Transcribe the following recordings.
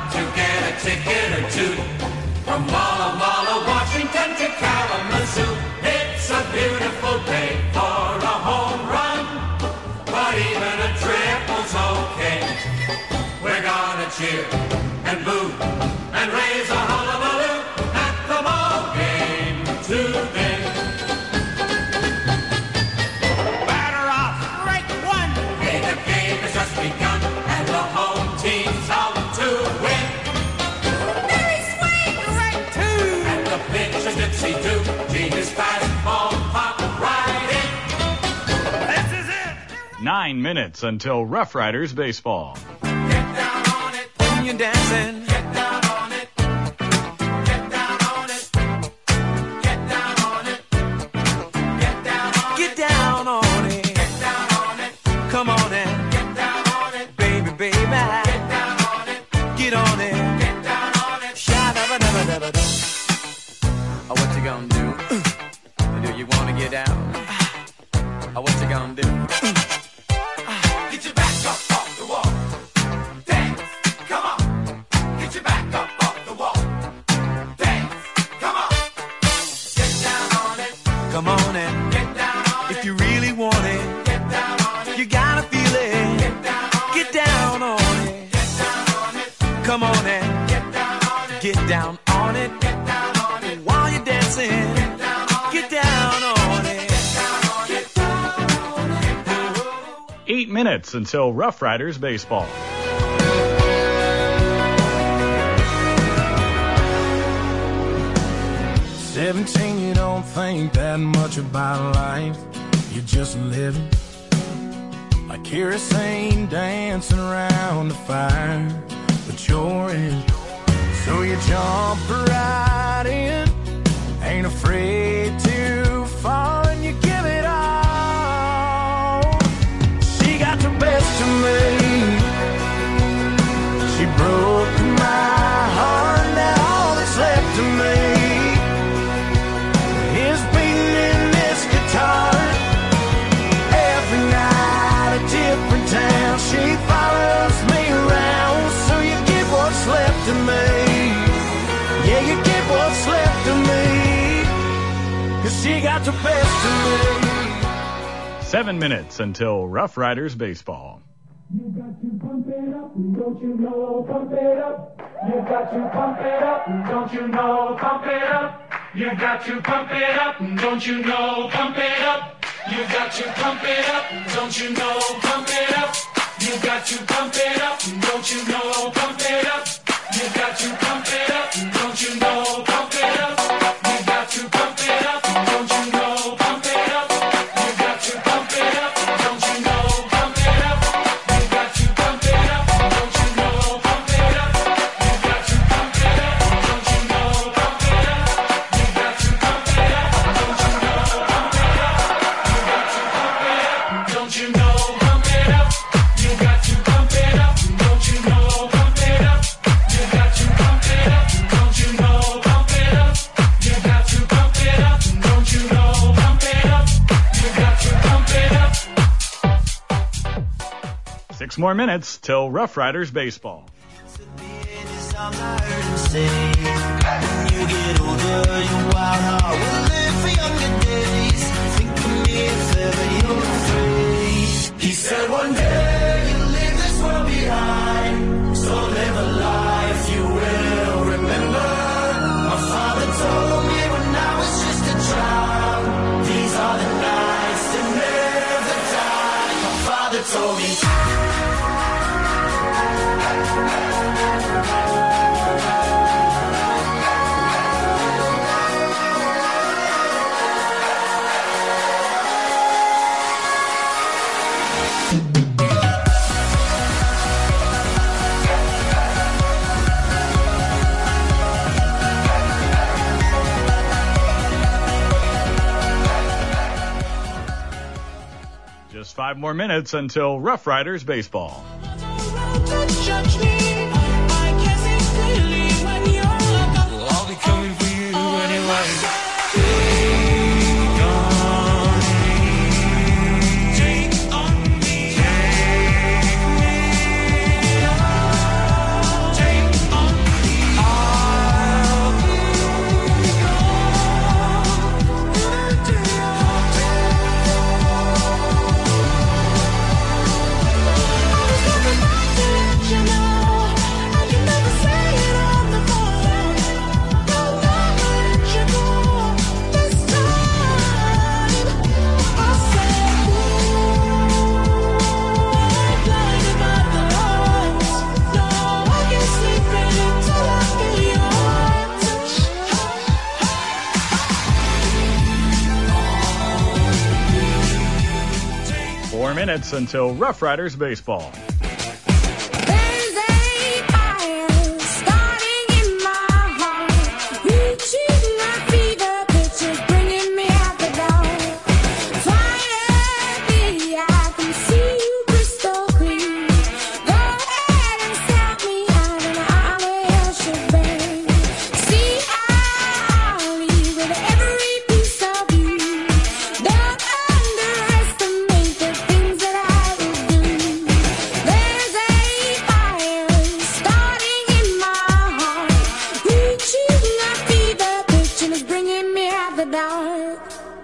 to get a ticket or two. From Walla Walla, Washington to Kalamazoo. It's a beautiful day for a home run, but even a triple's okay. We're gonna cheer and boo and raise a hullabaloo at the ball game today. Batter off, strike one. Hey, the game has just begun and the home team's out to win. Very swing, right two. And the pitch is Dipsy Do. Genius fastball pop right in. This is it. 9 minutes until Rough Riders baseball. Get down on it. When you're dancing, Get down on it. Get down on it. Get down on it. Get down on get it. down on it. Get down on it. Come on and Get down on it. baby, baby, Get down on it. get on it. Get down on it. Sha-da-ba-da-ba-da-ba-da. Oh, what you gonna do? Do you wanna get down? Oh, what you gonna do? Get your back up off the wall. Dance. Come on. Get your back up off the wall. Dance. Come on. Get down on it. Come on and Get down on it. if you really want it, Get down on it. you gotta feel it. Get down on it. Get down on it. Get down on it. Come on and Get down on it. get down on it. Get down on it. While you're dancing, Get down on it. get down on it. Get down on it. 8 minutes until Rough Riders baseball. "17, you don't think that much about life. You're just living like kerosene dancing around the fire. But you're in, so you jump right in. Ain't afraid to fall and you give it all. She got the best of me. She broke my heart, now all that's left of me is beating in this guitar. Every night a different town. She follows me around. So you get what's left of me. Yeah, you get what's left of me. 'Cause she got the best of me. 7 minutes until Rough Riders baseball. You got to pump it up, don't you know, pump it up. You got to pump it up, don't you know, pump it up. You got to pump it up, don't you know, pump it up. You got to pump it up, don't you know, pump it up. You got to pump it up, don't you know, pump it up. You got to pump it up, don't you know, pump it up. You got to pump it up, don't you know, pump it up. You got to pump it up, don't you know, pump it up. You got to pump it up, don't you know, pump it up. You got to pump it up, don't you know, pump it up. You got to pump it up, don't you know, pump it up. You got to pump it up, don't you know, pump it up. You got to pump it up, don't you know, pump it up. You got to pump it up, don't you know, pump it up. You got to pump it up, don't you know, pump it up. You got to pump it up. 6 more minutes till Rough Riders baseball. He said one day you'll leave this world behind, so live a life you will remember. My father told me when I was just a child, these are the nights that never die. My father told me. Just 5 more minutes until Rough Riders baseball. I'll be coming for you anyway. minutes until Rough Riders baseball. There's a fire starting in my heart, reaching my fever pitch, is bringing me out the dark. Finally, I can see you crystal clear. Go ahead and stop me, I don't know how I should be. See, I'll leave with every piece of you. Don't underestimate the things that I will do. There's a fire starting in my heart, reaching a fever pitch, and it's bringing me out the dark.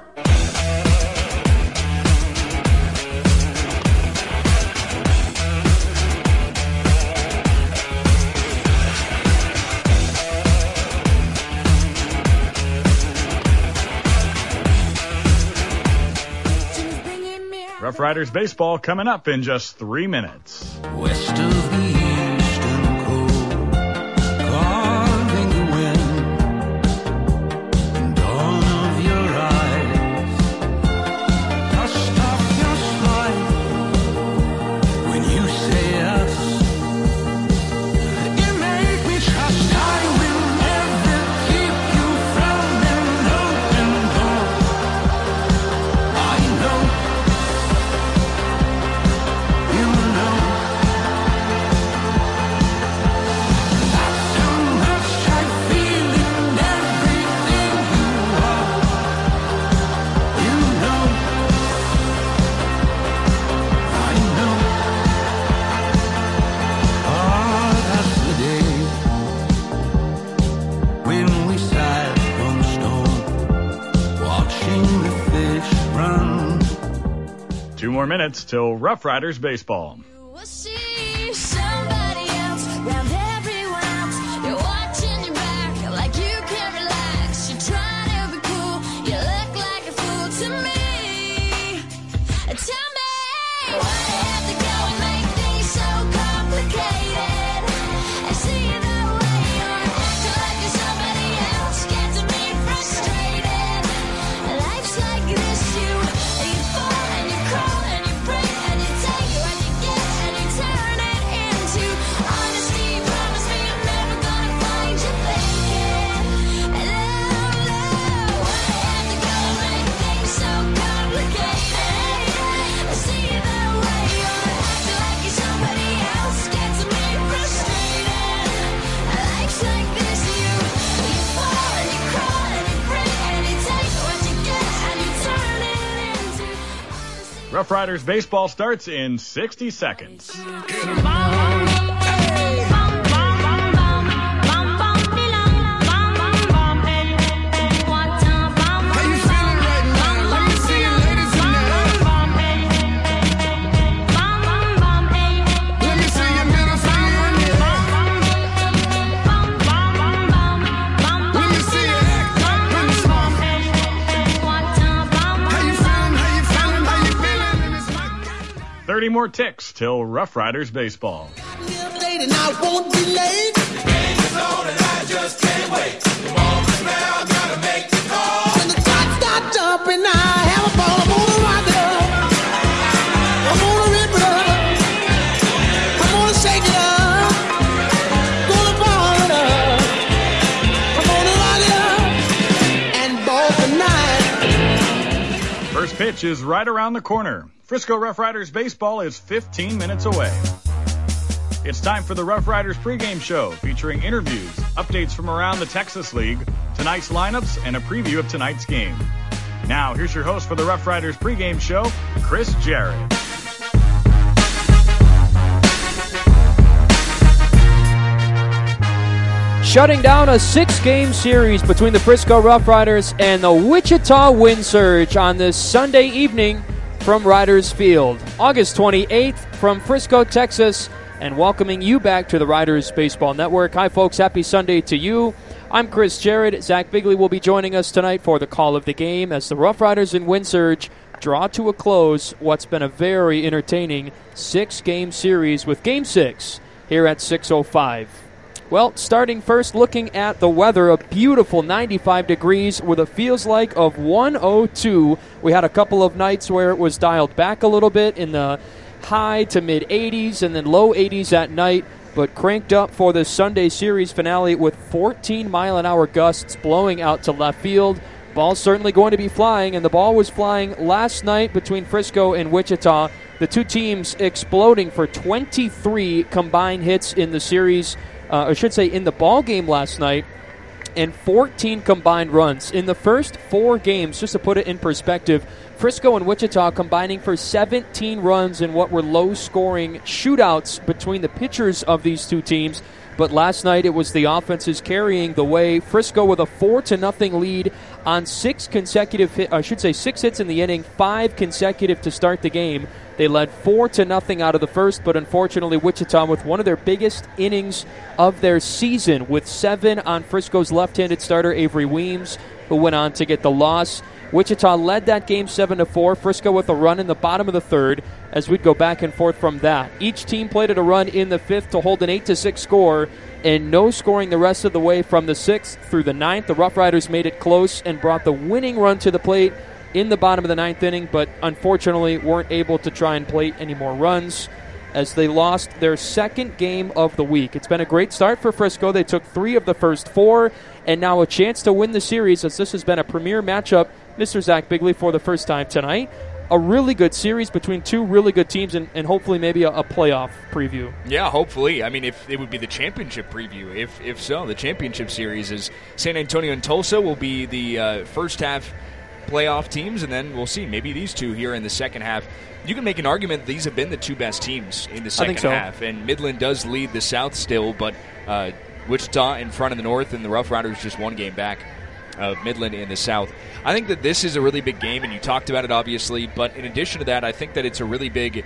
It's bringing me out. Rough Riders baseball coming up in just 3 minutes. West of the eastern cold, carving the wind, dawn of your eyes, dust off your smile, when you say yes, you make me trust I will never keep you from an open door. I know, you know. So much I feel in everything you are. You know, I know. Ah, that's the day when we sat on stone, watching the fish run. 2 more minutes till Rough Riders baseball. You will see somebody else round everyone else. You're watching your back like you can't relax. You're trying to be cool. You look like a fool to me. Tell me why you have to go and make things so complicated. I see the way you're acting like you're somebody else, getting me frustrated. Life's like this, you fall and you crawl and you break and you take what you get and you turn it into honesty. Promise me I'm never gonna find you faking. And love, why you have to go and make things so complicated? I see the way you're acting like you're somebody else, getting me frustrated. Life's like this, you fall and you crawl and you break and you take what you get and you turn it into honesty. Rough Riders baseball starts in 60 seconds. How you feeling right now? Let me see you ladies tonight. Let me see your middle finger. Let me see you act up in the small. How you feeling? How you feeling? How you feeling? And it's my 30 more ticks till Rough Riders baseball. late and I won't be late. When the clock starts jumping, I have a ball. I'm gonna rock it up. I'm gonna rip it up. I'm gonna shake it up. Gonna ball it up. I'm gonna rock it up and ball tonight. First pitch is right around the corner. Frisco Rough Riders baseball is 15 minutes away. It's time for the Rough Riders pregame show, featuring interviews, updates from around the Texas League, tonight's lineups, and a preview of tonight's game. Now, here's your host for the Rough Riders pregame show, Chris Jarrett. Shutting down a 6-game series between the Frisco Rough Riders and the Wichita Wind Surge on this Sunday evening from Riders Field. August 28th from Frisco, Texas, and welcoming you back to the Riders Baseball Network. Hi, folks. Happy Sunday to you. I'm Chris Jarrett. Zach Bigley will be joining us tonight for the call of the game as the Rough Riders and Wind Surge draw to a close what's been a very entertaining 6-game series with Game 6 here at 6:05. Well, starting first, looking at the weather, a beautiful 95 degrees with a feels like of 102. We had a couple of nights where it was dialed back a little bit in the high to mid 80s and then low 80s at night, but cranked up for the Sunday series finale with 14-mile-an-hour gusts blowing out to left field. Ball's certainly going to be flying, and the ball was flying last night between Frisco and Wichita. The two teams exploding for 23 combined hits in the series, I should say in the ball game last night, and 14 combined runs. In the first 4 games, just to put it in perspective, Frisco and Wichita combining for 17 runs in what were low-scoring shootouts between the pitchers of these two teams. But last night it was the offenses carrying the way. Frisco with a 4-0 lead on 6 hits in the inning, 5 consecutive to start the game. They led 4-0 out of the first, but unfortunately Wichita with one of their biggest innings of their season with 7 on Frisco's left-handed starter Avery Weems, who went on to get the loss. Wichita led that game 7-4. Frisco with a run in the bottom of the third as we'd go back and forth from that. Each team plated a run in the 5th to hold an 8-6 score, and no scoring the rest of the way from the 6th through the 9th. The Rough Riders made it close and brought the winning run to the plate in the bottom of the 9th inning, but unfortunately weren't able to try and plate any more runs as they lost their second game of the week. It's been a great start for Frisco. They took 3 of the first 4, and now a chance to win the series as this has been a premier matchup. Mr. Zach Bigley for the first time tonight. A really good series between 2 really good teams and hopefully maybe a playoff preview. Yeah, hopefully. I mean, if it would be the championship preview. If so, the championship series is San Antonio and Tulsa will be the first half playoff teams, and then we'll see. Maybe these two here in the second half. You can make an argument these have been the 2 best teams in the second half, and Midland does lead the South still, but Wichita in front of the North, and the Rough Riders just 1 game back of Midland in the South. I think that this is a really big game, and you talked about it obviously, but in addition to that, I think that it's a really big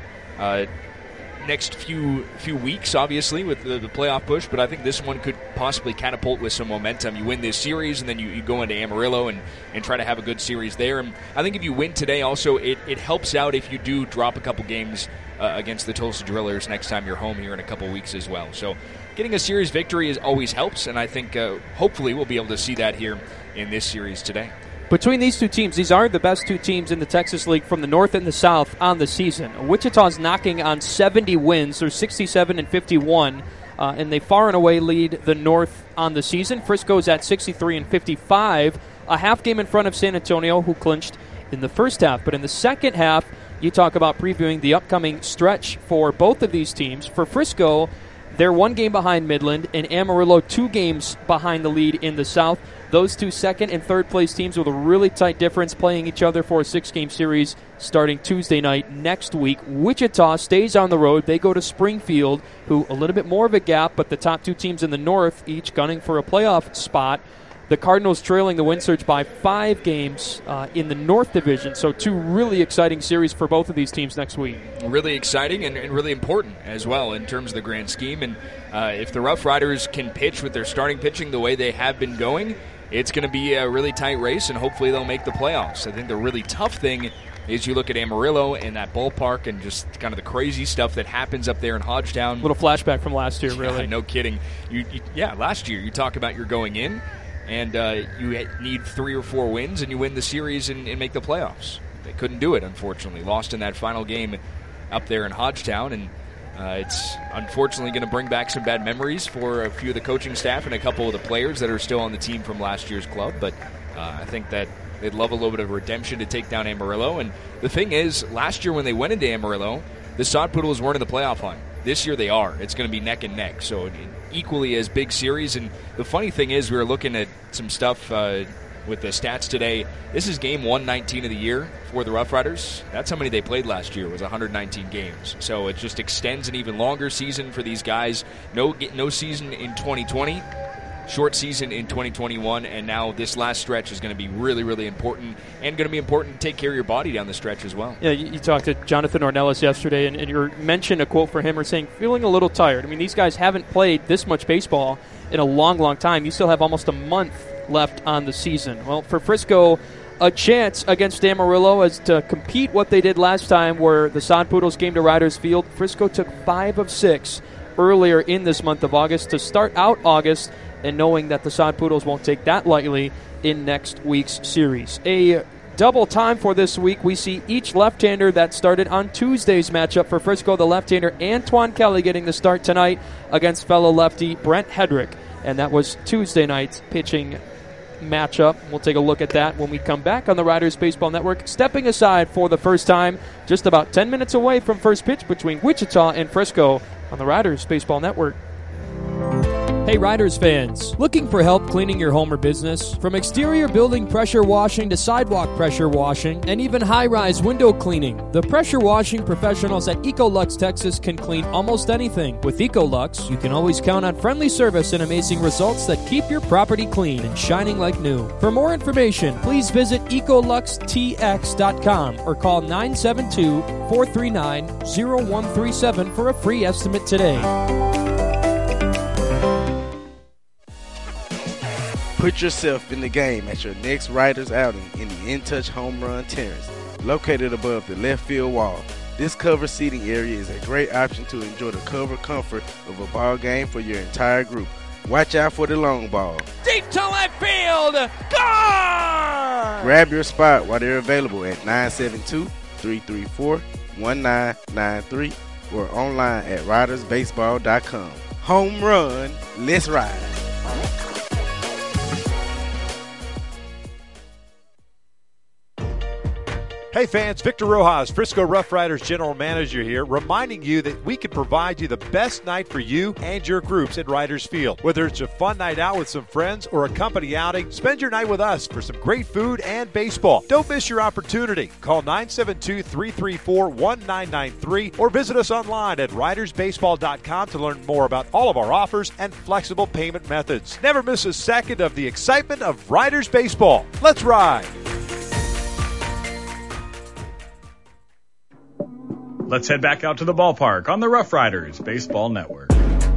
next few weeks, obviously, with the playoff push, but I think this one could possibly catapult with some momentum. You win this series, and then you go into Amarillo and try to have a good series there. And I think if you win today, also, it helps out if you do drop a couple games against the Tulsa Drillers next time you're home here in a couple weeks as well. So getting a series victory always helps, and I think hopefully we'll be able to see that here in this series today. Between these two teams, these are the best 2 teams in the Texas League from the North and the South on the season. Wichita's knocking on 70 wins. They're 67-51, and they far and away lead the North on the season. Frisco's at 63-55, a half game in front of San Antonio, who clinched in the first half. But in the second half, you talk about previewing the upcoming stretch for both of these teams. For Frisco, they're 1 game behind Midland, and Amarillo 2 games behind the lead in the South. Those 2 second and third place teams with a really tight difference playing each other for a 6-game series starting Tuesday night next week. Wichita stays on the road. They go to Springfield, who a little bit more of a gap, but the top 2 teams in the North each gunning for a playoff spot. The Cardinals trailing the win surge by 5 games in the North Division. So 2 really exciting series for both of these teams next week. Really exciting and really important as well in terms of the grand scheme. And if the Rough Riders can pitch with their starting pitching the way they have been going, it's going to be a really tight race, and hopefully they'll make the playoffs. I think the really tough thing is you look at Amarillo and that ballpark and just kind of the crazy stuff that happens up there in Hodgetown. Little flashback from last year, really. Yeah, no kidding. Last year you talk about you're going in, and you need 3 or 4 wins, and you win the series and make the playoffs. They couldn't do it, unfortunately. Lost in that final game up there in Hodgetown, and it's unfortunately going to bring back some bad memories for a few of the coaching staff and a couple of the players that are still on the team from last year's club. But I think that they'd love a little bit of redemption to take down Amarillo. And the thing is, last year when they went into Amarillo, the Sod Poodles weren't in the playoff hunt. This year they are. It's going to be neck and neck. So an equally as big series. And the funny thing is, we were looking at some stuff with the stats today. This is game 119 of the year for the Rough Riders. That's how many they played last year, was 119 games. So it just extends an even longer season for these guys. No season in 2020, short season in 2021, and now this last stretch is going to be really, really important, and going to be important to take care of your body down the stretch as well. Yeah, you talked to Jonathan Ornelas yesterday, and you mentioned a quote from him saying, feeling a little tired. I mean, these guys haven't played this much baseball in a long, long time. You still have almost a month left on the season. Well, for Frisco, a chance against Amarillo as to compete what they did last time, where the Sod Poodles came to Riders Field. Frisco took 5 of 6 earlier in this month of August to start out August, and knowing that the Sod Poodles won't take that lightly in next week's series. A double time for this week. We see each left-hander that started on Tuesday's matchup for Frisco. The left-hander Antoine Kelly getting the start tonight against fellow lefty Brent Hedrick. And that was Tuesday night's pitching matchup. We'll take a look at that when we come back on the Riders Baseball Network. Stepping aside for the first time, just about 10 minutes away from first pitch between Wichita and Frisco on the Riders Baseball Network. Hey Riders fans, looking for help cleaning your home or business? From exterior building pressure washing to sidewalk pressure washing and even high-rise window cleaning, the pressure washing professionals at Ecolux Texas can clean almost anything. With Ecolux, you can always count on friendly service and amazing results that keep your property clean and shining like new. For more information, please visit EcoluxTX.com or call 972-439-0137 for a free estimate today. Put yourself in the game at your next Riders outing in the In Touch Home Run Terrace, located above the left field wall. This covered seating area is a great option to enjoy the cover comfort of a ball game for your entire group. Watch out for the long ball. Deep to left field! Gone! Grab your spot while they're available at 972-334-1993 or online at ridersbaseball.com. Home run, let's ride. Hey fans, Victor Rojas, Frisco Rough Riders General Manager here, reminding you that we can provide you the best night for you and your groups at Riders Field. Whether it's a fun night out with some friends or a company outing, spend your night with us for some great food and baseball. Don't miss your opportunity. Call 972-334-1993 or visit us online at ridersbaseball.com to learn more about all of our offers and flexible payment methods. Never miss a second of the excitement of Riders Baseball. Let's ride! Let's head back out to the ballpark on the Rough Riders Baseball Network.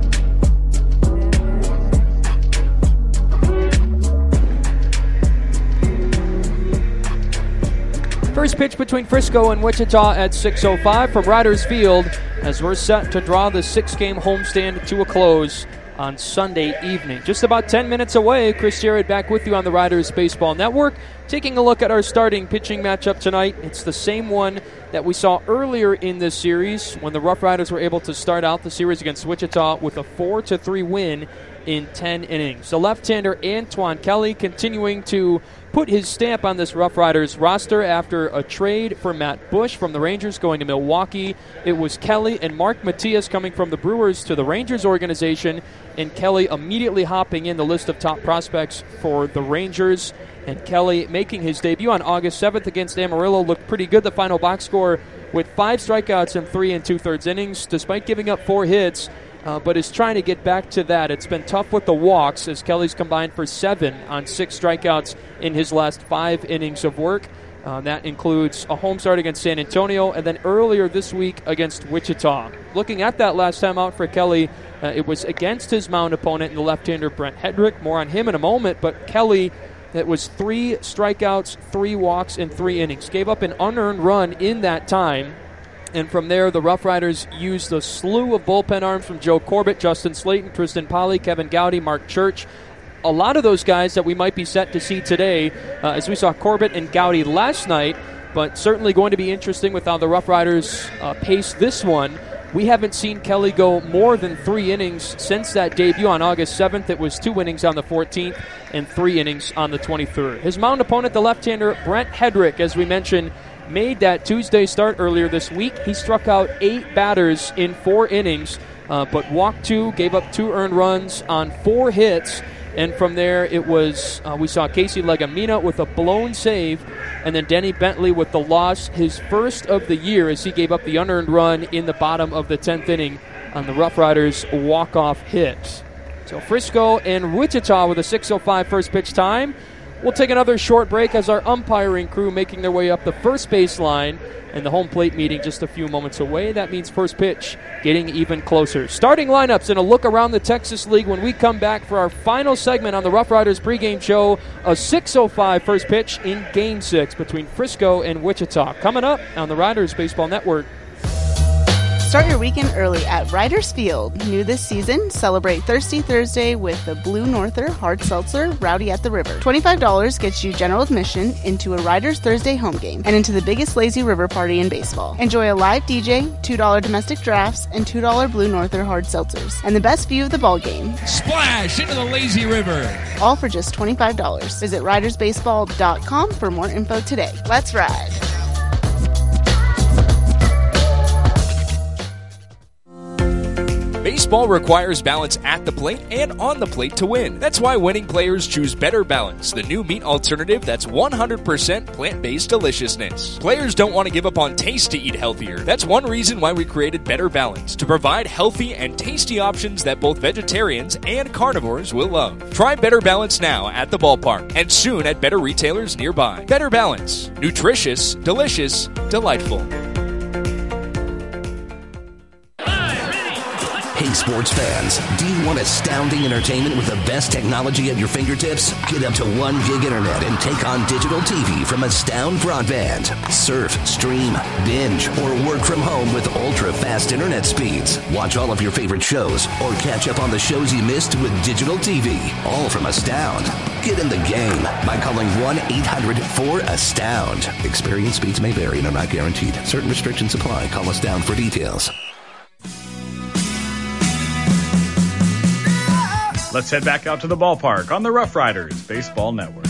First pitch between Frisco and Wichita at 6:05 from Riders Field as we're set to draw the 6-game homestand to a close on Sunday evening. Just about 10 minutes away, Chris Jarrett back with you on the Riders Baseball Network. Taking a look at our starting pitching matchup tonight, it's the same one that we saw earlier in this series when the Rough Riders were able to start out the series against Wichita with a 4-3 win in 10 innings. The left-hander Antoine Kelly continuing to put his stamp on this Rough Riders roster after a trade for Matt Bush from the Rangers going to Milwaukee. It was Kelly and Mark Matias coming from the Brewers to the Rangers organization, and Kelly immediately hopping in the list of top prospects for the Rangers. And Kelly making his debut on August 7th against Amarillo looked pretty good. The final box score with 5 strikeouts in 3 2/3 innings, despite giving up 4 hits. But is trying to get back to that. It's been tough with the walks as Kelly's combined for 7 on 6 strikeouts in his last 5 innings of work. That includes a home start against San Antonio and then earlier this week against Wichita. Looking at that last time out for Kelly, it was against his mound opponent in the left-hander Brent Hedrick. More on him in a moment, but Kelly, that was 3 strikeouts, 3 walks in 3 innings. Gave up an unearned run in that time. And from there, the Rough Riders used a slew of bullpen arms from Joe Corbett, Justin Slayton, Tristan Polley, Kevin Gowdy, Mark Church. A lot of those guys that we might be set to see today, as we saw Corbett and Gowdy last night, but certainly going to be interesting with how the Rough Riders pace this one. We haven't seen Kelly go more than 3 innings since that debut on August 7th. It was 2 innings on the 14th and 3 innings on the 23rd. His mound opponent, the left-hander Brent Hedrick, as we mentioned, made that Tuesday start earlier this week. He struck out 8 batters in 4 innings, but walked 2, gave up 2 earned runs on 4 hits. And from there, it was we saw Casey Legamina with a blown save, and then Denny Bentley with the loss, his first of the year, as he gave up the unearned run in the bottom of the 10th inning on the Rough Riders' walk-off hit. So Frisco and Wichita with a 6:05 first pitch time. We'll take another short break as our umpiring crew making their way up the first baseline and the home plate meeting just a few moments away. That means first pitch getting even closer. Starting lineups and a look around the Texas League when we come back for our final segment on the Rough Riders pregame show. A 6:05 first pitch in Game 6 between Frisco and Wichita. Coming up on the Riders Baseball Network. Start your weekend early at Riders Field. New this season, celebrate Thirsty Thursday with the Blue Norther Hard Seltzer Rowdy at the River. $25 gets you general admission into a Riders Thursday home game and into the biggest lazy river party in baseball. Enjoy a live DJ, $2 domestic drafts, and $2 Blue Norther Hard Seltzers, and the best view of the ball game. Splash into the lazy river. All for just $25. Visit ridersbaseball.com for more info today. Let's ride. Baseball requires balance at the plate and on the plate to win. That's why winning players choose Better Balance, the new meat alternative that's 100% plant-based deliciousness. Players don't want to give up on taste to eat healthier. That's one reason why we created Better Balance, to provide healthy and tasty options that both vegetarians and carnivores will love. Try Better Balance now at the ballpark and soon at better retailers nearby. Better Balance. Nutritious, delicious, delightful. Hey, sports fans, do you want astounding entertainment with the best technology at your fingertips? Get up to 1 gig internet and take on digital TV from Astound Broadband. Surf, stream, binge, or work from home with ultra-fast internet speeds. Watch all of your favorite shows or catch up on the shows you missed with digital TV. All from Astound. Get in the game by calling 1-800-4ASTOUND. Experience speeds may vary and are not guaranteed. Certain restrictions apply. Call Astound for details. Let's head back out to the ballpark on the Rough Riders Baseball Network.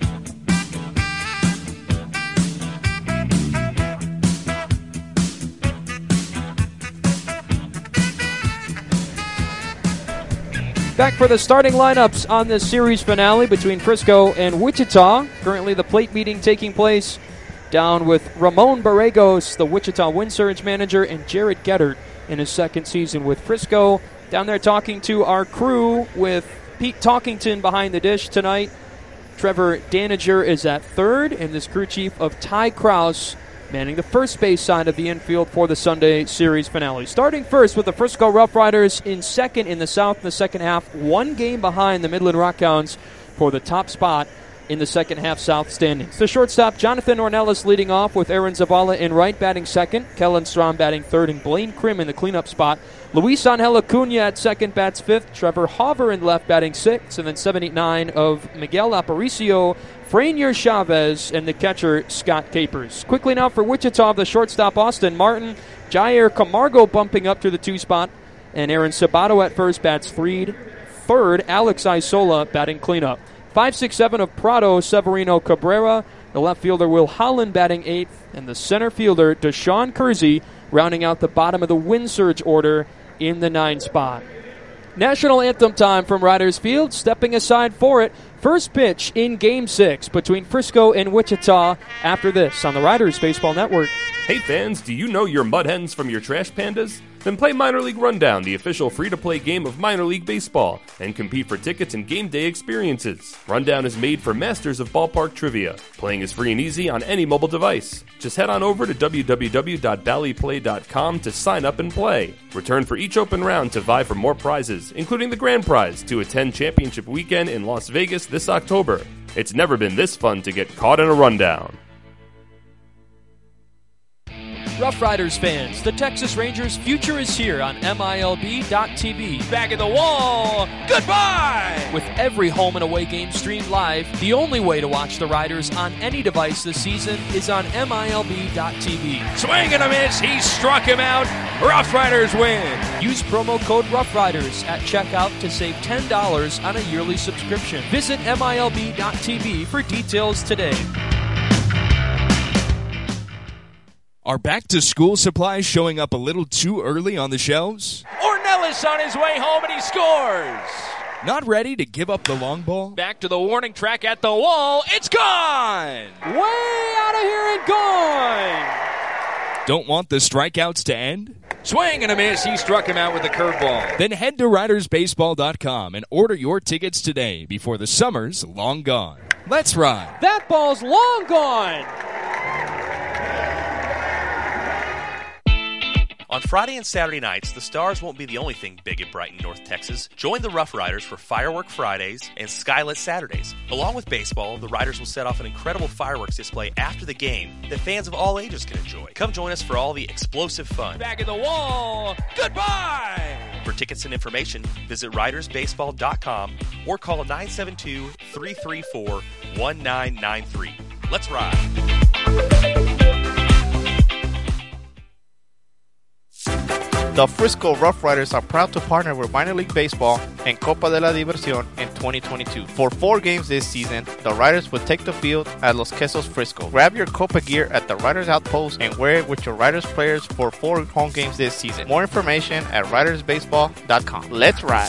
Back for the starting lineups on this series finale between Frisco and Wichita. Currently the plate meeting taking place down with Ramon Barregos, the Wichita Wind Surge manager, and Jared Gettert in his second season with Frisco. Down there talking to our crew with Pete Talkington behind the dish tonight. Trevor Daniger is at third, and this crew chief of Ty Krause manning the first base side of the infield for the Sunday series finale. Starting first with the Frisco Rough Riders in second in the South in the second half, 1 game behind the Midland Rockhounds for the top spot in the second half South standings. The shortstop, Jonathan Ornelas, leading off with Aaron Zavala in right batting second, Kellen Strom batting third, and Blaine Krim in the cleanup spot. Luis Angel Acuna at second bats fifth, Trevor Hover in left batting sixth, and then 7-8-9 of Miguel Aparicio, Franier Chavez, and the catcher, Scott Capers. Quickly now for Wichita, the shortstop, Austin Martin, Jair Camargo bumping up to the 2 spot, and Aaron Sabato at first bats third, Alex Isola batting cleanup. 5-6-7 of Prado, Severino Cabrera, the left fielder Will Holland batting 8th, and the center fielder Deshaun Kersey rounding out the bottom of the Wind Surge order in the 9 spot. National anthem time from Riders Field. Stepping aside for it, first pitch in Game 6 between Frisco and Wichita after this on the Riders Baseball Network. Hey fans, do you know your mud hens from your trash pandas? Then play Minor League Rundown, the official free-to-play game of Minor League Baseball, and compete for tickets and game day experiences. Rundown is made for masters of ballpark trivia. Playing is free and easy on any mobile device. Just head on over to www.ballyplay.com to sign up and play. Return for each open round to vie for more prizes, including the grand prize to attend Championship Weekend in Las Vegas this October. It's never been this fun to get caught in a rundown. Rough Riders fans, the Texas Rangers' future is here on MILB.TV. Back at the wall, goodbye! With every home and away game streamed live, the only way to watch the Riders on any device this season is on MILB.TV. Swing and a miss, he struck him out. Rough Riders win. Use promo code Rough Riders at checkout to save $10 on a yearly subscription. Visit MILB.TV for details today. Are back-to-school supplies showing up a little too early on the shelves? Ornelas on his way home, and he scores! Not ready to give up the long ball? Back to the warning track at the wall. It's gone! Way out of here and gone! Don't want the strikeouts to end? Swing and a miss. He struck him out with a curveball. Then head to RidersBaseball.com and order your tickets today before the summer's long gone. Let's ride. That ball's long gone! On Friday and Saturday nights, the Stars won't be the only thing big in Brighton, North Texas. Join the Rough Riders for Firework Fridays and Skylit Saturdays. Along with baseball, the Riders will set off an incredible fireworks display after the game that fans of all ages can enjoy. Come join us for all the explosive fun. Back in the wall. Goodbye. For tickets and information, visit ridersbaseball.com or call 972-334-1993. Let's ride. The Frisco Rough Riders are proud to partner with Minor League Baseball and Copa de la Diversión in 2022. For 4 games this season, the Riders will take the field at Los Quesos Frisco. Grab your Copa gear at the Riders Outpost and wear it with your Riders players for 4 home games this season. More information at ridersbaseball.com. Let's ride!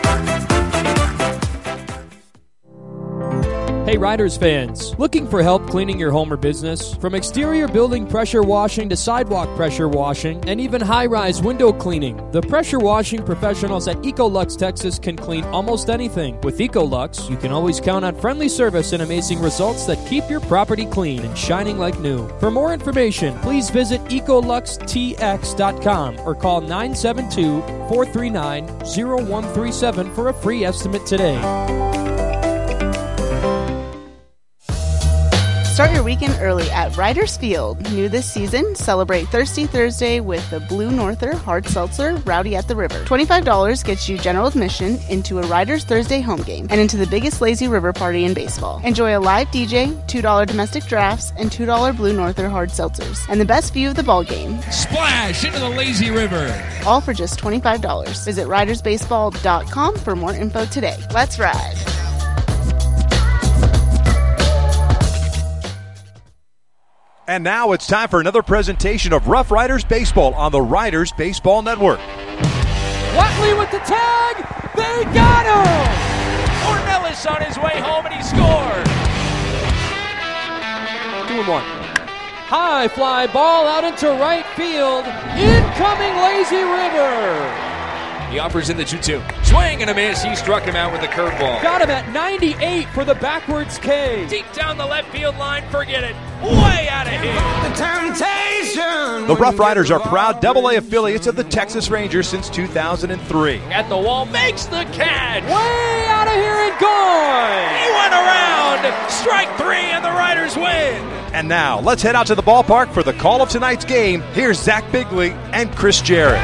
Hey Riders fans, looking for help cleaning your home or business? From exterior building pressure washing to sidewalk pressure washing and even high-rise window cleaning, the pressure washing professionals at Ecolux Texas can clean almost anything. With Ecolux, you can always count on friendly service and amazing results that keep your property clean and shining like new. For more information, please visit EcoluxTX.com or call 972-439-0137 for a free estimate today. Start your weekend early at Riders Field. New this season, celebrate Thirsty Thursday with the Blue Norther Hard Seltzer Rowdy at the River. $25 gets you general admission into a Riders Thursday home game and into the biggest lazy river party in baseball. Enjoy a live DJ, $2 domestic drafts, and $2 Blue Norther Hard Seltzers, and the best view of the ball game. Splash into the lazy river. All for just $25. Visit ridersbaseball.com for more info today. Let's ride. And now it's time for another presentation of Rough Riders Baseball on the Riders Baseball Network. Watley with the tag. They got him. Ornelas on his way home, and he scored. 2-1. High fly ball out into right field. Incoming lazy river. He offers in the 2-2. Swing and a miss. He struck him out with a curveball. Got him at 98 for the backwards K. Deep down the left field line. Forget it. Way out of here. The temptation. The Rough Riders are proud AA affiliates of the Texas Rangers since 2003. At the wall. Makes the catch. Way out of here and gone. He went around. Strike 3 and the Riders win. And now, let's head out to the ballpark for the call of tonight's game. Here's Zach Bigley and Chris Jarrett.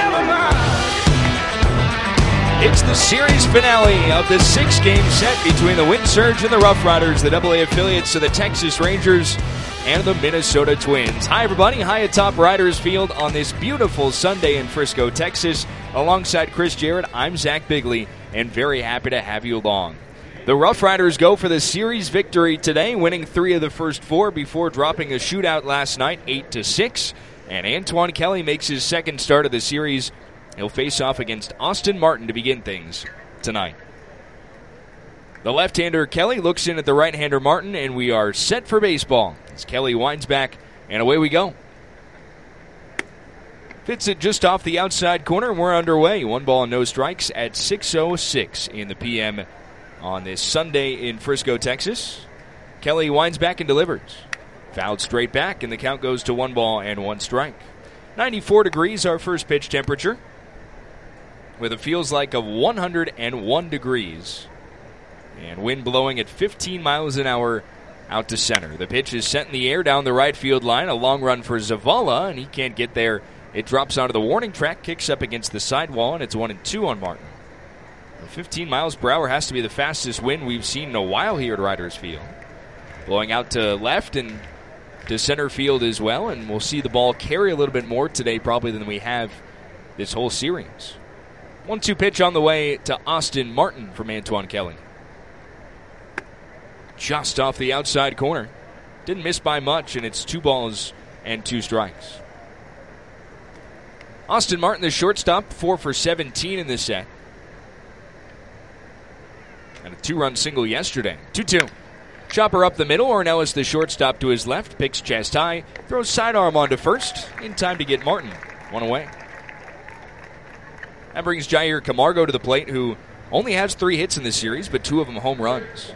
It's the series finale of the 6-game set between the Wind Surge and the Rough Riders, the AA affiliates of the Texas Rangers and the Minnesota Twins. Hi, everybody. Hi atop Riders Field on this beautiful Sunday in Frisco, Texas. Alongside Chris Jarrett, I'm Zach Bigley, and very happy to have you along. The Rough Riders go for the series victory today, winning 3 of the first 4 before dropping a shootout last night, 8-6. And Antoine Kelly makes his second start of the series. He'll face off against Austin Martin to begin things tonight. The left-hander Kelly looks in at the right-hander Martin, and we are set for baseball. As Kelly winds back, and away we go. Fits it just off the outside corner, and we're underway. 1 ball and no strikes at 6:06 in the p.m. on this Sunday in Frisco, Texas. Kelly winds back and delivers. Fouled straight back, and the count goes to 1 ball and 1 strike. 94 degrees, our first pitch temperature, with a feels like of 101 degrees. And wind blowing at 15 miles an hour out to center. The pitch is sent in the air down the right field line. A long run for Zavala, and he can't get there. It drops onto the warning track, kicks up against the sidewall, and it's 1-2 on Martin. 15 miles per hour has to be the fastest wind we've seen in a while here at Riders Field. Blowing out to left and to center field as well, and we'll see the ball carry a little bit more today probably than we have this whole series. 1-2 pitch on the way to Austin Martin from Antoine Kelly. Just off the outside corner. Didn't miss by much, and it's 2 balls and 2 strikes. Austin Martin, the shortstop, 4 for 17 in this set. And a 2-run single yesterday. 2-2. Chopper up the middle. Ornelas, the shortstop, to his left. Picks chest high. Throws sidearm onto first. In time to get Martin. 1 away. That brings Jair Camargo to the plate, who only has 3 hits in this series, but 2 of them home runs.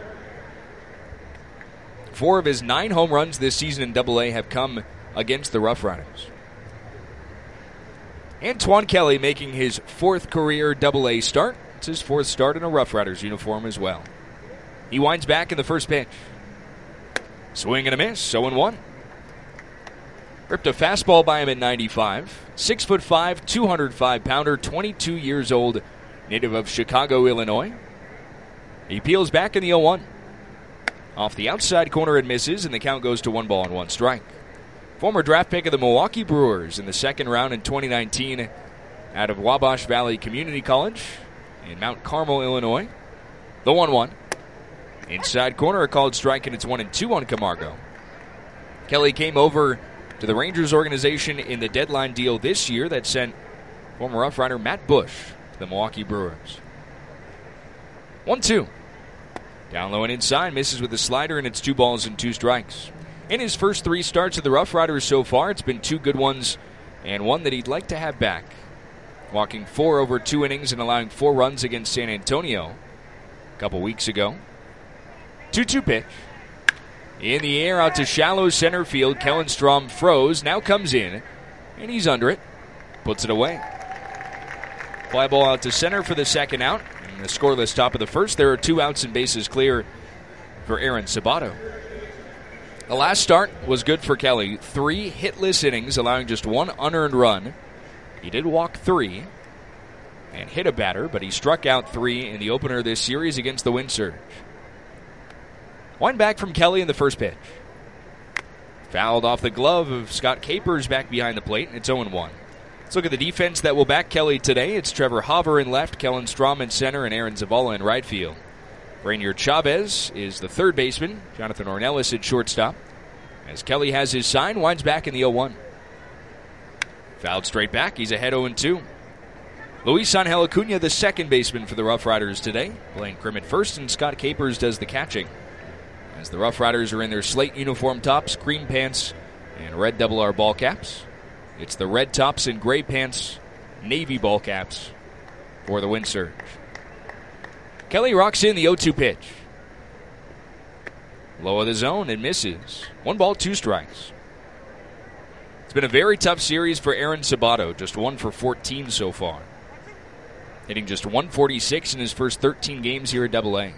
4 of his 9 home runs this season in AA have come against the Rough Riders. Antoine Kelly making his 4th career Double-A start. It's his 4th start in a Rough Riders uniform as well. He winds back in the first pitch. Swing and a miss, 0-1. Ripped a fastball by him at 95. 6'5", 205-pounder, 22 years old, native of Chicago, Illinois. He peels back in the 0-1. Off the outside corner, it misses, and the count goes to 1-1 strike. Former draft pick of the Milwaukee Brewers in the 2nd round in 2019 out of Wabash Valley Community College in Mount Carmel, Illinois. The 1-1. Inside corner, a called strike, and it's 1-2 on Camargo. Kelly came over to the Rangers organization in the deadline deal this year that sent former Rough Rider Matt Bush to the Milwaukee Brewers. 1-2. Down low and inside, misses with the slider, and it's 2 balls and 2 strikes. In his first 3 starts of the Rough Riders so far, it's been 2 good ones and one that he'd like to have back. Walking 4 over 2 innings and allowing 4 runs against San Antonio a couple weeks ago. 2-2 pitch. In the air out to shallow center field. Kellen Strom froze, now comes in, and he's under it. Puts it away. Fly ball out to center for the 2nd out. And the scoreless top of the 1st. There are 2 outs and bases clear for Aaron Sabato. The last start was good for Kelly. 3 hitless innings, allowing just 1 unearned run. He did walk 3 and hit a batter, but he struck out 3 in the opener of this series against the Wind Surge. Wind back from Kelly in the first pitch. Fouled off the glove of Scott Capers back behind the plate, and it's 0-1. Let's look at the defense that will back Kelly today. It's Trevor Hauver in left, Kellen Strom in center, and Aaron Zavala in right field. Rainier Chavez is the 3rd baseman. Jonathan Ornelas at shortstop. As Kelly has his sign, winds back in the 0-1. Fouled straight back. He's ahead 0-2. Luis Angel Acuna, the 2nd baseman for the Rough Riders today. Blaine Krim at first, and Scott Capers does the catching. As the Rough Riders are in their slate uniform tops, cream pants, and red double-R ball caps. It's the red tops and gray pants, navy ball caps for the Wind Surge. Kelly rocks in the 0-2 pitch. Low of the zone and misses. 1 ball, 2 strikes. It's been a very tough series for Aaron Sabato, just 1 for 14 so far. Hitting just 146 in his first 13 games here at Double-A.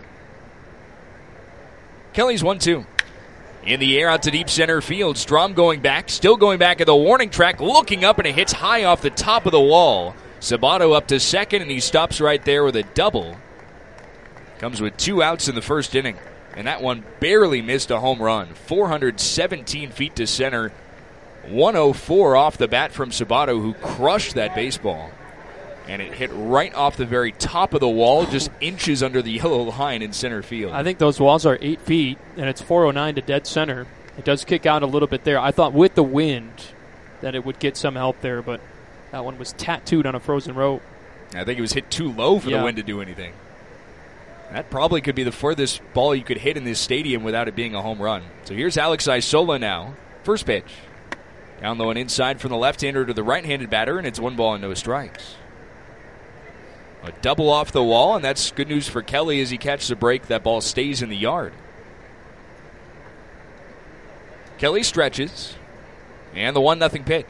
Kelly's 1-2. In the air out to deep center field. Strom going back, still going back at the warning track, looking up, and it hits high off the top of the wall. Sabato up to 2nd, and he stops right there with a double. Comes with 2 outs in the first inning, and that one barely missed a home run. 417 feet to center. 104 off the bat from Sabato, who crushed that baseball. And it hit right off the very top of the wall, just inches under the yellow line in center field. I think those walls are 8 feet, and it's 409 to dead center. It does kick out a little bit there. I thought with the wind that it would get some help there, but that one was tattooed on a frozen rope. I think it was hit too low for the wind to do anything. That probably could be the furthest ball you could hit in this stadium without it being a home run. So here's Alex Isola now. First pitch. Down low and inside from the left-hander to the right-handed batter, and it's 1 ball and no strikes. A double off the wall, and that's good news for Kelly as he catches a break. That ball stays in the yard. Kelly stretches, and the 1-0 pitch.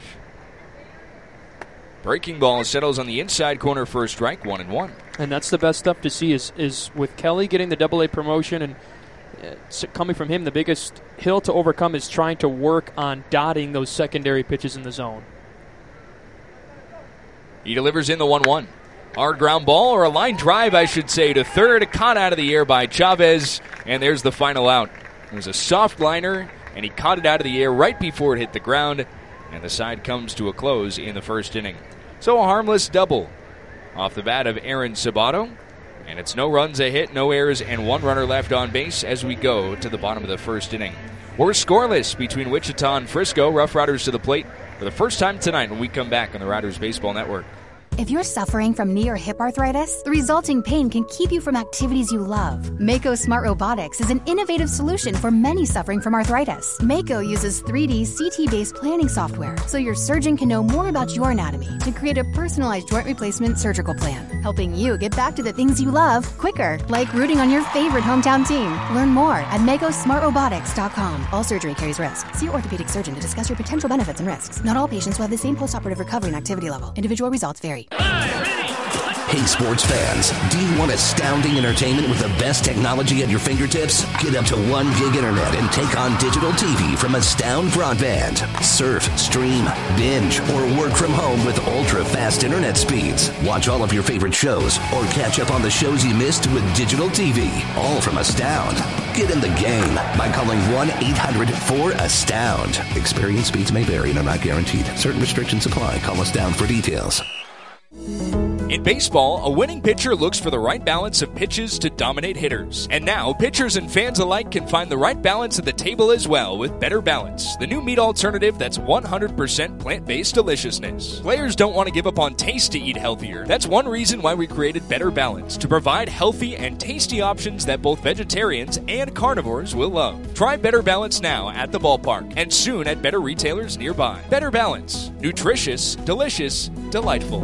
Breaking ball settles on the inside corner for a strike, 1-1. And that's the best stuff to see is with Kelly getting the Double-A promotion, and coming from him, the biggest hill to overcome is trying to work on dotting those secondary pitches in the zone. He delivers in the 1-1. Hard ground ball, or a line drive, I should say, to third. Caught out of the air by Chavez, and there's the final out. It was a soft liner, and he caught it out of the air right before it hit the ground, and the side comes to a close in the first inning. So a harmless double off the bat of Aaron Sabato, and it's no runs, a hit, no errors, and 1 runner left on base as we go to the bottom of the first inning. We're scoreless between Wichita and Frisco. Rough Riders to the plate for the first time tonight when we come back on the Riders Baseball Network. If you're suffering from knee or hip arthritis, the resulting pain can keep you from activities you love. Mako Smart Robotics is an innovative solution for many suffering from arthritis. Mako uses 3D CT-based planning software, so your surgeon can know more about your anatomy to create a personalized joint replacement surgical plan. helping you get back to the things you love quicker, like rooting on your favorite hometown team. Learn more at MakoSmartRobotics.com. All surgery carries risk. See your orthopedic surgeon to discuss your potential benefits and risks. Not all patients will have the same postoperative recovery and activity level. Individual results vary. Hey, sports fans, do you want astounding entertainment with the best technology at your fingertips? Get up to 1 gig internet and take on digital TV from Astound Broadband. Surf, stream, binge, or work from home with ultra-fast internet speeds. Watch all of your favorite shows or catch up on the shows you missed with digital TV, all from Astound. Get in the game by calling 1-800-4ASTOUND. Experience speeds may vary and are not guaranteed. Certain restrictions apply. Call Astound for details. In baseball, a winning pitcher looks for the right balance of pitches to dominate hitters. And now, pitchers and fans alike can find the right balance at the table as well with Better Balance, the new meat alternative that's 100% plant-based deliciousness. Players don't want to give up on taste to eat healthier. That's one reason why we created Better Balance, to provide healthy and tasty options that both vegetarians and carnivores will love. Try Better Balance now at the ballpark and soon at better retailers nearby. Better Balance. Nutritious, delicious, delightful.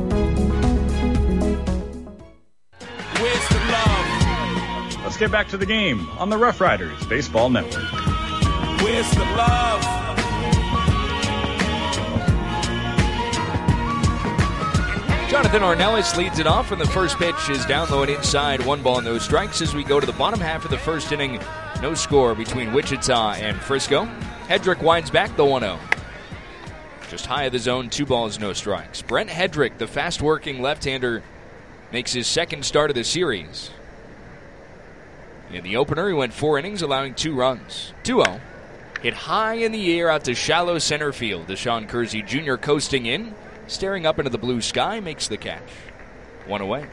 Where's the love? Let's get back to the game on the Rough Riders Baseball Network. Where's the love? Jonathan Ornelas leads it off, and the first pitch is down low and inside. 1 ball, no strikes as we go to the bottom half of the first inning. No score between Wichita and Frisco. Hedrick winds back the 1-0. Just high of the zone, 2 balls, no strikes. Brent Hedrick, the fast-working left-hander, makes his second start of the series. In the opener, he went 4 innings, allowing 2 runs. 2-0. Hit high in the air out to shallow center field. Deshaun Kersey Jr. coasting in, staring up into the blue sky, makes the catch. 1 away.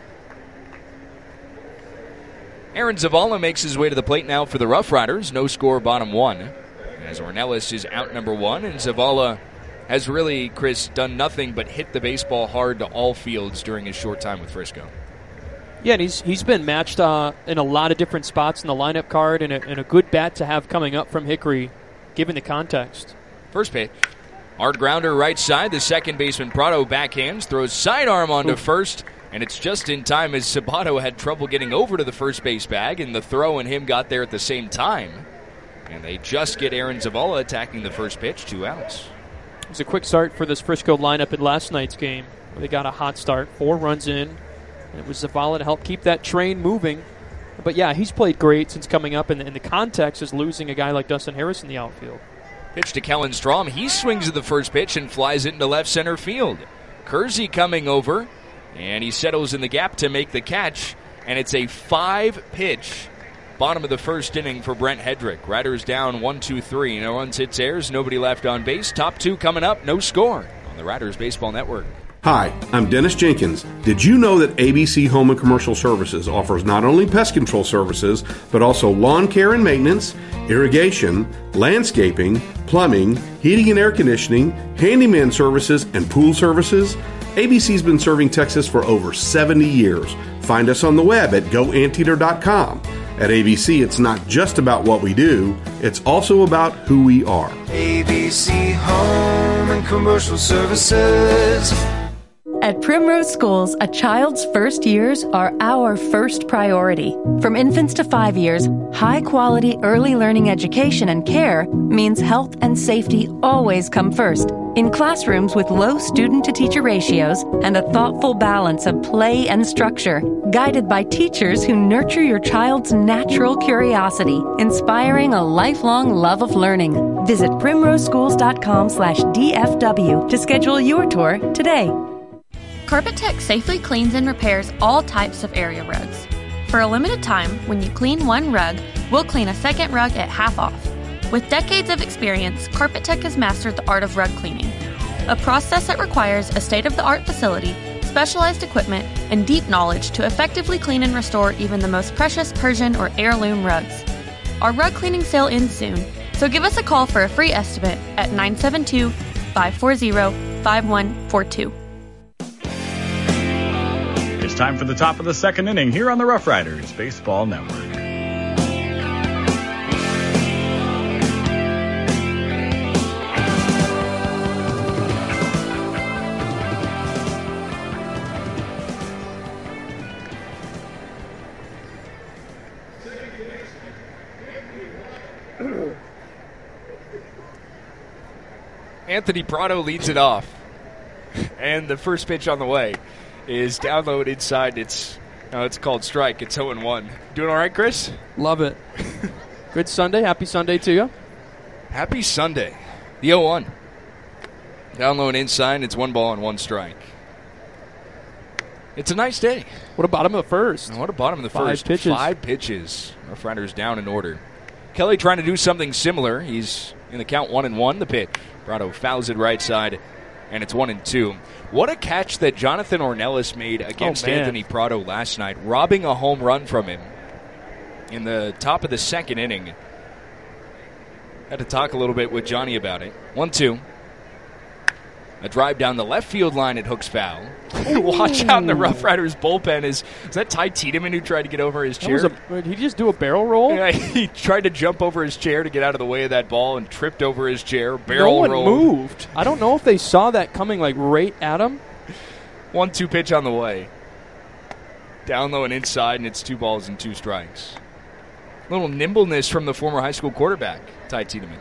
Aaron Zavala makes his way to the plate now for the Rough Riders. No score, bottom 1. As Ornelas is out number 1, and Zavala has really, Chris, done nothing but hit the baseball hard to all fields during his short time with Frisco. Yeah, and he's been matched in a lot of different spots in the lineup card, and a good bat to have coming up from Hickory, given the context. First pitch. Hard grounder right side. The second baseman Prado backhands, throws sidearm onto first, and it's just in time as Sabato had trouble getting over to the first base bag, and the throw and him got there at the same time. And they just get Aaron Zavala attacking the first pitch, 2 outs. It was a quick start for this Frisco lineup in last night's game, where they got a hot start, 4 runs in, and it was Zavala to help keep that train moving. But yeah, he's played great since coming up, and the context is losing a guy like Dustin Harris in the outfield. Pitch to Kellen Strom. He swings at the first pitch and flies it into left center field. Kersey coming over, and he settles in the gap to make the catch, and it's a 5-pitch bottom of the first inning for Brent Hedrick. Riders down 1-2-3. No runs, hits, errors. Nobody left on base. Top 2 coming up. No score on the Riders Baseball Network. Hi, I'm Dennis Jenkins. Did you know that ABC Home and Commercial Services offers not only pest control services, but also lawn care and maintenance, irrigation, landscaping, plumbing, heating and air conditioning, handyman services, and pool services? ABC's been serving Texas for over 70 years. Find us on the web at goanteater.com. At ABC, it's not just about what we do, it's also about who we are. ABC Home and Commercial Services. At Primrose Schools, a child's first years are our first priority. From infants to 5 years, high-quality early learning education and care means health and safety always come first. In classrooms with low student-to-teacher ratios and a thoughtful balance of play and structure, guided by teachers who nurture your child's natural curiosity, inspiring a lifelong love of learning. Visit primroseschools.com/DFW to schedule your tour today. Carpet Tech safely cleans and repairs all types of area rugs. For a limited time, when you clean one rug, we'll clean a second rug at half off. With decades of experience, Carpet Tech has mastered the art of rug cleaning, a process that requires a state-of-the-art facility, specialized equipment, and deep knowledge to effectively clean and restore even the most precious Persian or heirloom rugs. Our rug cleaning sale ends soon, so give us a call for a free estimate at 972-540-5142. It's time for the top of the second inning here on the Rough Riders Baseball Network. Anthony Prado leads it off. And the first pitch on the way is down low and inside. It's called strike. It's 0-1. Doing all right, Chris? Love it. Good Sunday. Happy Sunday to you. Happy Sunday. The 0-1. Down low and inside. It's 1 ball and 1 strike. It's a nice day. What a bottom of the first. What a bottom of the first. 5 pitches. 5 pitches. Rough Riders down in order. Kelly trying to do something similar. He's in the count 1-1. The pitch. Prado fouls it right side, and it's 1-2. What a catch that Jonathan Ornelas made against Anthony Prado last night, robbing a home run from him in the top of the second inning. Had to talk a little bit with Johnny about it. 1-2. A drive down the left field line at Hook's foul. Watch out in the Rough Riders bullpen. Is that Ty Tiedemann who tried to get over his chair? Did he just do a barrel roll? Yeah, he tried to jump over his chair to get out of the way of that ball and tripped over his chair. Barrel roll. No one moved. I don't know if they saw that coming like right at him. 1-2 pitch on the way. Down low and inside, and it's 2 balls and 2 strikes. A little nimbleness from the former high school quarterback, Ty Tiedemann.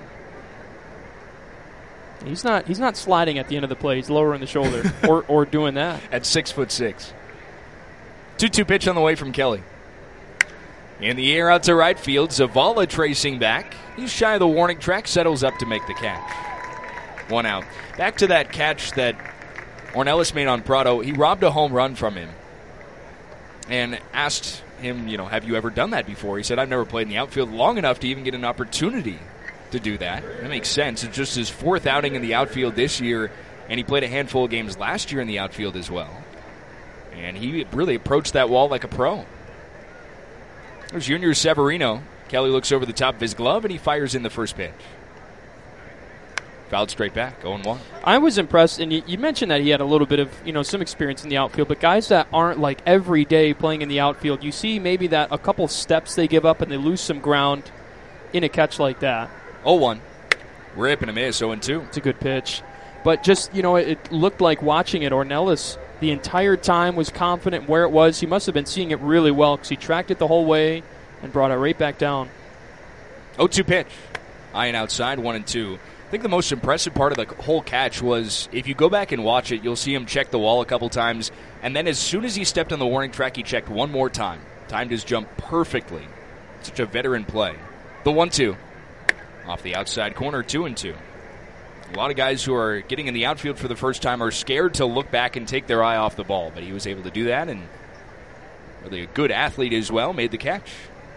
He's not sliding at the end of the play. He's lowering the shoulder or doing that. At 6'6". 2-2 pitch on the way from Kelly. In the air out to right field, Zavala tracing back. He's shy of the warning track, settles up to make the catch. 1 out. Back to that catch that Ornelas made on Prado. He robbed a home run from him and asked him, have you ever done that before? He said, I've never played in the outfield long enough to even get an opportunity to do that. That makes sense. It's just his 4th outing in the outfield this year, and he played a handful of games last year in the outfield as well. And he really approached that wall like a pro. There's Junior Severino. Kelly looks over the top of his glove, and he fires in the first pitch. Fouled straight back, 0-1. I was impressed, and you mentioned that he had a little bit of some experience in the outfield, but guys that aren't like every day playing in the outfield, you see maybe that a couple steps they give up and they lose some ground in a catch like that. 0-1. Rip and a miss, 0-2. It's a good pitch. But just, it looked like watching it. Ornelas the entire time was confident where it was. He must have been seeing it really well because he tracked it the whole way and brought it right back down. 0-2 pitch. High and outside, 1-2. I think the most impressive part of the whole catch was if you go back and watch it, you'll see him check the wall a couple times. And then as soon as he stepped on the warning track, he checked one more time. Timed his jump perfectly. Such a veteran play. The 1-2. Off the outside corner, 2-2. A lot of guys who are getting in the outfield for the first time are scared to look back and take their eye off the ball, but he was able to do that, and really a good athlete as well, made the catch.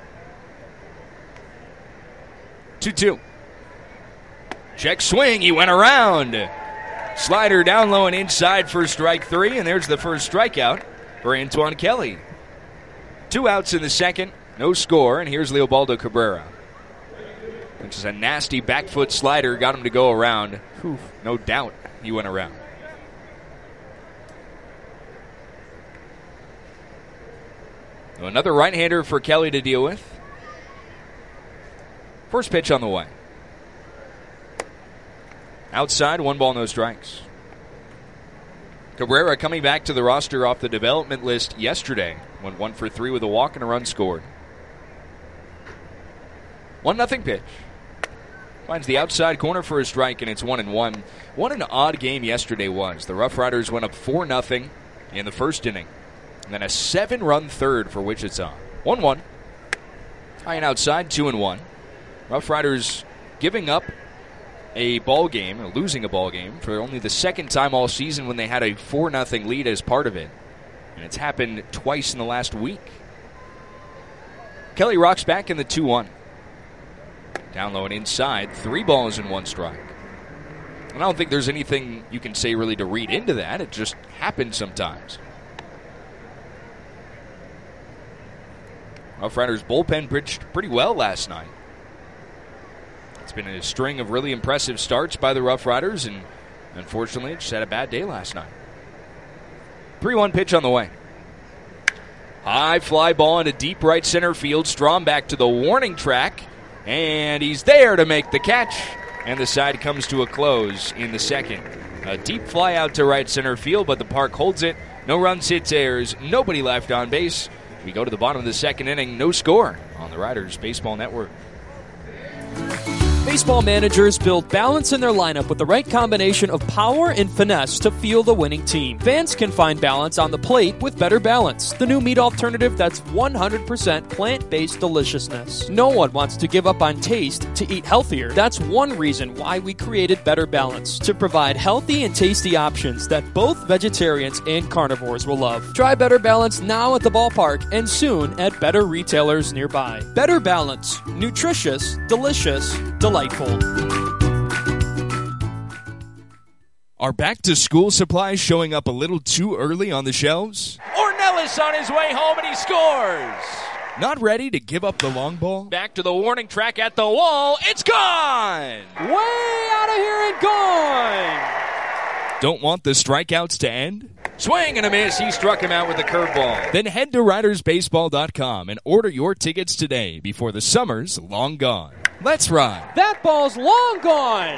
2-2. Check swing, he went around. Slider down low and inside for strike 3, and there's the first strikeout for Antoine Kelly. 2 outs in the second, no score, and here's Leobaldo Cabrera. Which is a nasty back foot slider, got him to go around. Oof. No doubt he went around. So another right-hander for Kelly to deal with. First pitch on the way. Outside, 1 ball, no strikes. Cabrera coming back to the roster off the development list yesterday. Went 1 for 3 with a walk and a run scored. 1-0 pitch. Finds the outside corner for a strike, and it's 1-1. What an odd game yesterday was. The Rough Riders went up 4-0 in the first inning. And then a 7-run third for Wichita. 1-1. High and outside, 2-1. Rough Riders giving up a ball game, or losing a ball game, for only the second time all season when they had a 4-0 lead as part of it. And it's happened twice in the last week. Kelly rocks back in the 2-1. Down low and inside, 3 balls and 1 strike. And I don't think there's anything you can say really to read into that. It just happens sometimes. Rough Riders bullpen pitched pretty well last night. It's been a string of really impressive starts by the Rough Riders, and unfortunately, it just had a bad day last night. 3-1 pitch on the way. High fly ball into deep right center field. Strom back to the warning track. And he's there to make the catch. And the side comes to a close in the second. A deep fly out to right center field, but the park holds it. No runs, hits, errors. Nobody left on base. We go to the bottom of the second inning. No score on the Riders Baseball Network. Baseball managers build balance in their lineup with the right combination of power and finesse to fuel the winning team. Fans can find balance on the plate with Better Balance, the new meat alternative that's 100% plant-based deliciousness. No one wants to give up on taste to eat healthier. That's one reason why we created Better Balance, to provide healthy and tasty options that both vegetarians and carnivores will love. Try Better Balance now at the ballpark and soon at better retailers nearby. Better Balance. Nutritious, delicious, delightful. Are back-to-school supplies showing up a little too early on the shelves? Ornelas on his way home, and he scores. Not ready to give up the long ball? Back to the warning track at the wall. It's gone! Way out of here and gone! Don't want the strikeouts to end? Swing and a miss. He struck him out with a curveball. Then head to RidersBaseball.com and order your tickets today before the summer's long gone. Let's ride. That ball's long gone.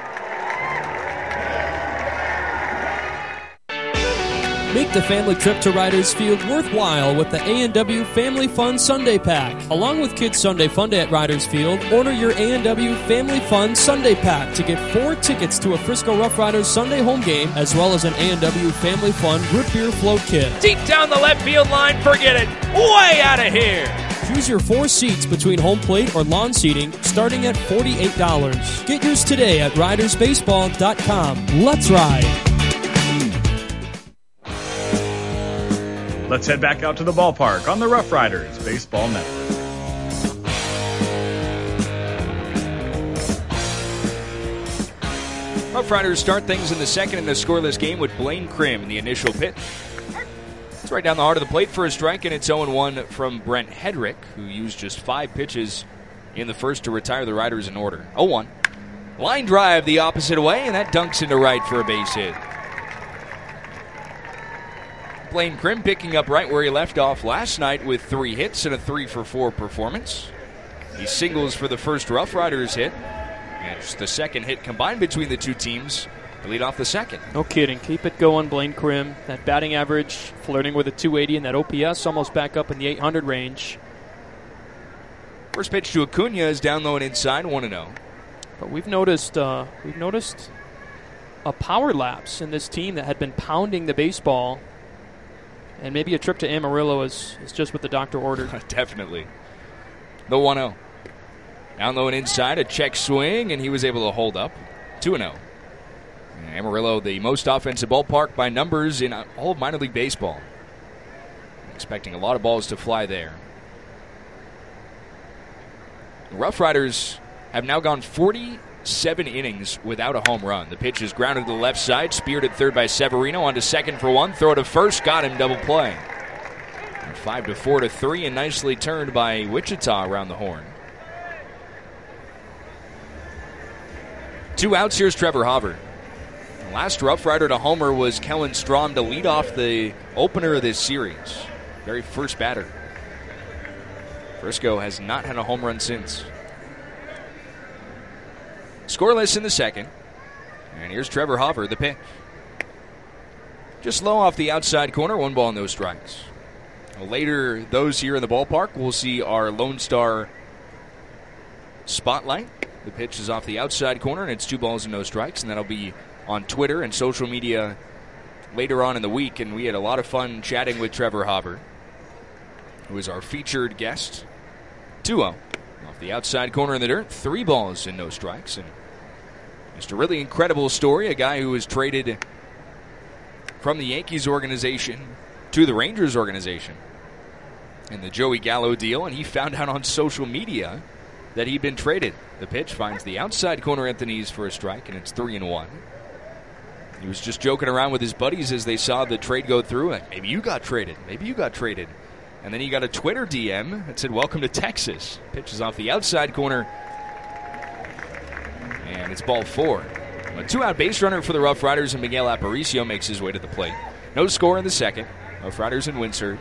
Make the family trip to Riders Field worthwhile with the A&W Family Fun Sunday Pack. Along with Kids Sunday Funday at Riders Field, order your A&W Family Fun Sunday Pack to get 4 tickets to a Frisco Rough Riders Sunday home game, as well as an A&W Family Fun Root Beer Float Kit. Deep down the left field line, forget it. Way out of here. Choose your 4 seats between home plate or lawn seating, starting at $48. Get yours today at RidersBaseball.com. Let's ride. Let's head back out to the ballpark on the Rough Riders Baseball Network. Rough Riders start things in the second in the scoreless game with Blaine Krim in the initial pitch. It's right down the heart of the plate for a strike, and it's 0-1 from Brent Hedrick, who used just 5 pitches in the first to retire the Riders in order. 0-1. Line drive the opposite way, and that dunks into right for a base hit. Blaine Krim picking up right where he left off last night with 3 hits and a 3-for-4 performance. He singles for the first Rough Riders hit, and just the second hit combined between the two teams to lead off the second. No kidding. Keep it going, Blaine Krim. That batting average flirting with a 280, and that OPS almost back up in the 800 range. First pitch to Acuna is down low and inside, 1-0. But we've noticed a power lapse in this team that had been pounding the baseball. And maybe a trip to Amarillo is just what the doctor ordered. Definitely. The 1-0. Down low and inside, a check swing, and he was able to hold up. 2-0. Amarillo, the most offensive ballpark by numbers in all of minor league baseball. Expecting a lot of balls to fly there. The Rough Riders have now gone 47 innings without a home run. The pitch is grounded to the left side, speared at third by Severino, on to second for 1, throw to first, got him, double play. 5-4-3, and nicely turned by Wichita around the horn. 2 outs, here's Trevor Hauver. The last Rough Rider to homer was Kellen Strom to lead off the opener of this series. Very first batter. Frisco has not had a home run since. Scoreless in the second. And here's Trevor Hauver, the pitch. Just low off the outside corner, 1 ball, no strikes. Later, those here in the ballpark will see our Lone Star spotlight. The pitch is off the outside corner, and it's 2 balls and no strikes, and that'll be on Twitter and social media later on in the week. And we had a lot of fun chatting with Trevor Hauver, who is our featured guest. 2-0. Off the outside corner in the dirt, 3 balls and no strikes. And just a really incredible story. A guy who was traded from the Yankees organization to the Rangers organization in the Joey Gallo deal, and he found out on social media that he'd been traded. The pitch finds the outside corner at the knees for a strike, and it's 3-1. He was just joking around with his buddies as they saw the trade go through. Like, maybe you got traded. Maybe you got traded. And then he got a Twitter DM that said, "Welcome to Texas." Pitch is off the outside corner. And it's ball 4. A 2-out base runner for the Rough Riders, and Miguel Aparicio makes his way to the plate. No score in the second. Rough Riders in win surge.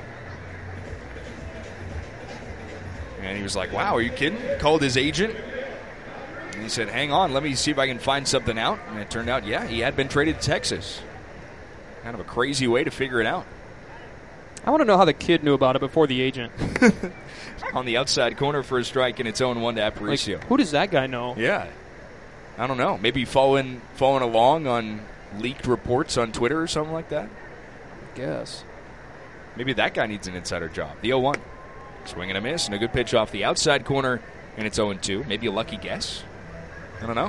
And he was like, "Wow, are you kidding?" Called his agent. And he said, "Hang on, let me see if I can find something out." And it turned out, yeah, he had been traded to Texas. Kind of a crazy way to figure it out. I want to know how the kid knew about it before the agent. on the outside corner for a strike, and it's 0-1 to Aparicio. Like, who does that guy know? Yeah. I don't know. Maybe following along on leaked reports on Twitter or something like that? I guess. Maybe that guy needs an insider job. The 0-1. Swing and a miss, and a good pitch off the outside corner, and it's 0-2. Maybe a lucky guess? I don't know.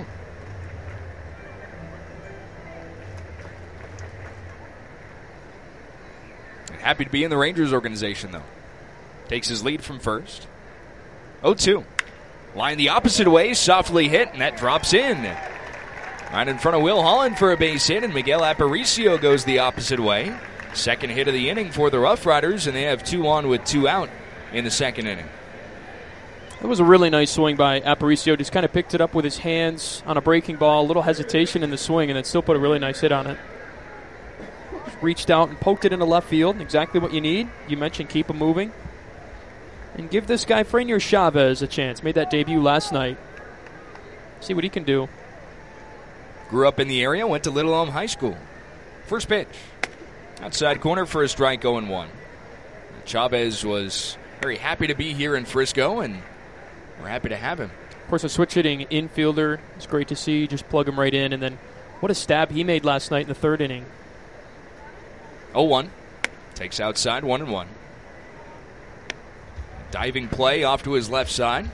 Happy to be in the Rangers organization, though. Takes his lead from first. 0-2. Line the opposite way, softly hit, and that drops in. Right in front of Will Holland for a base hit, and Miguel Aparicio goes the opposite way. Second hit of the inning for the Rough Riders, and they have 2 on with 2 out in the second inning. It was a really nice swing by Aparicio. Just kind of picked it up with his hands on a breaking ball. A little hesitation in the swing, and then still put a really nice hit on it. Reached out and poked it into left field. Exactly what you need. You mentioned keep him moving. And give this guy, Frenier Chavez, a chance. Made that debut last night. See what he can do. Grew up in the area, went to Little Elm High School. First pitch. Outside corner for a strike, 0-1. Chavez was very happy to be here in Frisco, and we're happy to have him. Of course, a switch-hitting infielder. It's great to see. Just plug him right in. And then what a stab he made last night in the third inning. 0-1. Takes outside, 1-1. Diving play off to his left side.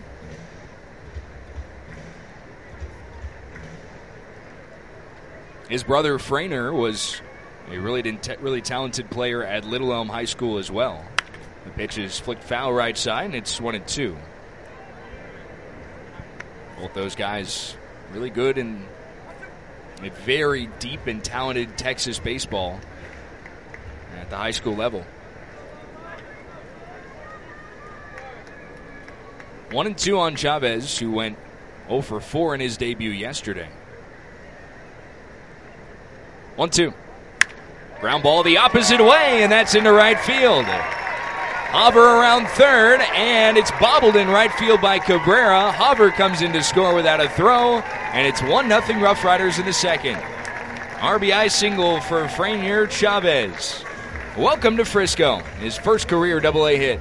His brother Frenier was a really talented player at Little Elm High School as well. The pitch is flicked foul right side, and it's 1-2. Both those guys really good in a very deep and talented Texas baseball at the high school level. 1-2 on Chavez, who went 0 for 4 in his debut yesterday. 1-2. Ground ball the opposite way, and that's into right field. Haber around third, and it's bobbled in right field by Cabrera. Haber comes in to score without a throw, and it's 1-0 Rough Riders in the second. RBI single for Frenier Chavez. Welcome to Frisco, his first career Double-A hit.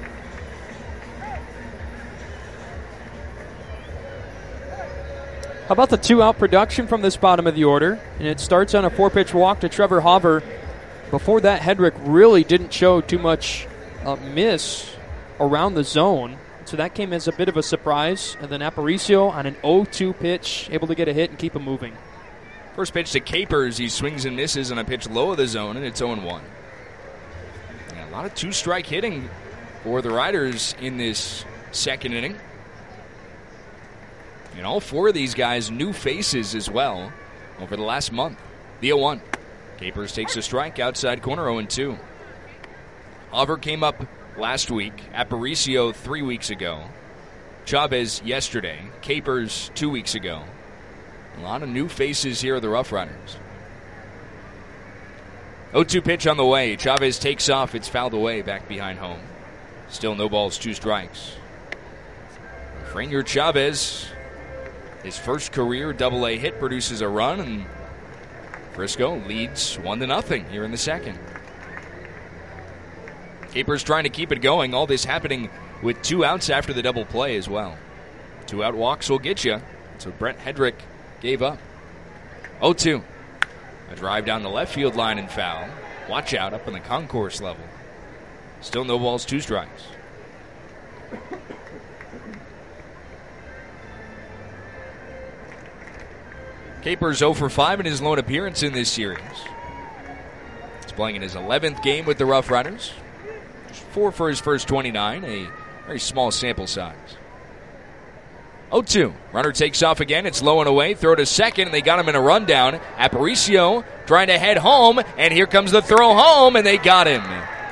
How about the 2-out production from this bottom of the order? And it starts on a 4-pitch walk to Trevor Haber. Before that, Hedrick really didn't show too much miss around the zone. So that came as a bit of a surprise. And then Aparicio on an 0-2 pitch, able to get a hit and keep him moving. First pitch to Capers. He swings and misses on a pitch low of the zone, and it's 0-1. Yeah, a lot of 2-strike hitting for the Riders in this second inning. And all 4 of these guys new faces as well over the last month. The 0-1. Capers takes a strike outside corner, 0-2. Haber came up last week. Aparicio 3 weeks ago. Chavez yesterday. Capers 2 weeks ago. A lot of new faces here at the Rough Riders. 0-2 pitch on the way. Chavez takes off. It's fouled away back behind home. Still no balls, 2 strikes. Frenier Chavez, his first career Double-A hit, produces a run, and Frisco leads 1-0 here in the second. Capers trying to keep it going. All this happening with 2 outs after the double play as well. 2-out walks will get you. That's what Brent Hedrick gave up. 0-2. A drive down the left field line and foul. Watch out up in the concourse level. Still no balls, 2 strikes. Capers 0 for 5 in his lone appearance in this series. He's playing in his 11th game with the Rough Riders. 4 for his first 29, a very small sample size. 0-2. Runner takes off again. It's low and away. Throw to second, and they got him in a rundown. Aparicio trying to head home, and here comes the throw home, and they got him.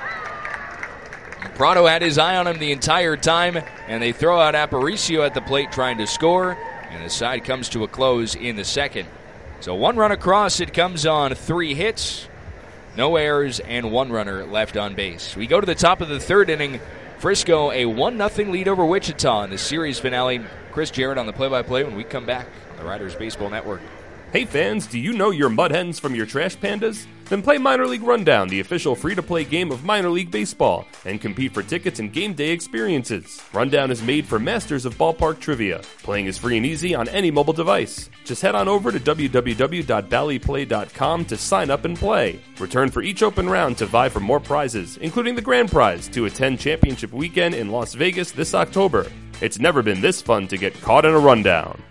Prado had his eye on him the entire time, and they throw out Aparicio at the plate trying to score. And the side comes to a close in the second. So 1 run across. It comes on 3 hits, no errors, and 1 runner left on base. We go to the top of the third inning. Frisco a 1-0 lead over Wichita in the series finale. Chris Jarrett on the play-by-play when we come back on the Riders Baseball Network. Hey fans, do you know your mud hens from your trash pandas? Then play Minor League Rundown, the official free-to-play game of Minor League Baseball, and compete for tickets and game day experiences. Rundown is made for masters of ballpark trivia. Playing is free and easy on any mobile device. Just head on over to www.ballyplay.com to sign up and play. Return for each open round to vie for more prizes, including the grand prize to attend Championship Weekend in Las Vegas this October. It's never been this fun to get caught in a rundown.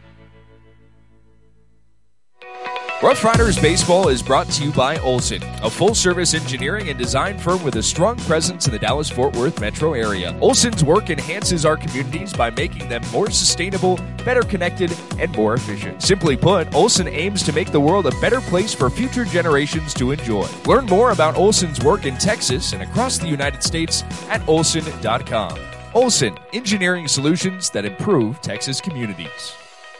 Rough Riders Baseball is brought to you by Olson, a full-service engineering and design firm with a strong presence in the Dallas-Fort Worth metro area. Olson's work enhances our communities by making them more sustainable, better connected, and more efficient. Simply put, Olson aims to make the world a better place for future generations to enjoy. Learn more about Olson's work in Texas and across the United States at olson.com. Olson, engineering solutions that improve Texas communities.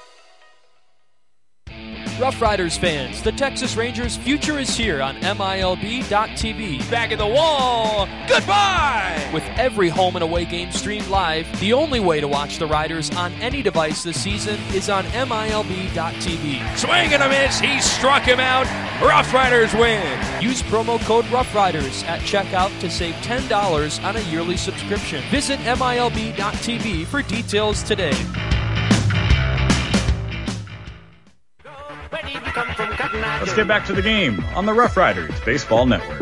Rough Riders fans, the Texas Rangers' future is here on MILB.TV. Back of the wall, goodbye! With every home and away game streamed live, the only way to watch the Riders on any device this season is on MILB.TV. Swing and a miss, he struck him out. Rough Riders win. Use promo code Rough Riders at checkout to save $10 on a yearly subscription. Visit MILB.TV for details today. Let's get back to the game on the Rough Riders Baseball Network.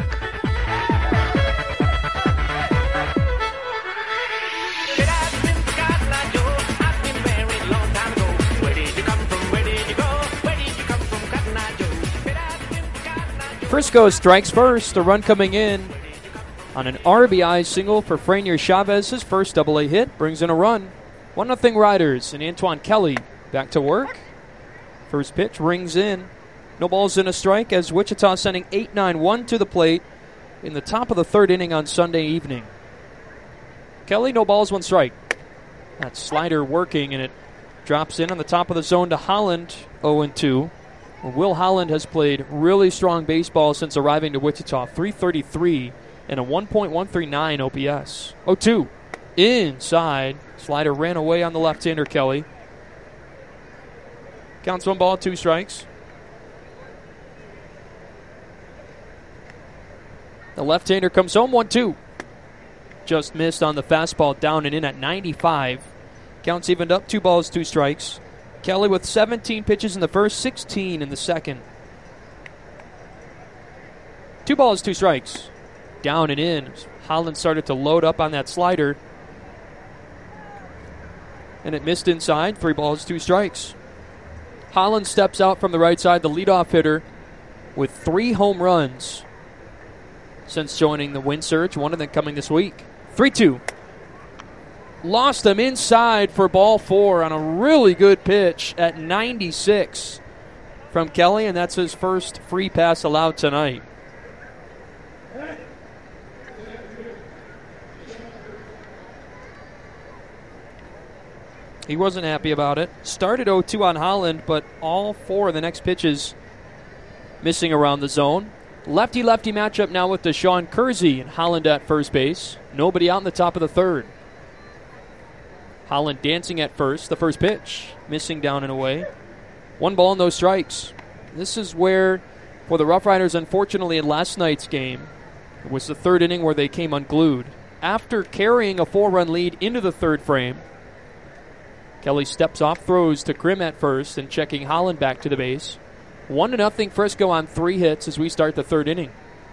Frisco strikes first. The run coming in on an RBI single for Franier Chavez. His first double-A hit brings in a run. 1-0 Riders, and Antoine Kelly back to work. First pitch rings in. No balls and a strike as Wichita sending 8-9-1 to the plate in the top of the third inning on Sunday evening. Kelly, no balls, one strike. That slider working, and it drops in on the top of the zone to Holland, 0-2. Well, Will Holland has played really strong baseball since arriving to Wichita, .333 and a 1.139 OPS. 0-2. Inside. Slider ran away on the left-hander, Kelly. Counts 1 ball, 2 strikes. The left-hander comes home, 1-2. Just missed on the fastball, down and in at 95. Counts evened up, 2 balls, 2 strikes. Kelly with 17 pitches in the first, 16 in the second. 2 balls, 2 strikes. Down and in. Holland started to load up on that slider. And it missed inside, 3 balls, 2 strikes. Holland steps out from the right side, the leadoff hitter, with 3 home runs since joining the Wind Surge, one of them coming this week. 3-2. Lost them inside for ball 4 on a really good pitch at 96 from Kelly, and that's his first free pass allowed tonight. He wasn't happy about it. Started 0-2 on Holland, but all 4 of the next pitches missing around the zone. Lefty-lefty matchup now with Deshaun Kersey and Holland at first base. Nobody out in the top of the third. Holland dancing at first. The first pitch missing down and away. 1 ball, no strikes. This is where, for the Rough Riders, unfortunately, in last night's game, it was the third inning where they came unglued. After carrying a 4-run lead into the third frame, Kelly steps off, throws to Krim at first, and checking Holland back to the base. 1-0 Frisco on 3 hits as we start the third inning.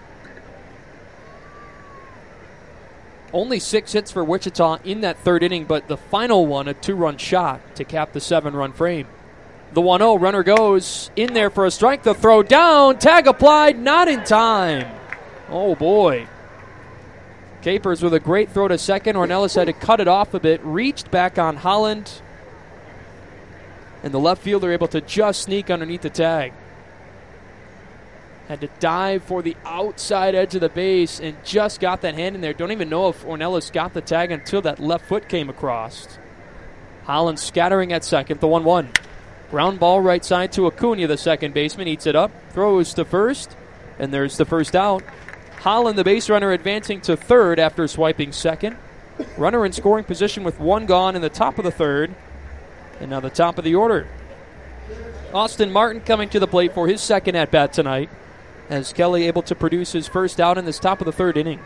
Only 6 hits for Wichita in that third inning, but the final one, a 2-run shot to cap the 7-run frame. The 1-0 runner goes in there for a strike. The throw down, tag applied, not in time. Oh boy. Capers with a great throw to second. Ornelas had to cut it off a bit, reached back on Holland, and the left fielder able to just sneak underneath the tag. Had to dive for the outside edge of the base and just got that hand in there. Don't even know if Ornelas got the tag until that left foot came across. Holland scattering at second, the 1-1. Ground ball right side to Acuna, the second baseman. Eats it up, throws to first, and there's the first out. Holland, the base runner, advancing to third after swiping second. Runner in scoring position with 1 gone in the top of the third. And now the top of the order. Austin Martin coming to the plate for his second at-bat tonight, as Kelly able to produce his first out in this top of the third inning.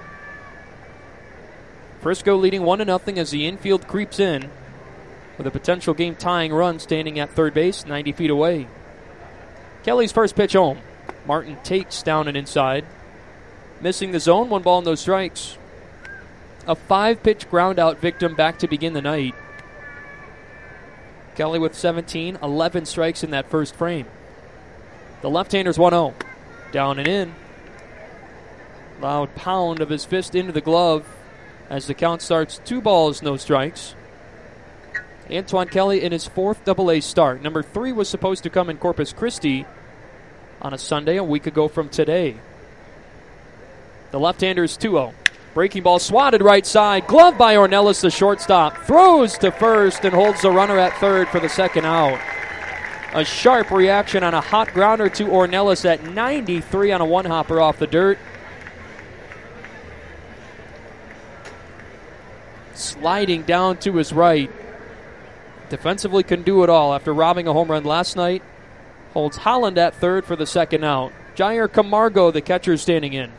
Frisco leading 1-0 as the infield creeps in, with a potential game-tying run standing at third base, 90 feet away. Kelly's first pitch home. Martin takes down and inside. Missing the zone, 1 ball, no strikes. A 5-pitch ground-out victim back to begin the night. Kelly with 17, 11 strikes in that first frame. The left-hander's 1-0. Down and in. Loud pound of his fist into the glove as the count starts 2 balls, no strikes. Antoine Kelly in his 4th AA start. Number 3 was supposed to come in Corpus Christi on a Sunday a week ago from today. The left-hander's 2-0. Breaking ball swatted right side. Glove by Ornelas, the shortstop. Throws to first and holds the runner at third for the second out. A sharp reaction on a hot grounder to Ornelas at 93 on a one-hopper off the dirt. Sliding down to his right. Defensively can do it all after robbing a home run last night. Holds Holland at third for the second out. Jair Camargo, the catcher, standing in.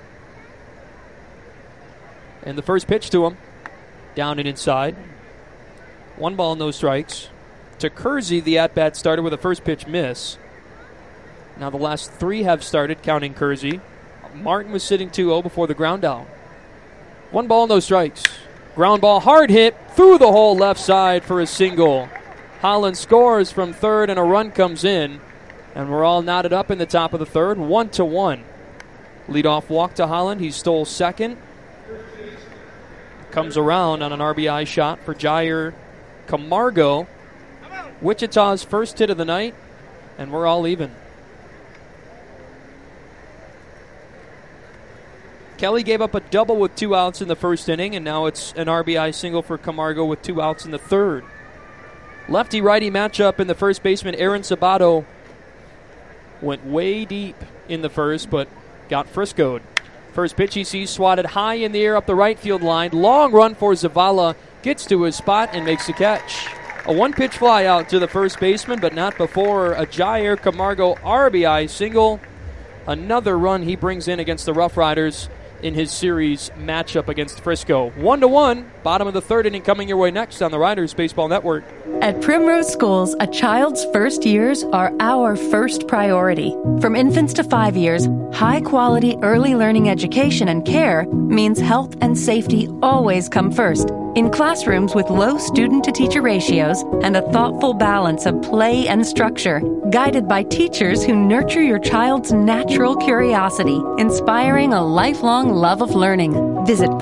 And the first pitch to him. Down and inside. 1 ball, no strikes. To Kersey, the at-bat started with a first pitch miss. Now the last 3 have started, counting Kersey. Martin was sitting 2-0 before the ground out. 1 ball, no strikes. Ground ball, hard hit through the hole left side for a single. Holland scores from third and a run comes in. And we're all knotted up in the top of the third, 1-1. Leadoff walk to Holland. He stole second. Comes around on an RBI shot for Jair Camargo. Wichita's first hit of the night, and we're all even. Kelly gave up a double with 2 outs in the first inning, and now it's an RBI single for Camargo with 2 outs in the third. Lefty-righty matchup, in the first baseman Aaron Sabato went way deep in the first, but got Friscoed. First pitch he sees swatted high in the air up the right field line. Long run for Zavala. Gets to his spot and makes the catch. A 1-pitch fly out to the first baseman, but not before a Jair Camargo RBI single. Another run he brings in against the Rough Riders in his series matchup against Frisco. 1-1, bottom of the third inning coming your way next on the Riders Baseball Network. At Primrose Schools, a child's first years are our first priority. From infants to 5 years, high-quality early learning education and care means health and safety always come first. In classrooms with low student-to-teacher ratios and a thoughtful balance of play and structure, guided by teachers who nurture your child's natural curiosity, inspiring a lifelong love of learning. Visit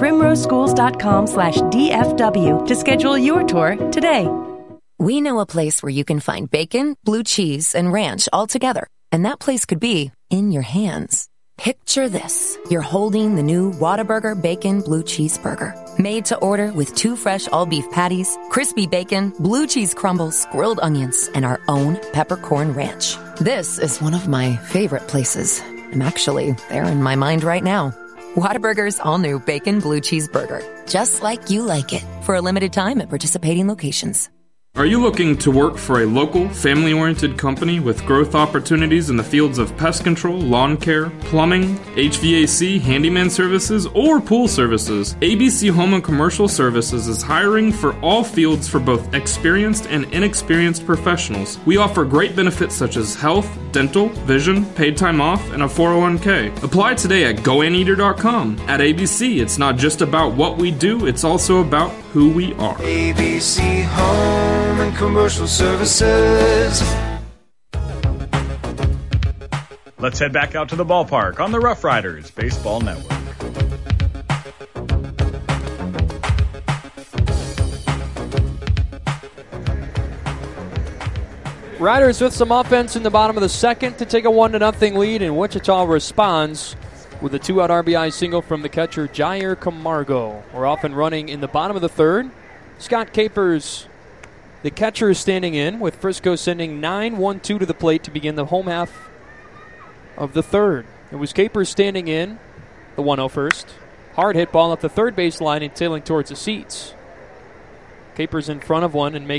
primroseschools.com/DFW to schedule your tour today. We know a place where you can find bacon, blue cheese, and ranch all together, and that place could be in your hands. Picture this. You're holding the new Whataburger Bacon Blue Cheese Burger. Made to order with 2 fresh all-beef patties, crispy bacon, blue cheese crumbles, grilled onions, and our own peppercorn ranch. This is one of my favorite places. I'm actually there in my mind right now. Whataburger's all-new Bacon Blue Cheese Burger. Just like you like it. For a limited time at participating locations. Are you looking to work for a local, family-oriented company with growth opportunities in the fields of pest control, lawn care, plumbing, HVAC, handyman services, or pool services? ABC Home and Commercial Services is hiring for all fields for both experienced and inexperienced professionals. We offer great benefits such as health, dental, vision, paid time off, and a 401k. Apply today at goanteater.com. At ABC, it's not just about what we do, it's also about who we are. ABC Home and Commercial Services. Let's head back out to the ballpark on the Rough Riders Baseball Network. Riders with some offense in the bottom of the second to take a 1-0 lead, and Wichita responds with a 2-out RBI single from the catcher Jair Camargo. We're off and running in the bottom of the third. Scott Capers, the catcher, is standing in, with Frisco sending 9-1-2 to the plate to begin the home half of the third. It was Capers standing in, the 1-0 first. Hard hit ball up the third base line and tailing towards the seats. Capers in front of one and make it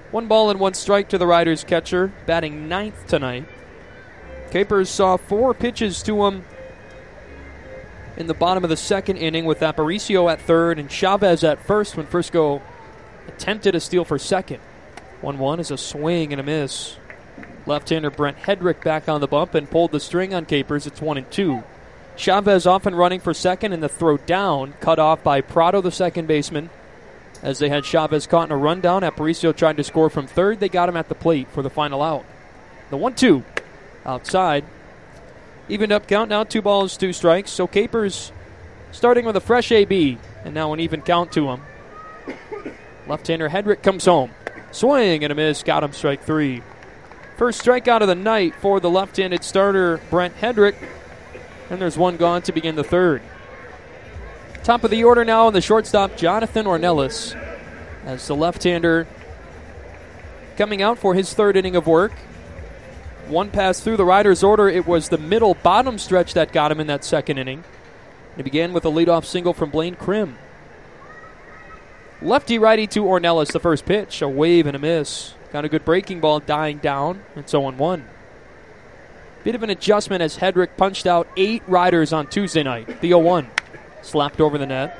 1-1 to the Riders catcher, batting 9th tonight. Capers saw 4 pitches to him in the bottom of the second inning with Aparicio at third and Chavez at first when Frisco attempted a steal for second. 1-1 is a swing and a miss. Left-hander Brent Hedrick back on the bump and pulled the string on Capers. It's 1-2. Chavez off and running for second, and the throw down cut off by Prado, the second baseman. As they had Chavez caught in a rundown, Aparicio tried to score from third. They got him at the plate for the final out. The 1-2 outside. Evened up count now, 2 balls, 2 strikes. So Capers starting with a fresh AB, and now an even count to him. Left-hander Hedrick comes home. Swing and a miss, got him strike 3. First strikeout of the night for the left-handed starter, Brent Hedrick. And there's 1 gone to begin the third. Top of the order now on the shortstop, Jonathan Ornelas, as the left-hander coming out for his third inning of work. 1 pass through the Riders' order. It was the middle bottom stretch that got him in that second inning. It began with a leadoff single from Blaine Krim. Lefty-righty to Ornelas, the first pitch. A wave and a miss. Got a good breaking ball dying down. It's 0-1. Bit of an adjustment as Hedrick punched out 8 Riders on Tuesday night. The 0-1. Slapped over the net.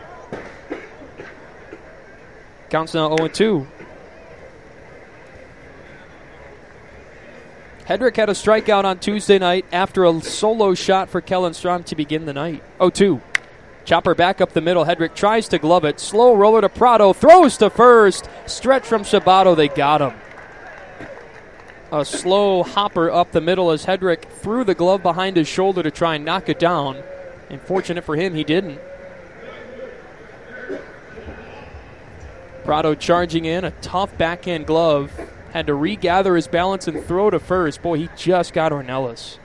Counts now 0-2. Hedrick had a strikeout on Tuesday night after a solo shot for Kellen Strom to begin the night. 0-2. Chopper back up the middle. Hedrick tries to glove it. Slow roller to Prado. Throws to first. Stretch from Sabato. They got him. A slow hopper up the middle as Hedrick threw the glove behind his shoulder to try and knock it down. And fortunate for him, he didn't. Prado charging in. A tough backhand glove. Had to regather his balance and throw to first. Boy, he just got Ornelas.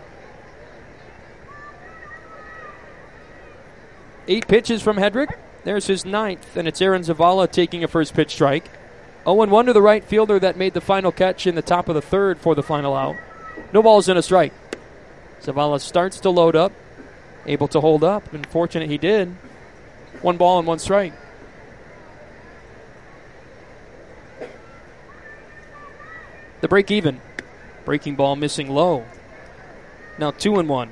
8 pitches from Hedrick. There's his 9th, and it's Aaron Zavala taking a first pitch strike. 0-1 to the right fielder that made the final catch in the top of the third for the final out. No balls and a strike. Zavala starts to load up. Able to hold up, and fortunate he did. 1 ball and 1 strike. The break even. Breaking ball missing low. Now 2-1.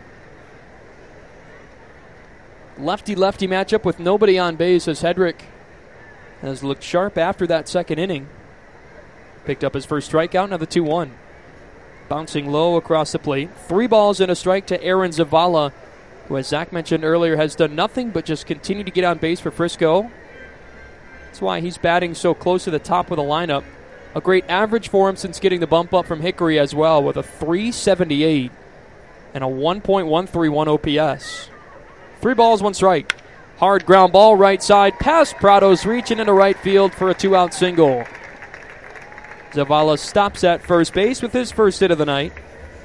Lefty-lefty matchup with nobody on base as Hedrick has looked sharp after that second inning. Picked up his first strikeout, now the 2-1. Bouncing low across the plate. 3 balls and a strike to Aaron Zavala, who, as Zach mentioned earlier, has done nothing but just continue to get on base for Frisco. That's why he's batting so close to the top of the lineup. A great average for him since getting the bump up from Hickory as well, with a .378 and a 1.131 OPS. 3 balls, 1 strike. Hard ground ball right side past Prado's reaching into right field for a 2-out single. Zavala stops at first base with his first hit of the night.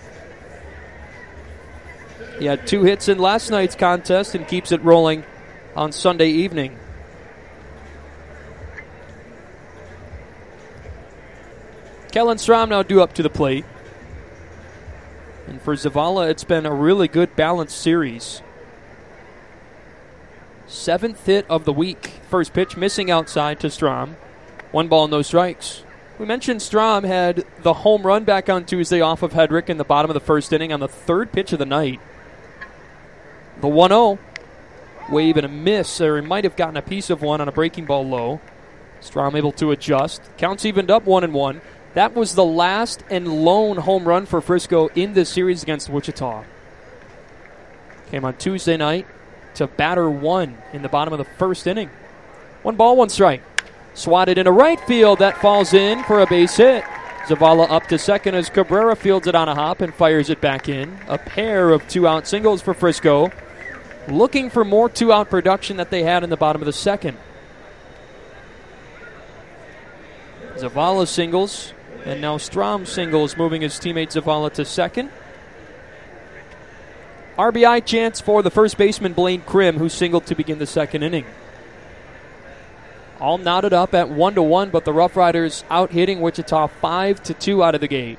He had 2 hits in last night's contest and keeps it rolling on Sunday evening. Kellen Strom now due up to the plate. And for Zavala, it's been a really good balanced series. 7th hit of the week. First pitch missing outside to Strom. 1 ball, no strikes. We mentioned Strom had the home run back on Tuesday off of Hedrick in the bottom of the first inning on the 3rd pitch of the night. The 1-0. Wave and a miss, or he might have gotten a piece of one on a breaking ball low. Strom able to adjust. Counts evened up 1-1. That was the last and lone home run for Frisco in this series against Wichita. Came on Tuesday night to batter 1 in the bottom of the first inning. 1 ball, 1 strike. Swatted into right field. That falls in for a base hit. Zavala up to second as Cabrera fields it on a hop and fires it back in. A pair of 2-out singles for Frisco. Looking for more 2-out production that they had in the bottom of the second. Zavala singles. And now Strom singles, moving his teammate Zavala to second. RBI chance for the first baseman Blaine Krim, who singled to begin the second inning. All knotted up at 1-1, but the Rough Riders out hitting Wichita 5-2 out of the gate.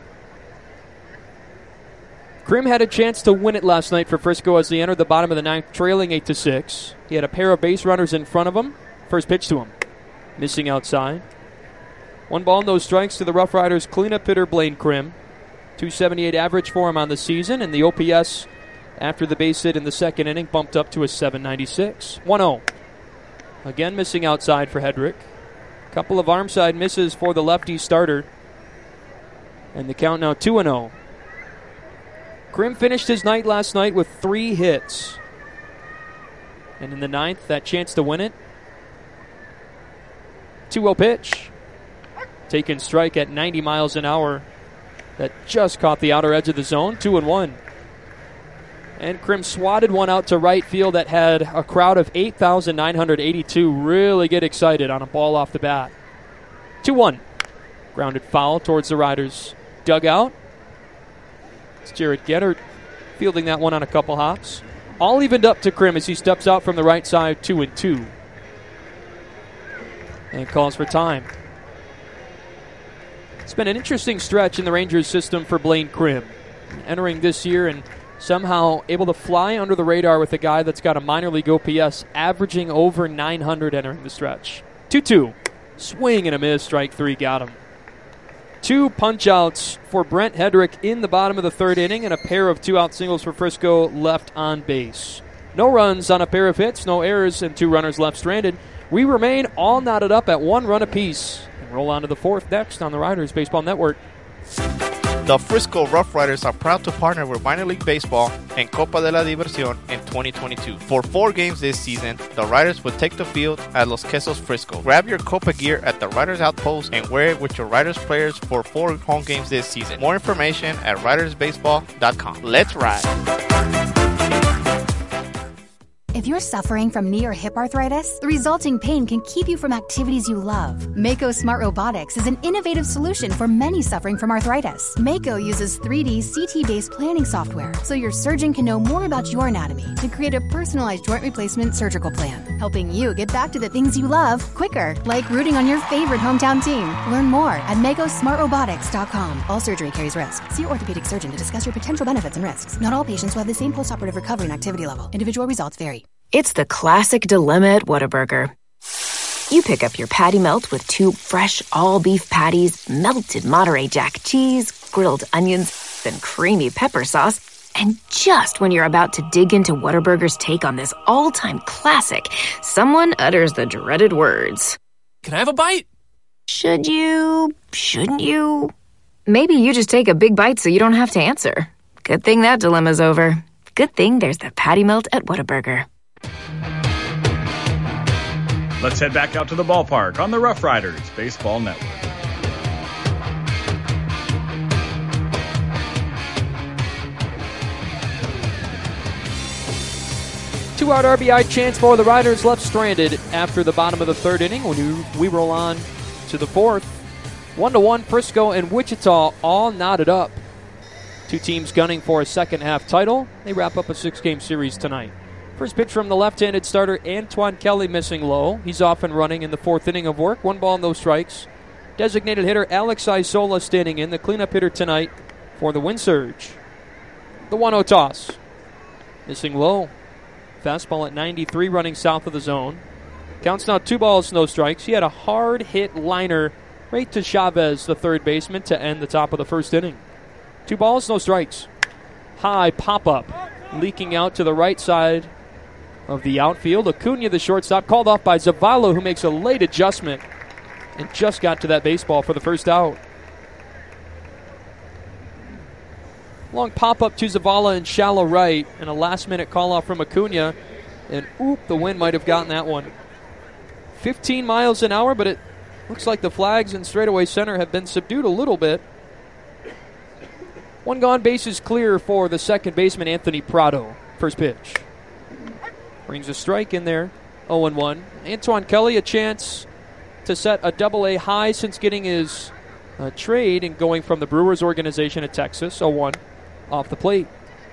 Krim had a chance to win it last night for Frisco as they entered the bottom of the 9th, trailing 8-6. He had a pair of base runners in front of him. First pitch to him. Missing outside. 1 ball, no strikes to the Rough Riders cleanup hitter Blaine Krim. .278 average for him on the season, and the OPS after the base hit in the second inning bumped up to a .796. 1-0. Again missing outside for Hedrick. Couple of arm side misses for the lefty starter. And the count now 2-0. Krim finished his night last night with 3 hits. And in the ninth, that chance to win it. 2-0 pitch. Taken strike at 90 miles an hour. That just caught the outer edge of the zone. 2-1. And Krim swatted one out to right field that had a crowd of 8,982 really get excited on a ball off the bat. 2-1. Grounded foul towards the Riders' dugout. It's Jared Gettert fielding that one on a couple hops. All evened up to Krim as he steps out from the right side, 2-2. And calls for time. It's been an interesting stretch in the Rangers system for Blaine Krim. Entering this year and somehow able to fly under the radar with a guy that's got a minor league OPS averaging over 900 entering the stretch. 2-2. Swing and a miss. Strike 3 got him. 2 punch-outs for Brent Hedrick in the bottom of the third inning and a pair of 2-out singles for Frisco left on base. No runs on a pair of hits, no errors, and 2 runners left stranded. We remain all knotted up at 1 run apiece. And roll on to the 4th next on the Riders Baseball Network. The Frisco Rough Riders are proud to partner with Minor League Baseball and Copa de la Diversión in 2022. For 4 games this season, the Riders will take the field at Los Quesos Frisco. Grab your Copa gear at the Riders Outpost and wear it with your Riders players for 4 home games this season. More information at ridersbaseball.com. Let's ride! If you're suffering from knee or hip arthritis, the resulting pain can keep you from activities you love. Mako Smart Robotics is an innovative solution for many suffering from arthritis. Mako uses 3D CT-based planning software, so your surgeon can know more about your anatomy to create a personalized joint replacement surgical plan, helping you get back to the things you love quicker, like rooting on your favorite hometown team. Learn more at MakoSmartRobotics.com. All surgery carries risk. See your orthopedic surgeon to discuss your potential benefits and risks. Not all patients will have the same postoperative recovery and activity level. Individual results vary. It's the classic dilemma at Whataburger. You pick up your patty melt with 2 fresh all-beef patties, melted Monterey Jack cheese, grilled onions, then creamy pepper sauce, and just when you're about to dig into Whataburger's take on this all-time classic, someone utters the dreaded words. Can I have a bite? Should you? Shouldn't you? Maybe you just take a big bite so you don't have to answer. Good thing that dilemma's over. Good thing there's the patty melt at Whataburger. Let's head back out to the ballpark on the Rough Riders Baseball Network. Two-out RBI chance for the Riders left stranded after the bottom of the third inning when we roll on to the 4th. 1-1 Frisco and Wichita all knotted up. 2 teams gunning for a second-half title. They wrap up a 6-game series tonight. First pitch from the left-handed starter, Antoine Kelly, missing low. He's off and running in the 4th inning of work. 1 ball, no strikes. Designated hitter Alex Isola standing in, the cleanup hitter tonight for the Wind Surge. The 1-0 toss. Missing low. Fastball at 93, running south of the zone. Counts now 2 balls, no strikes. He had a hard-hit liner right to Chavez, the third baseman, to end the top of the first inning. 2 balls, no strikes. High pop-up, leaking out to the right side of the outfield. Acuna, the shortstop, called off by Zavala, who makes a late adjustment and just got to that baseball for the first out. Long pop-up to Zavala in shallow right, and a last-minute call-off from Acuna. And, the wind might have gotten that one. 15 miles an hour, but it looks like the flags in straightaway center have been subdued a little bit. 1 gone, bases clear for the second baseman, Anthony Prado. First pitch. Brings a strike in there, 0-1. Antoine Kelly, a chance to set a Double-A high since getting his trade and going from the Brewers organization at Texas, 0-1, off the plate.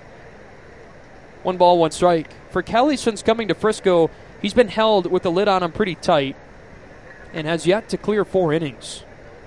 1 ball, 1 strike. For Kelly, since coming to Frisco, he's been held with the lid on him pretty tight and has yet to clear 4 innings.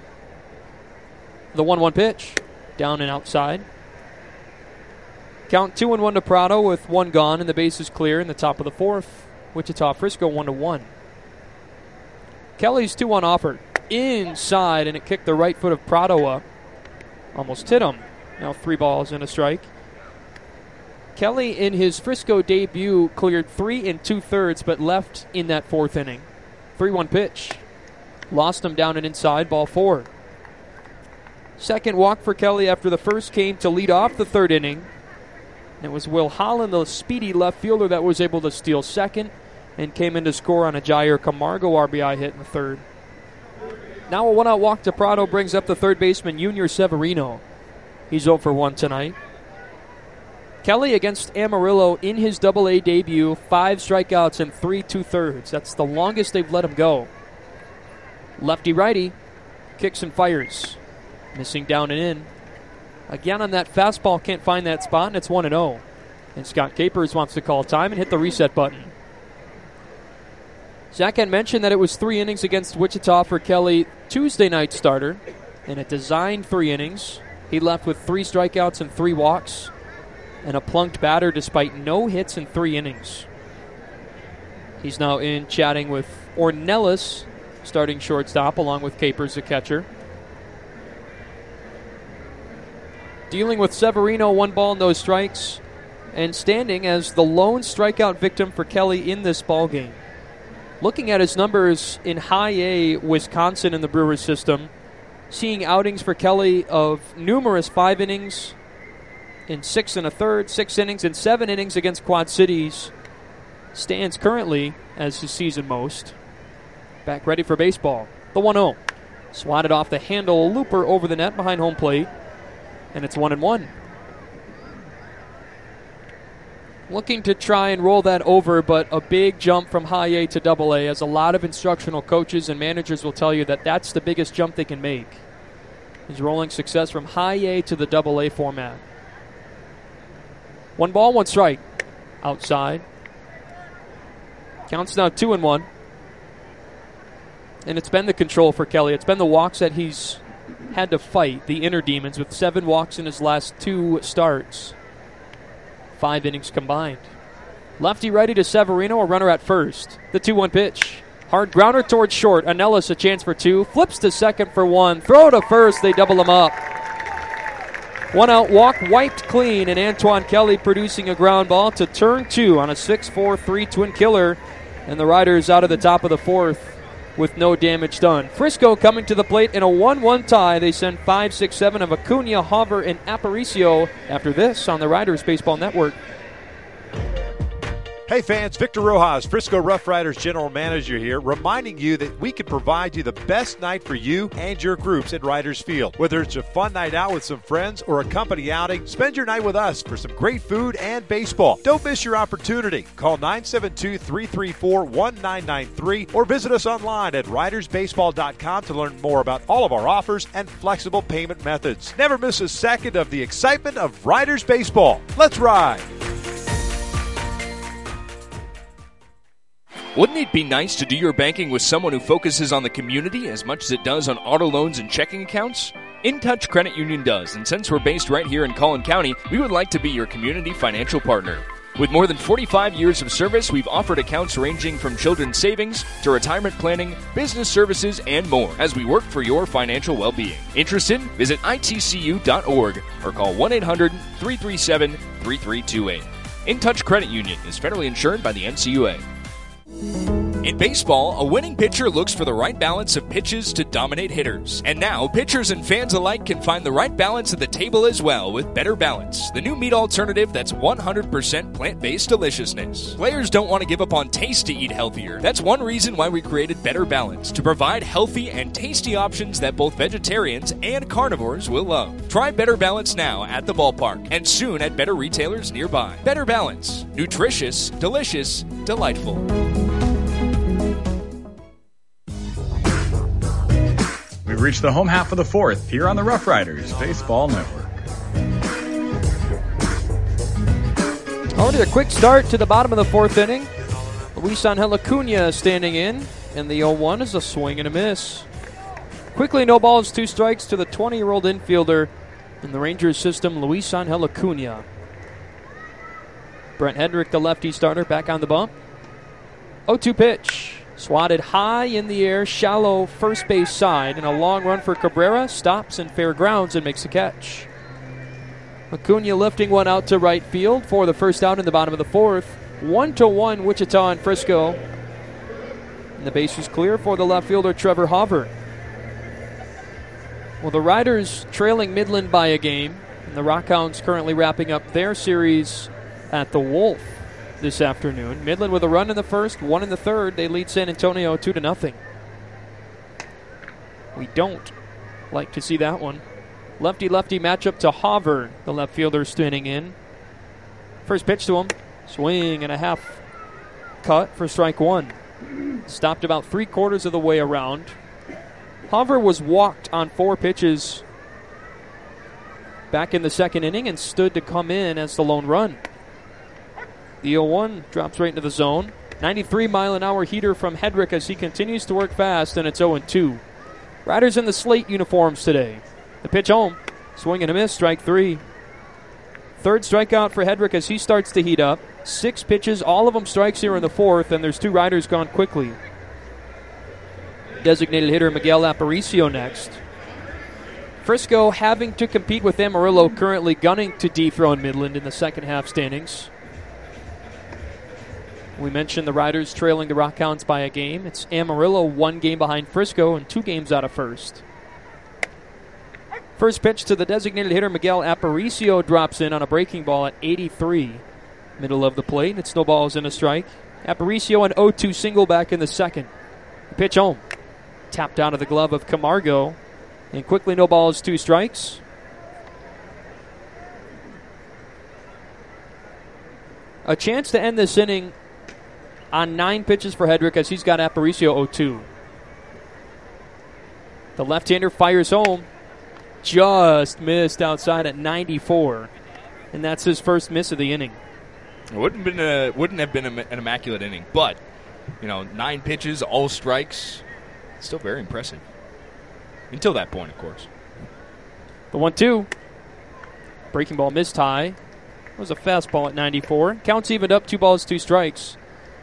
The 1-1 pitch, down and outside. Count 2-1 to Prado with 1 gone and the bases clear in the top of the 4th. Wichita Frisco 1-1. Kelly's 2-1 offer. inside, and it kicked the right foot of Prado up. Almost hit him. Now 3 balls and a strike. Kelly, in his Frisco debut, cleared 3 2/3, but left in that 4th inning. 3-1 pitch. Lost him down and inside, ball 4. Second walk for Kelly after the first came to lead off the 3rd inning. And it was Will Holland, the speedy left fielder, that was able to steal second and came in to score on a Jair Camargo RBI hit in the 3rd. Now a 1-out walk to Prado brings up the 3rd baseman, Junior Severino. He's 0 for 1 tonight. Kelly against Amarillo in his Double-A debut, 5 strikeouts and 3 2/3. That's the longest they've let him go. Lefty-righty, kicks and fires. Missing down and in. Again on that fastball, can't find that spot, and it's 1-0. And Scott Capers wants to call time and hit the reset button. Zach had mentioned that it was 3 innings against Wichita for Kelly, Tuesday night starter, and a designed 3 innings. He left with 3 strikeouts and 3 walks, and a plunked batter despite no hits in 3 innings. He's now in chatting with Ornelas, starting shortstop, along with Capers, the catcher. Dealing with Severino, 1 ball, no strikes, and standing as the lone strikeout victim for Kelly in this ballgame. Looking at his numbers in High A, Wisconsin in the Brewers system, seeing outings for Kelly of numerous 5 innings in 6 1/3, 6 innings, and 7 innings against Quad Cities, stands currently as his season most. Back ready for baseball. The 1-0. Swatted off the handle, a looper over the net behind home plate, and it's 1-1. Looking to try and roll that over, but a big jump from High A to Double A, as a lot of instructional coaches and managers will tell you that that's the biggest jump they can make, is rolling success from High A to the Double A format. 1 ball, 1 strike. Outside. Counts now 2-1. And it's been the control for Kelly. It's been the walks that he's had to fight, the inner demons, with 7 walks in his last 2 starts. 5 innings combined. Lefty-righty to Severino, a runner at first. The 2-1 pitch. Hard grounder towards short. Ornelas a chance for 2. Flips to second for 1. Throw to first. They double him up. 1-out walk wiped clean, and Antoine Kelly producing a ground ball to turn 2 on a 6-4-3 twin killer. And the Riders out of the top of the 4th with no damage done. Frisco coming to the plate in a 1-1 tie. They send 5, 6, 7 of Acuna, Hover, and Aparicio after this on the Riders Baseball Network. Hey fans, Victor Rojas, Frisco Rough Riders General Manager here, reminding you that we can provide you the best night for you and your groups at Riders Field. Whether it's a fun night out with some friends or a company outing, spend your night with us for some great food and baseball. Don't miss your opportunity. Call 972-334-1993 or visit us online at ridersbaseball.com to learn more about all of our offers and flexible payment methods. Never miss a second of the excitement of Riders Baseball. Let's ride! Wouldn't it be nice to do your banking with someone who focuses on the community as much as it does on auto loans and checking accounts? InTouch Credit Union does, and since we're based right here in Collin County, we would like to be your community financial partner. With more than 45 years of service, we've offered accounts ranging from children's savings to retirement planning, business services, and more as we work for your financial well-being. Interested? Visit itcu.org or call 1-800-337-3328. InTouch Credit Union is federally insured by the NCUA. In baseball, a winning pitcher looks for the right balance of pitches to dominate hitters. And now, pitchers and fans alike can find the right balance at the table as well with Better Balance, the new meat alternative that's 100% plant-based deliciousness. Players don't want to give up on taste to eat healthier. That's one reason why we created Better Balance, to provide healthy and tasty options that both vegetarians and carnivores will love. Try Better Balance now at the ballpark and soon at better retailers nearby. Better Balance. Nutritious, delicious, delightful. We've reached the home half of the 4th here on the Rough Riders Baseball Network. Already a quick start to the bottom of the 4th inning. Luis Angel Acuna standing in, and the 0-1 is a swing and a miss. Quickly, no balls, 2 strikes to the 20-year-old infielder in the Rangers system, Luis Angel Acuna. Brent Hendrick, the lefty starter, back on the bump. 0-2 pitch. Swatted high in the air, shallow first base side, and a long run for Cabrera. Stops in fair grounds and makes a catch. Acuna lifting one out to right field for the first out in the bottom of the fourth. 1-1 Wichita and Frisco. And the base is clear for the left fielder Trevor Hauver. Well, the Riders trailing Midland by a game, and the Rockhounds currently wrapping up their series at the Wolf this afternoon. Midland with a run in the first, one in the third. They lead San Antonio 2-0. We don't like to see that one. Lefty-lefty matchup to Hauver, the left fielder standing in. First pitch to him. Swing and a half cut for strike one. Stopped about 3/4 of the way around. Hauver was walked on 4 pitches back in the second inning and stood to come in as the lone run. The 0-1 drops right into the zone. 93-mile-an-hour heater from Hedrick as he continues to work fast, and it's 0-2. Riders in the slate uniforms today. The pitch home. Swing and a miss, strike 3. Third strikeout for Hedrick as he starts to heat up. 6 pitches, all of them strikes here in the fourth, and there's 2 riders gone quickly. Designated hitter Miguel Aparicio next. Frisco having to compete with Amarillo, currently gunning to dethrone Midland in the second half standings. We mentioned the Riders trailing the Rockhounds by a game. It's Amarillo 1 game behind Frisco and 2 games out of first. First pitch to the designated hitter Miguel Aparicio drops in on a breaking ball at 83. Middle of the plate, and it snowballs in a strike. Aparicio an 0-2 single back in the second. The pitch home. Tapped out of the glove of Camargo. And quickly no balls, 2 strikes. A chance to end this inning on 9 pitches for Hedrick as he's got Aparicio 0-2. The left-hander fires home. Just missed outside at 94. And that's his first miss of the inning. It wouldn't have been an immaculate inning, but 9 pitches, all strikes, still very impressive. Until that point, of course. The 1-2. Breaking ball missed high. It was a fastball at 94. Counts evened up, 2 balls, 2 strikes.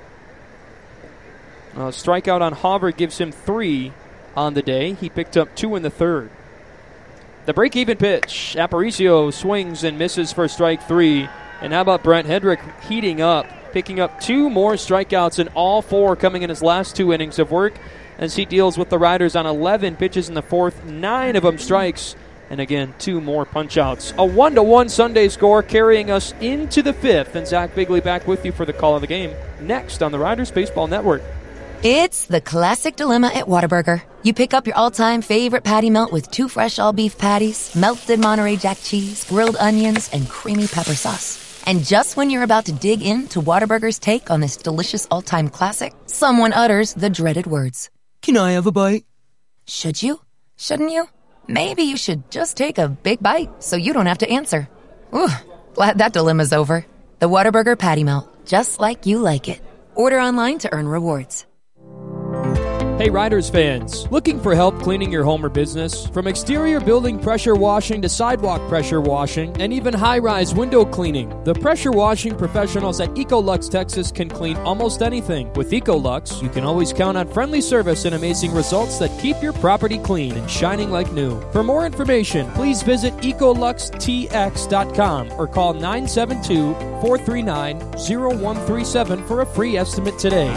Strikeout on Hauver gives him 3 on the day. He picked up 2 in the third. The break-even pitch. Aparicio swings and misses for strike 3. And how about Brent Hedrick heating up, picking up 2 more strikeouts, and all 4 coming in his last 2 innings of work as he deals with the Riders on 11 pitches in the fourth, 9 of them strikes, and again, 2 more punch-outs. A 1-1 Sunday score carrying us into the 5th, and Zach Bigley back with you for the call of the game next on the Riders Baseball Network. It's the classic dilemma at Whataburger. You pick up your all-time favorite patty melt with 2 fresh all-beef patties, melted Monterey Jack cheese, grilled onions, and creamy pepper sauce. And just when you're about to dig into Whataburger's take on this delicious all-time classic, someone utters the dreaded words. Can I have a bite? Should you? Shouldn't you? Maybe you should just take a big bite so you don't have to answer. Ooh, glad that dilemma's over. The Whataburger Patty Melt, just like you like it. Order online to earn rewards. Hey Riders fans, looking for help cleaning your home or business? From exterior building pressure washing to sidewalk pressure washing and even high-rise window cleaning, the pressure washing professionals at Ecolux Texas can clean almost anything. With Ecolux, you can always count on friendly service and amazing results that keep your property clean and shining like new. For more information, please visit EcoluxTX.com or call 972-439-0137 for a free estimate today.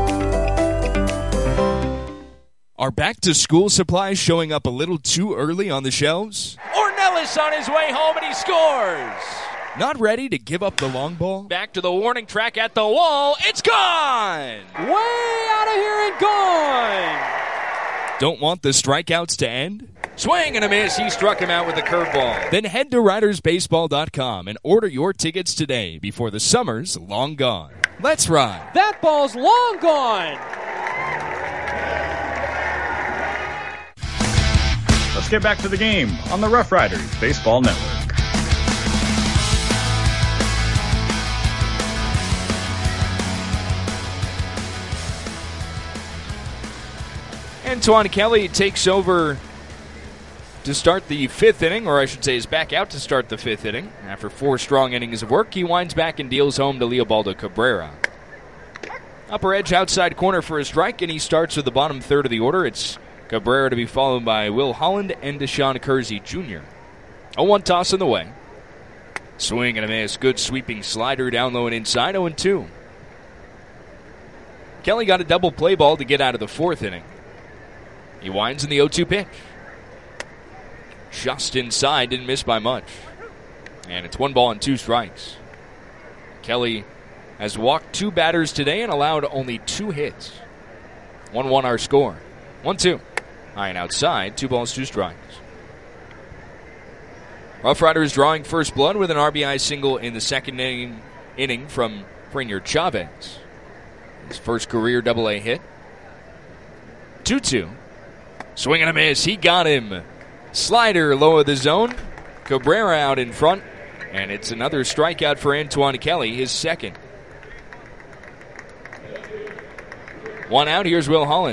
Are back-to-school supplies showing up a little too early on the shelves? Ornelas on his way home, and he scores! Not ready to give up the long ball? Back to the warning track at the wall. It's gone! Way out of here and gone! Don't want the strikeouts to end? Swing and a miss. He struck him out with a curveball. Then head to RidersBaseball.com and order your tickets today before the summer's long gone. Let's ride. That ball's long gone! Let's get back to the game on the Rough Riders Baseball Network. Antoine Kelly takes over to start the 5th inning, or I should say is back out to start the 5th inning. After 4 strong innings of work, he winds back and deals home to Leobaldo Cabrera. Upper edge outside corner for a strike, and he starts with the bottom third of the order. It's Cabrera to be followed by Will Holland and Deshaun Kersey Jr. 0-1 toss in the way. Swing and a miss. Good sweeping slider down low and inside. 0-2. Kelly got a double play ball to get out of the fourth inning. He winds in the 0-2 pitch. Just inside, didn't miss by much. And it's 1 ball and 2 strikes. Kelly has walked 2 batters today and allowed only 2 hits. 1-1 our score. 1-2. High and outside, 2 balls, 2 strikes. Rough Riders drawing first blood with an RBI single in the second inning from Frenier Chavez. His first career Double-A hit. 2-2. Swing and a miss. He got him. Slider low of the zone. Cabrera out in front. And it's another strikeout for Antoine Kelly, his second. 1 out. Here's Will Holland.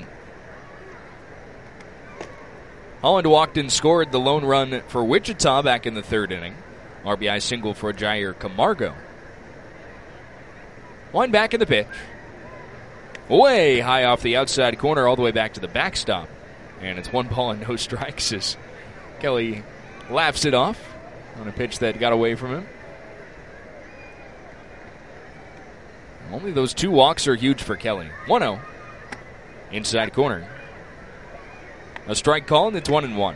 Holland walked and scored the lone run for Wichita back in the third inning. RBI single for Jair Camargo. One back in the pitch. Way high off the outside corner all the way back to the backstop. And it's 1 ball and no strikes as Kelly laughs it off on a pitch that got away from him. Only those 2 walks are huge for Kelly. 1-0. Inside corner. A strike call, and it's 1-1.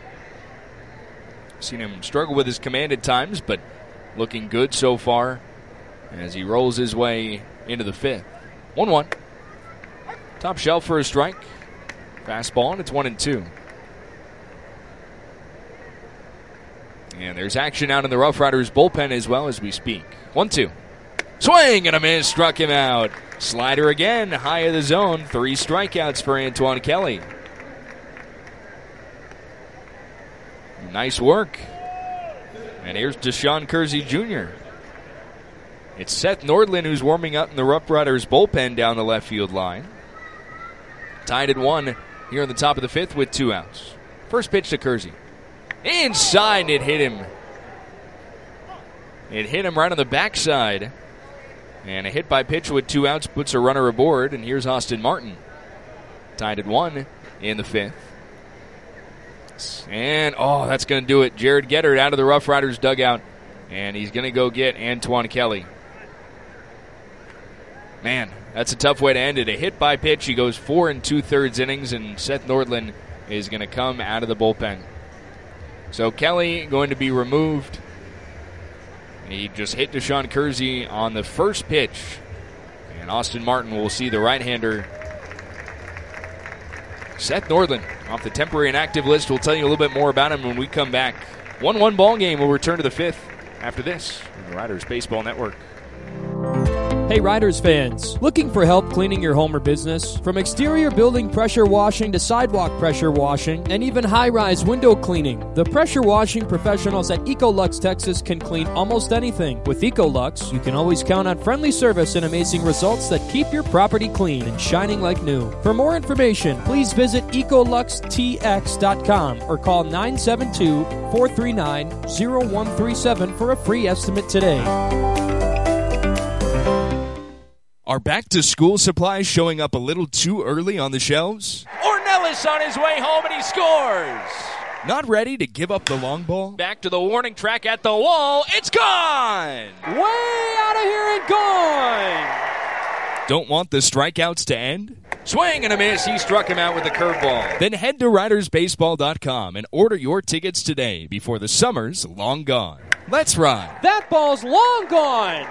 Seen him struggle with his command at times, but looking good so far as he rolls his way into the 5th. 1-1. Top shelf for a strike. Fastball, and it's 1-2. And there's action out in the Rough Riders bullpen as well as we speak. 1-2. Swing and a miss, struck him out. Slider again, high of the zone. 3 strikeouts for Antoine Kelly. Nice work. And here's Deshaun Kersey Jr. It's Seth Nordlund who's warming up in the Rough Riders bullpen down the left field line. Tied at 1 here in the top of the 5th with 2 outs. First pitch to Kersey. Inside, and it hit him. It hit him right on the backside. And a hit by pitch with 2 outs puts a runner aboard, and here's Austin Martin. Tied at 1 in the 5th. And, that's going to do it. Jared Gettert out of the Rough Riders dugout, and he's going to go get Antoine Kelly. Man, that's a tough way to end it. A hit by pitch. He goes 4 2/3 innings, and Seth Nordlund is going to come out of the bullpen. So Kelly going to be removed. He just hit Deshaun Kersey on the first pitch. And Austin Martin will see the right-hander Seth Nordlund off the temporary inactive list. We'll tell you a little bit more about him when we come back. 1-1 ball game. We'll return to the 5th after this on the Riders Baseball Network. Hey Riders fans, looking for help cleaning your home or business? From exterior building pressure washing to sidewalk pressure washing and even high-rise window cleaning, the pressure washing professionals at Ecolux Texas can clean almost anything. With Ecolux, you can always count on friendly service and amazing results that keep your property clean and shining like new. For more information, please visit EcoluxTX.com or call 972-439-0137 for a free estimate today. Are back-to-school supplies showing up a little too early on the shelves? Ornelas on his way home, and he scores! Not ready to give up the long ball? Back to the warning track at the wall. It's gone! Way out of here and gone! Don't want the strikeouts to end? Swing and a miss. He struck him out with a curveball. Then head to RidersBaseball.com and order your tickets today before the summer's long gone. Let's ride. That ball's long gone!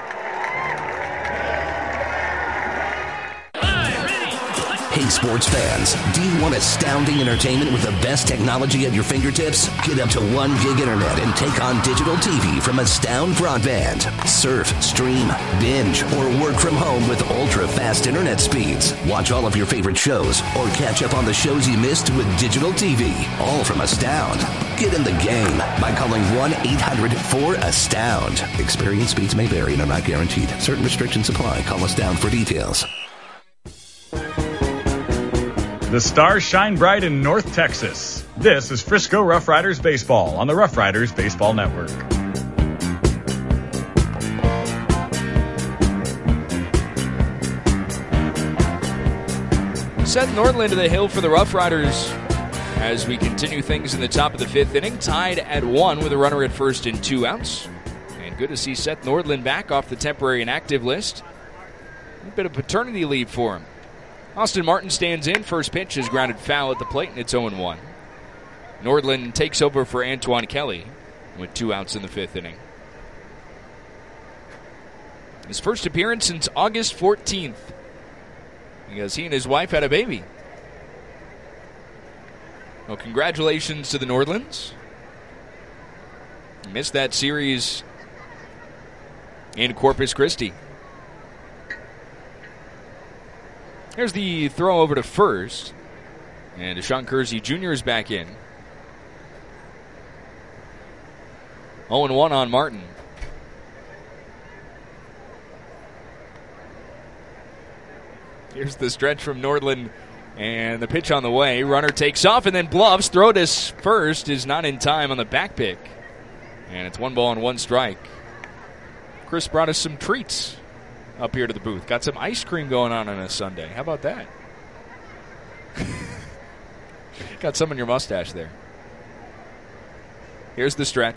Hey, sports fans, do you want astounding entertainment with the best technology at your fingertips? Get up to 1 gig internet and take on digital TV from Astound Broadband. Surf, stream, binge, or work from home with ultra-fast internet speeds. Watch all of your favorite shows or catch up on the shows you missed with digital TV, all from Astound. Get in the game by calling 1-800-4ASTOUND. Experience speeds may vary and are not guaranteed. Certain restrictions apply. Call Astound for details. The stars shine bright in North Texas. This is Frisco Rough Riders Baseball on the Rough Riders Baseball Network. Seth Nordland to the hill for the Rough Riders as we continue things in the top of the 5th inning, tied at 1 with a runner at first and 2 outs. And good to see Seth Nordland back off the temporary inactive list. A bit of paternity leave for him. Austin Martin stands in. First pitch is grounded foul at the plate, and it's 0-1. Nordland takes over for Antoine Kelly with 2 outs in the 5th inning. His first appearance since August 14th because he and his wife had a baby. Well, congratulations to the Nordlands. Missed that series in Corpus Christi. Here's the throw over to first. And Deshaun Kersey Jr. is back in. 0-1 on Martin. Here's the stretch from Nordland. And the pitch on the way. Runner takes off and then bluffs. Throw to first is not in time on the back pick. And it's 1 ball and 1 strike. Chris brought us some treats up here to the booth. Got some ice cream going on a Sunday. How about that? Got some in your mustache there. Here's the stretch.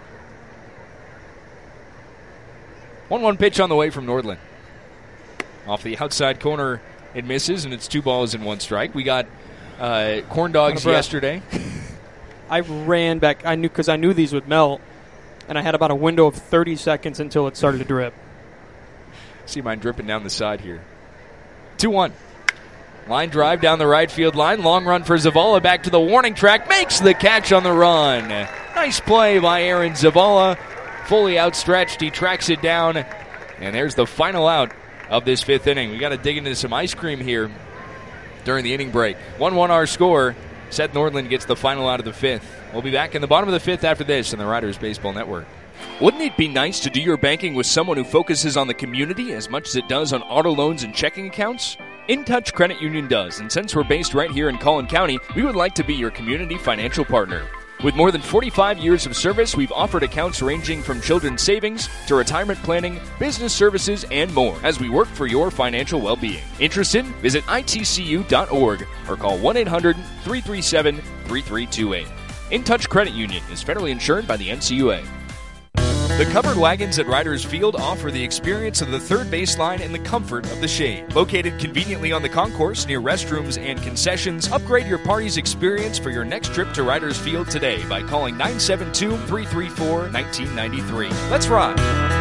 1-1 pitch on the way from Nordland. Off the outside corner, it misses, and it's 2 balls and 1 strike. We got corn dogs yesterday. I ran back. I knew these would melt, and I had about a window of 30 seconds until it started to drip. See mine dripping down the side here. 2-1. Line drive down the right field line. Long run for Zavala. Back to the warning track. Makes the catch on the run. Nice play by Aaron Zavala. Fully outstretched. He tracks it down. And there's the final out of this 5th inning. We got to dig into some ice cream here during the inning break. 1-1 our score. Seth Nordland gets the final out of the 5th. We'll be back in the bottom of the 5th after this on the Riders Baseball Network. Wouldn't it be nice to do your banking with someone who focuses on the community as much as it does on auto loans and checking accounts? InTouch Credit Union does, and since we're based right here in Collin County, we would like to be your community financial partner. With more than 45 years of service, we've offered accounts ranging from children's savings to retirement planning, business services, and more as we work for your financial well-being. Interested? Visit itcu.org or call 1-800-337-3328. InTouch Credit Union is federally insured by the NCUA. The covered wagons at Riders Field offer the experience of the third baseline and the comfort of the shade. Located conveniently on the concourse near restrooms and concessions, upgrade your party's experience for your next trip to Riders Field today by calling 972-334-1993. Let's ride!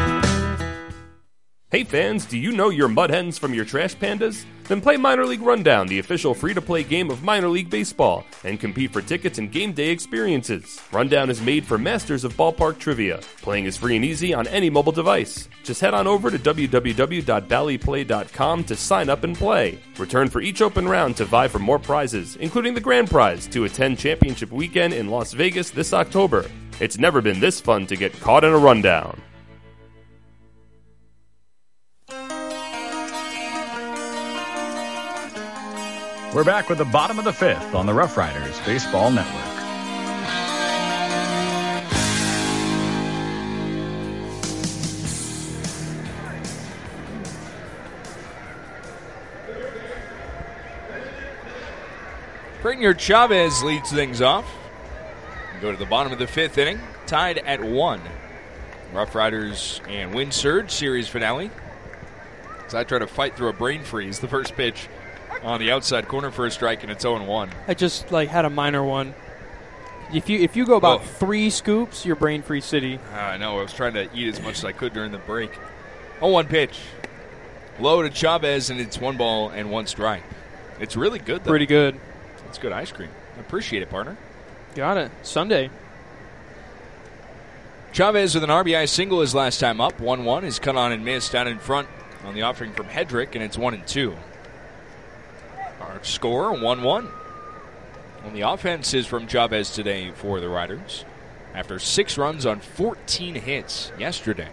Hey fans, do you know your mud hens from your trash pandas? Then play Minor League Rundown, the official free-to-play game of minor league baseball, and compete for tickets and game day experiences. Rundown is made for masters of ballpark trivia. Playing is free and easy on any mobile device. Just head on over to www.valleyplay.com to sign up and play. Return for each open round to vie for more prizes, including the grand prize to attend championship weekend in Las Vegas this October. It's never been this fun to get caught in a rundown. We're back with the bottom of the 5th on the Rough Riders Baseball Network. Brainier Chavez leads things off. We go to the bottom of the 5th inning, tied at 1. Rough Riders and Wind Surge series finale. As I try to fight through a brain freeze, the first pitch on the outside corner for a strike, and it's 0-1. I just had a minor one. If you go about 3 scoops, you're brain free city. I know. I was trying to eat as much as I could during the break. 0-1 pitch. Low to Chavez, and it's 1 ball and 1 strike. It's really good, though. Pretty good. It's good ice cream. I appreciate it, partner. Got it. Sunday. Chavez with an RBI single his last time up. 1-1 is cut on and missed down in front on the offering from Hedrick, and it's 1-2. Our score, 1-1. On the offenses from Chavez today for the Riders, after 6 runs on 14 hits yesterday.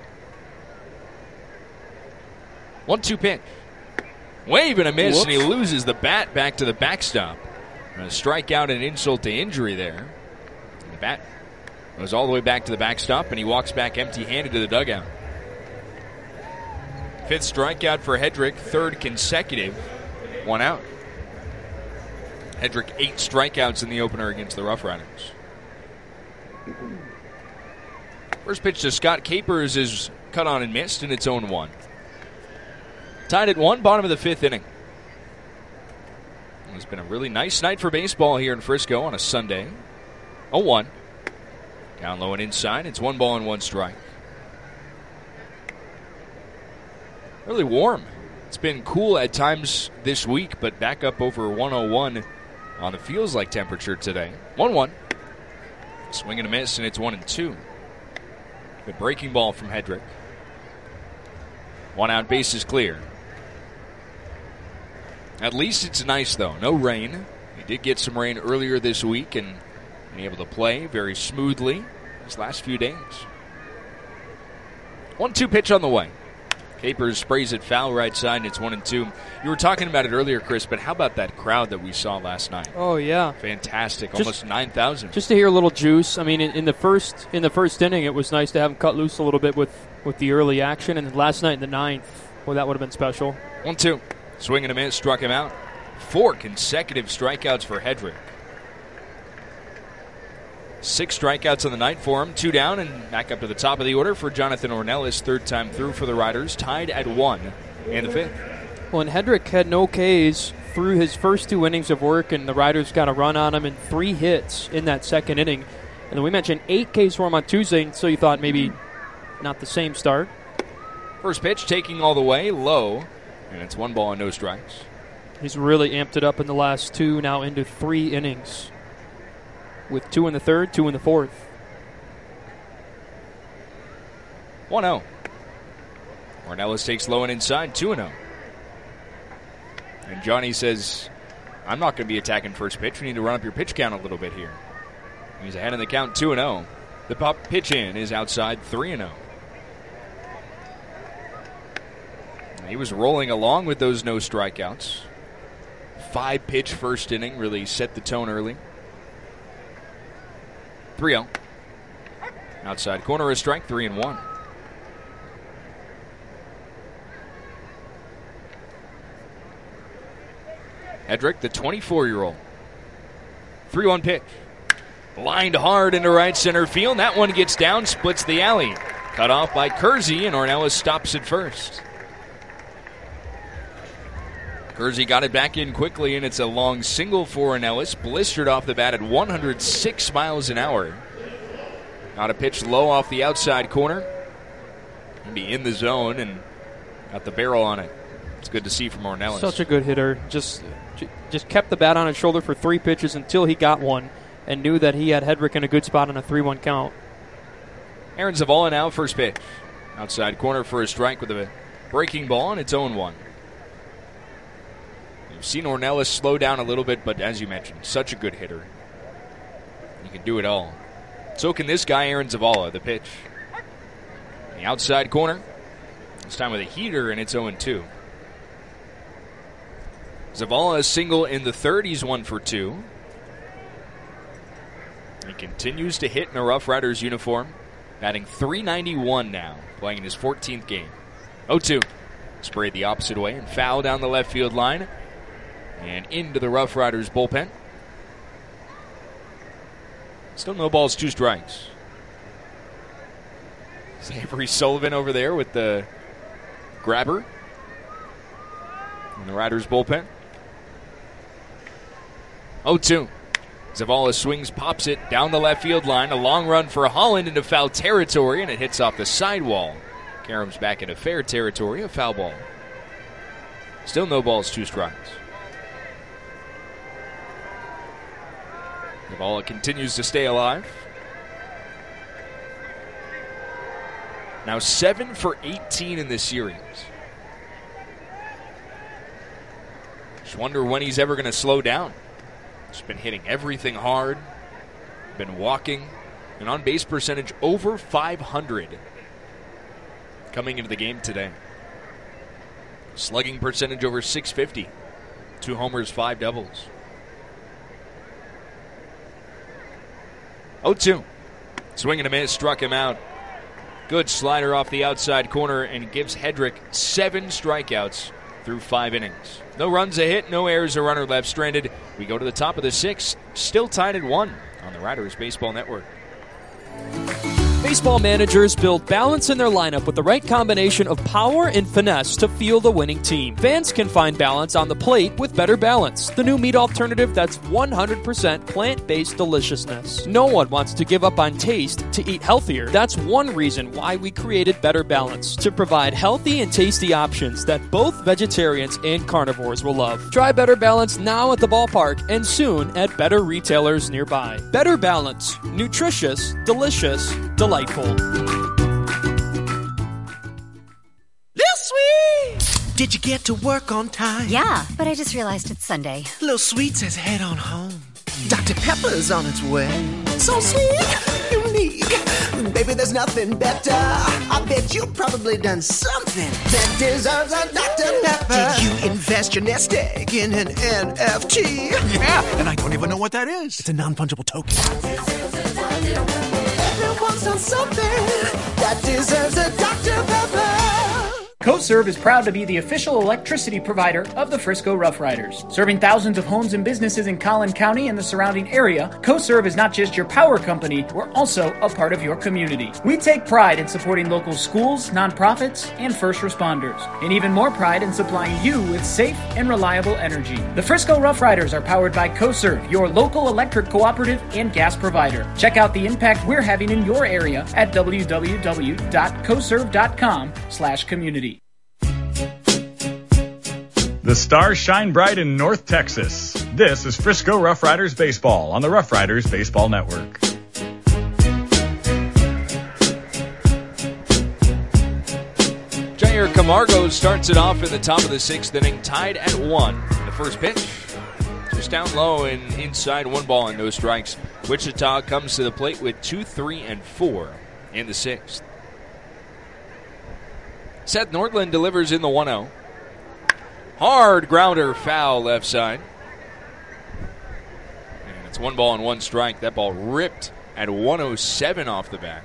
1-2 pitch. Wave and a miss, Whoops. and he loses the bat back to the backstop. A strikeout and insult to injury there. And the bat goes all the way back to the backstop, and he walks back empty-handed to the dugout. 5th strikeout for Hedrick, 3rd consecutive. 1 out. Hedrick 8 strikeouts in the opener against the Rough Riders. First pitch to Scott Capers is cut on and missed, and it's 0-1. Tied at 1, bottom of the 5th inning. It's been a really nice night for baseball here in Frisco on a Sunday. 0-1. Down low and inside. It's 1 ball and 1 strike. Really warm. It's been cool at times this week, but back up over 101 on the feels like temperature today. 1-1. Swing and a miss, and it's 1-2. Good breaking ball from Hedrick. 1 out, base is clear. At least it's nice, though. No rain. We did get some rain earlier this week and been able to play very smoothly these last few days. 1-2 pitch on the way. Capers sprays it foul right side, and it's 1-2. You were talking about it earlier, Chris, but how about that crowd that we saw last night? Oh, yeah. Fantastic. Almost 9,000. Just to hear a little juice. I mean, in the first inning, it was nice to have them cut loose a little bit with the early action, and last night in the 9th, well, that would have been special. 1-2. Swing and a miss, struck him out. 4 consecutive strikeouts for Hedrick. 6 strikeouts on the night for him. 2 down and back up to the top of the order for Jonathan Ornelas. 3rd time through for the Riders. Tied at 1 in the 5th. Well, and Hedrick had no Ks through his first 2 innings of work, and the Riders got a run on him and 3 hits in that 2nd inning. And then we mentioned 8 Ks for him on Tuesday, so you thought maybe not the same start. First pitch taking all the way, low, and it's 1 ball and no strikes. He's really amped it up in the last 2, now into 3 innings. With 2 in the 3rd, 2 in the 4th. 1-0. Ornelas takes low and inside, 2-0. And Johnny says, I'm not going to be attacking first pitch. We need to run up your pitch count a little bit here. He's ahead in the count, 2-0. The pop pitch in is outside, 3-0. He was rolling along with those no strikeouts. 5-pitch first inning really set the tone early. 3-0. Outside corner, a strike, 3-1. Hedrick, the 24-year-old. 3-1 pitch. Lined hard into right center field. That one gets down, splits the alley. Cut off by Kersey, and Ornelas stops at first. Kersey got it back in quickly, and it's a long single for Ornelas. Blistered off the bat at 106 miles an hour. Got a pitch low off the outside corner. Be in the zone and got the barrel on it. It's good to see from Ornelas. Such a good hitter. Just kept the bat on his shoulder for 3 pitches until he got one and knew that he had Hedrick in a good spot on a 3-1 count. Aaron Zavala now, first pitch. Outside corner for a strike with a breaking ball, and it's 0-1. You've seen Ornelas slow down a little bit, but as you mentioned, such a good hitter. He can do it all. So can this guy, Aaron Zavala, the pitch. The outside corner. This time with a heater, and it's 0-2. Zavala is single in the 3rd. He's 1 for 2. He continues to hit in a Rough Riders uniform. Batting .391 now, playing in his 14th game. 0-2. Sprayed the opposite way and foul down the left field line. And into the Rough Riders bullpen. Still no balls, 2 strikes. Avery Sullivan over there with the grabber in the Riders bullpen. 0-2. Zavala swings, pops it down the left field line. A long run for Holland into foul territory, and it hits off the sidewall. Karem's back into fair territory, a foul ball. Still no balls, 2 strikes. Zavala continues to stay alive. Now 7 for 18 in this series. Just wonder when he's ever going to slow down. He's been hitting everything hard, been walking, and on-base percentage over 500 coming into the game today. Slugging percentage over 650. 2 homers, 5 doubles. 0-2. Swing and a miss, struck him out. Good slider off the outside corner and gives Hedrick 7 strikeouts through 5 innings. No runs, a hit, no errors, a runner left stranded. We go to the top of the 6th, still tied at 1 on the Riders Baseball Network. Baseball managers build balance in their lineup with the right combination of power and finesse to field a winning team. Fans can find balance on the plate with Better Balance, the new meat alternative that's 100% plant-based deliciousness. No one wants to give up on taste to eat healthier. That's one reason why we created Better Balance, to provide healthy and tasty options that both vegetarians and carnivores will love. Try Better Balance now at the ballpark and soon at better retailers nearby. Better Balance. Nutritious, delicious, delightful. Little Sweet! Did you get to work on time? Yeah, but I just realized it's Sunday. Little Sweet says head on home. Dr. Pepper's on its way. So sweet, unique. Baby, there's nothing better. I bet you've probably done something that deserves a Dr. Pepper. Did you invest your nest egg in an NFT? Yeah, and I don't even know what that is. It's a non-fungible token. Everyone's done something that deserves a Dr. Pepper. CoServe is proud to be the official electricity provider of the Frisco Rough Riders. Serving thousands of homes and businesses in Collin County and the surrounding area, CoServe is not just your power company, we're also a part of your community. We take pride in supporting local schools, nonprofits, and first responders, and even more pride in supplying you with safe and reliable energy. The Frisco Rough Riders are powered by CoServe, your local electric cooperative and gas provider. Check out the impact we're having in your area at www.coserve.com/community. The stars shine bright in North Texas. This is Frisco Rough Riders Baseball on the Rough Riders Baseball Network. Jair Camargo starts it off in the top of the 6th inning, tied at 1. The first pitch, just down low and inside, 1 ball and no strikes. Wichita comes to the plate with 2, 3, and 4 in the 6th. Seth Nordland delivers in the 1-0. Hard grounder, foul left side. And it's 1 ball and 1 strike. That ball ripped at 107 off the bat.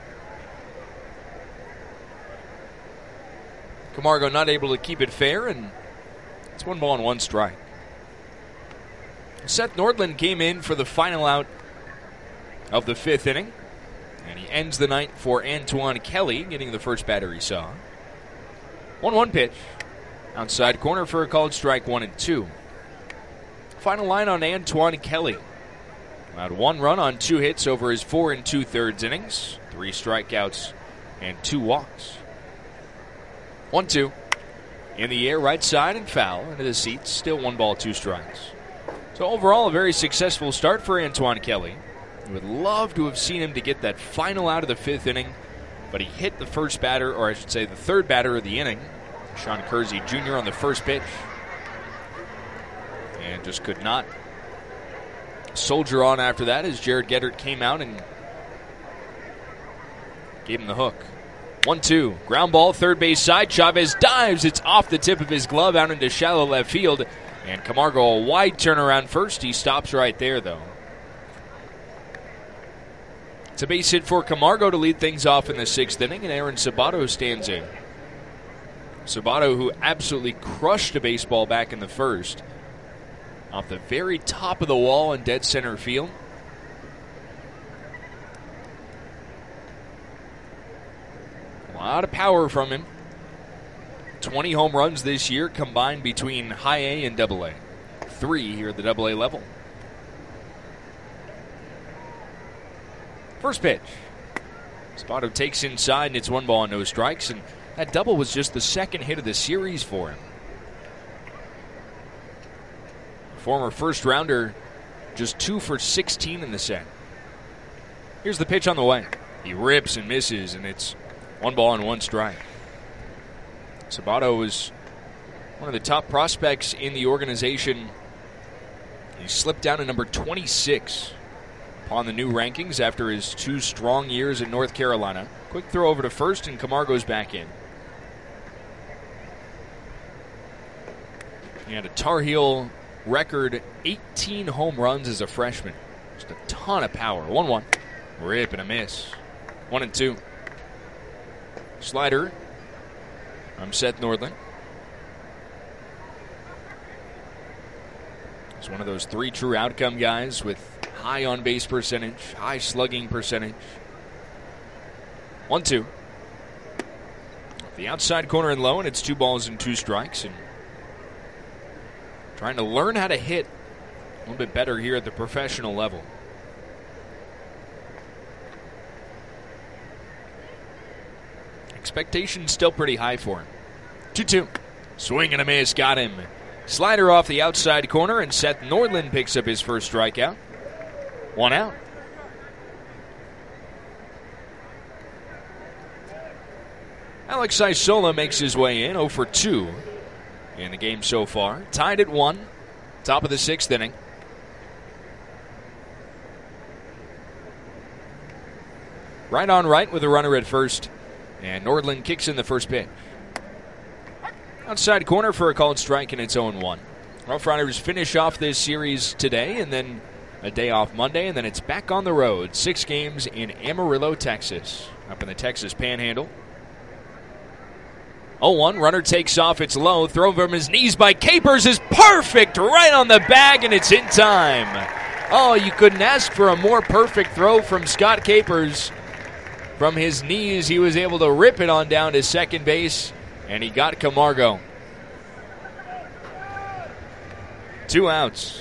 Camargo not able to keep it fair, and it's 1 ball and 1 strike. Seth Nordland came in for the final out of the 5th inning, and he ends the night for Antoine Kelly, getting the first batter he saw. 1-1 pitch. Outside corner for a called strike, 1 and 2. Final line on Antoine Kelly. Allowed 1 run on 2 hits over his 4 2/3 innings, 3 strikeouts, and 2 walks. 1-2. In the air, right side, and foul into the seats. Still 1 ball, 2 strikes. So overall, a very successful start for Antoine Kelly. We would love to have seen him to get that final out of the 5th inning, but he hit the first batter, or I should say the 3rd batter of the inning, Sean Kersey Jr. on the first pitch, and just could not soldier on after that as Jared Geddert came out and gave him the hook. 1-2, ground ball, third base side. Chavez dives. It's off the tip of his glove out into shallow left field, and Camargo a wide turnaround first. He stops right there, though. It's a base hit for Camargo to lead things off in the 6th inning, and Aaron Sabato stands in. Sabato, who absolutely crushed a baseball back in the 1st, off the very top of the wall in dead center field. A lot of power from him. 20 home runs this year combined between high A and double A. 3 here at the double A level. First pitch. Sabato takes inside, and it's 1 ball and no strikes, and that double was just the 2nd hit of the series for him. Former first-rounder, just 2 for 16 in the set. Here's the pitch on the way. He rips and misses, and it's 1 ball and 1 strike. Sabato was one of the top prospects in the organization. He slipped down to number 26 upon the new rankings after his 2 strong years in North Carolina. Quick throw over to first, and Camargo's back in. He had a Tar Heel record 18 home runs as a freshman. Just a ton of power. 1-1. Rip and a miss. 1-2. Slider from Seth Nordland. He's one of those 3 true outcome guys with high on-base percentage, high slugging percentage. 1-2. The outside corner and low, and it's 2 balls and 2 strikes. And trying to learn how to hit a little bit better here at the professional level. Expectations still pretty high for him. 2-2. Swing and a miss, got him. Slider off the outside corner, and Seth Nordland picks up his first strikeout. 1 out. Alex Isola makes his way in, 0 for 2 in the game so far. Tied at 1, top of the 6th inning. Right on right with a runner at first, and Nordland kicks in the first pitch. Outside corner for a called strike, and it's 0-1. Rough Riders finish off this series today, and then a day off Monday, and then it's back on the road. 6 games in Amarillo, Texas, up in the Texas Panhandle. 0-1, runner takes off, it's low, throw from his knees by Capers is perfect, right on the bag, and it's in time. Oh, you couldn't ask for a more perfect throw from Scott Capers. From his knees, he was able to rip it on down to second base, and he got Camargo. 2 outs.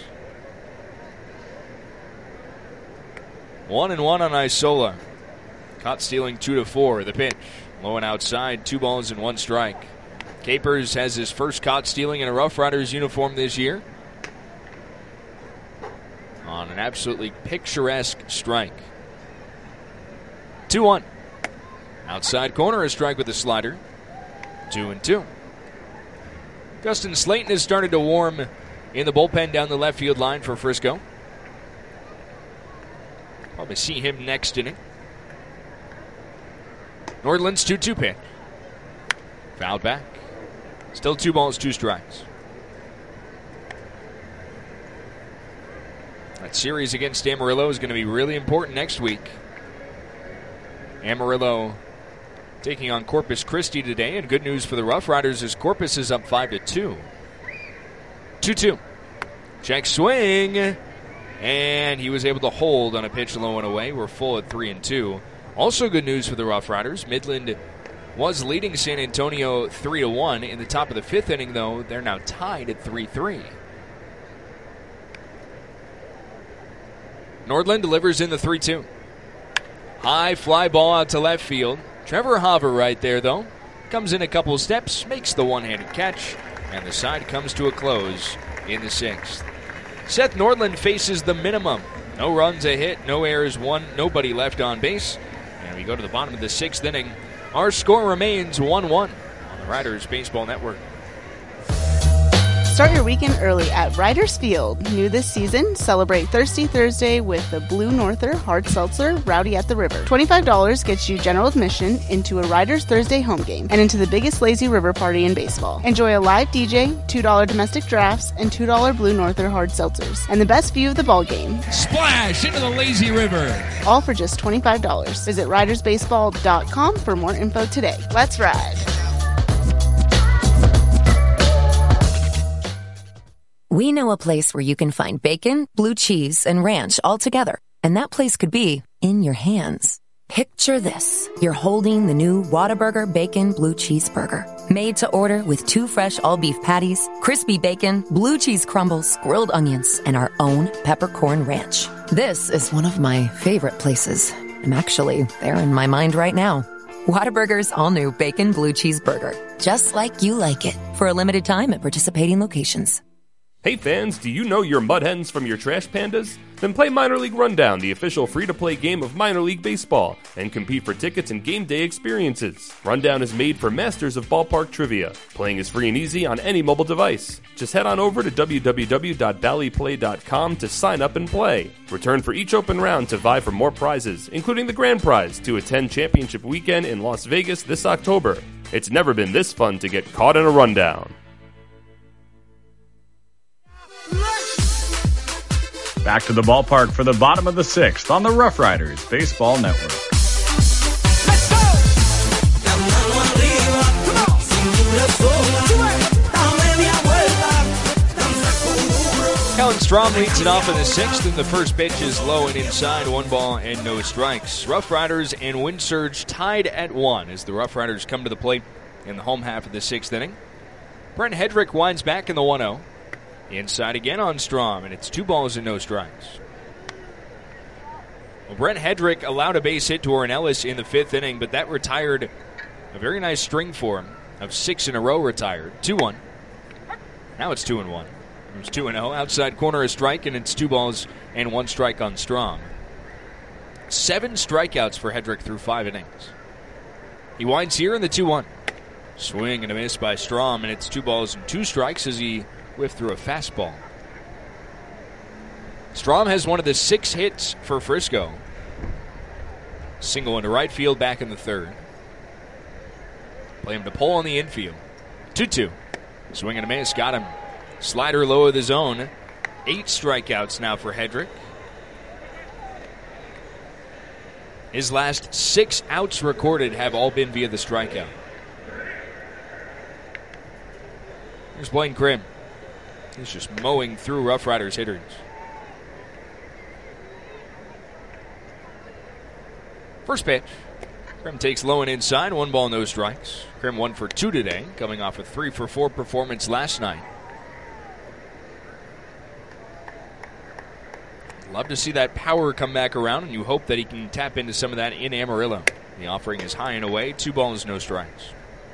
1-1 on Isola. Caught stealing 2-4. The pitch. Low and outside, 2 balls and 1 strike. Capers has his first caught stealing in a Rough Riders uniform this year. On an absolutely picturesque strike. 2-1. Outside corner, a strike with a slider. 2-2. Dustin Slayton has started to warm in the bullpen down the left field line for Frisco. Probably see him next inning. Nordland's 2-2 pitch. Fouled back. Still 2 balls, 2 strikes. That series against Amarillo is going to be really important next week. Amarillo taking on Corpus Christi today, and good news for the Rough Riders is Corpus is up 5-2. 2-2. Check swing, and he was able to hold on a pitch low and away. We're full at 3-2. Also good news for the Rough Riders. Midland was leading San Antonio 3-1 in the top of the 5th inning, though. They're now tied at 3-3. Nordland delivers in the 3-2. High fly ball out to left field. Trevor Haver right there, though. Comes in a couple steps, makes the one-handed catch, and the side comes to a close in the 6th. Seth Nordland faces the minimum. No runs, a hit, no errors, 1, nobody left on base. And we go to the bottom of the 6th inning. Our score remains 1-1 on the Riders Baseball Network. Start your weekend early at Riders Field. New this season, celebrate Thirsty Thursday with the Blue Norther Hard Seltzer Rowdy at the River. $25 gets you general admission into a Riders Thursday home game and into the biggest lazy river party in baseball. Enjoy a live DJ, $2 domestic drafts, and $2 Blue Norther Hard Seltzers, and the best view of the ball game. Splash into the lazy river. All for just $25. Visit ridersbaseball.com for more info today. Let's ride. We know a place where you can find bacon, blue cheese, and ranch all together. And that place could be in your hands. Picture this. You're holding the new Whataburger Bacon Blue Cheese Burger. Made to order with 2 fresh all-beef patties, crispy bacon, blue cheese crumbles, grilled onions, and our own peppercorn ranch. This is one of my favorite places. I'm actually there in my mind right now. Whataburger's all-new Bacon Blue Cheese Burger. Just like you like it. For a limited time at participating locations. Hey fans, do you know your mud hens from your trash pandas? Then play Minor League Rundown, the official free-to-play game of minor league baseball, and compete for tickets and game day experiences. Rundown is made for masters of ballpark trivia. Playing is free and easy on any mobile device. Just head on over to www.valleyplay.com to sign up and play. Return for each open round to vie for more prizes, including the grand prize to attend championship weekend in Las Vegas this October. It's never been this fun to get caught in a rundown. Back to the ballpark for the bottom of the 6th on the Rough Riders Baseball Network. Kellen Strom leads it off in the 6th, and the first pitch is low and inside, 1 ball and no strikes. Rough Riders and Wind Surge tied at 1 as the Rough Riders come to the plate in the home half of the 6th inning. Brent Hedrick winds back in the 1-0. Inside again on Strom, and it's 2 balls and no strikes. Well, Brent Hedrick allowed a base hit to Ornelas in the 5th inning, but that retired a very nice string for him of 6 in a row retired. 2-1. Now it's 2-1. It's 2-0. Outside corner a strike, and it's 2 balls and 1 strike on Strom. 7 strikeouts for Hedrick through 5 innings. He winds here in the 2-1. Swing and a miss by Strom, and it's 2 balls and 2 strikes as he whiffed through a fastball. Strom has one of the 6 hits for Frisco. Single into right field back in the 3rd. Play him to pole in the infield. 2-2. Swing and a miss. Got him. Slider low of the zone. 8 strikeouts now for Hedrick. His last 6 outs recorded have all been via the strikeout. Here's Blaine Krim. He's just mowing through Rough Riders hitters. First pitch. Krim takes low and inside. 1 ball, no strikes. Krim 1 for 2 today, coming off a 3 for 4 performance last night. Love to see that power come back around, and you hope that he can tap into some of that in Amarillo. The offering is high and away. 2 balls, no strikes.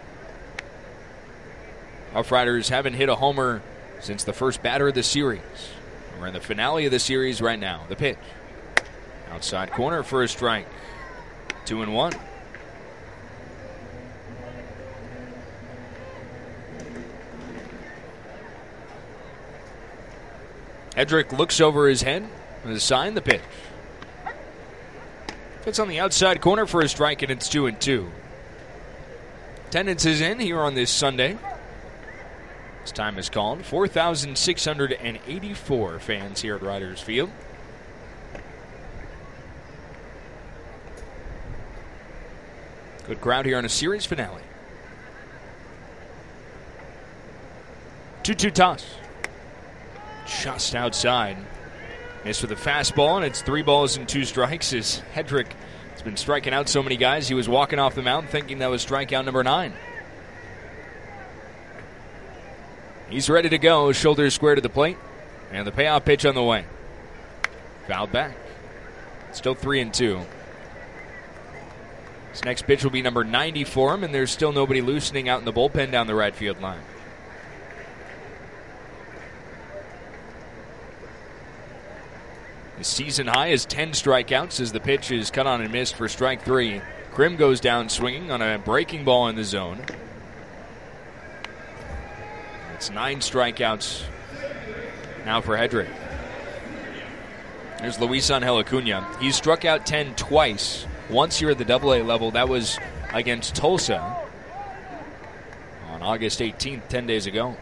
Rough Riders haven't hit a homer since the first batter of the series. We're in the finale of the series right now. The pitch. Outside corner for a strike. 2-1. Hedrick looks over his head with a sign. The pitch. It's on the outside corner for a strike, and it's 2-2. Attendance is in here on this Sunday. This time is called. 4,684 fans here at Riders Field. Good crowd here on a series finale. 2-2 toss. Just outside. Missed with a fastball, and it's 3 balls and 2 strikes as Hedrick has been striking out so many guys. He was walking off the mound thinking that was strikeout number 9. He's ready to go. Shoulders square to the plate. And the payoff pitch on the way. Fouled back. Still 3-2. This next pitch will be number 90 for him, and there's still nobody loosening out in the bullpen down the right field line. His season high is 10 strikeouts as the pitch is cut on and missed for strike 3. Krim goes down swinging on a breaking ball in the zone. It's 9 strikeouts now for Hedrick. There's Luis Angel Acuna. He's struck out 10 twice. Once here at the AA level, that was against Tulsa on August 18th, 10 days ago.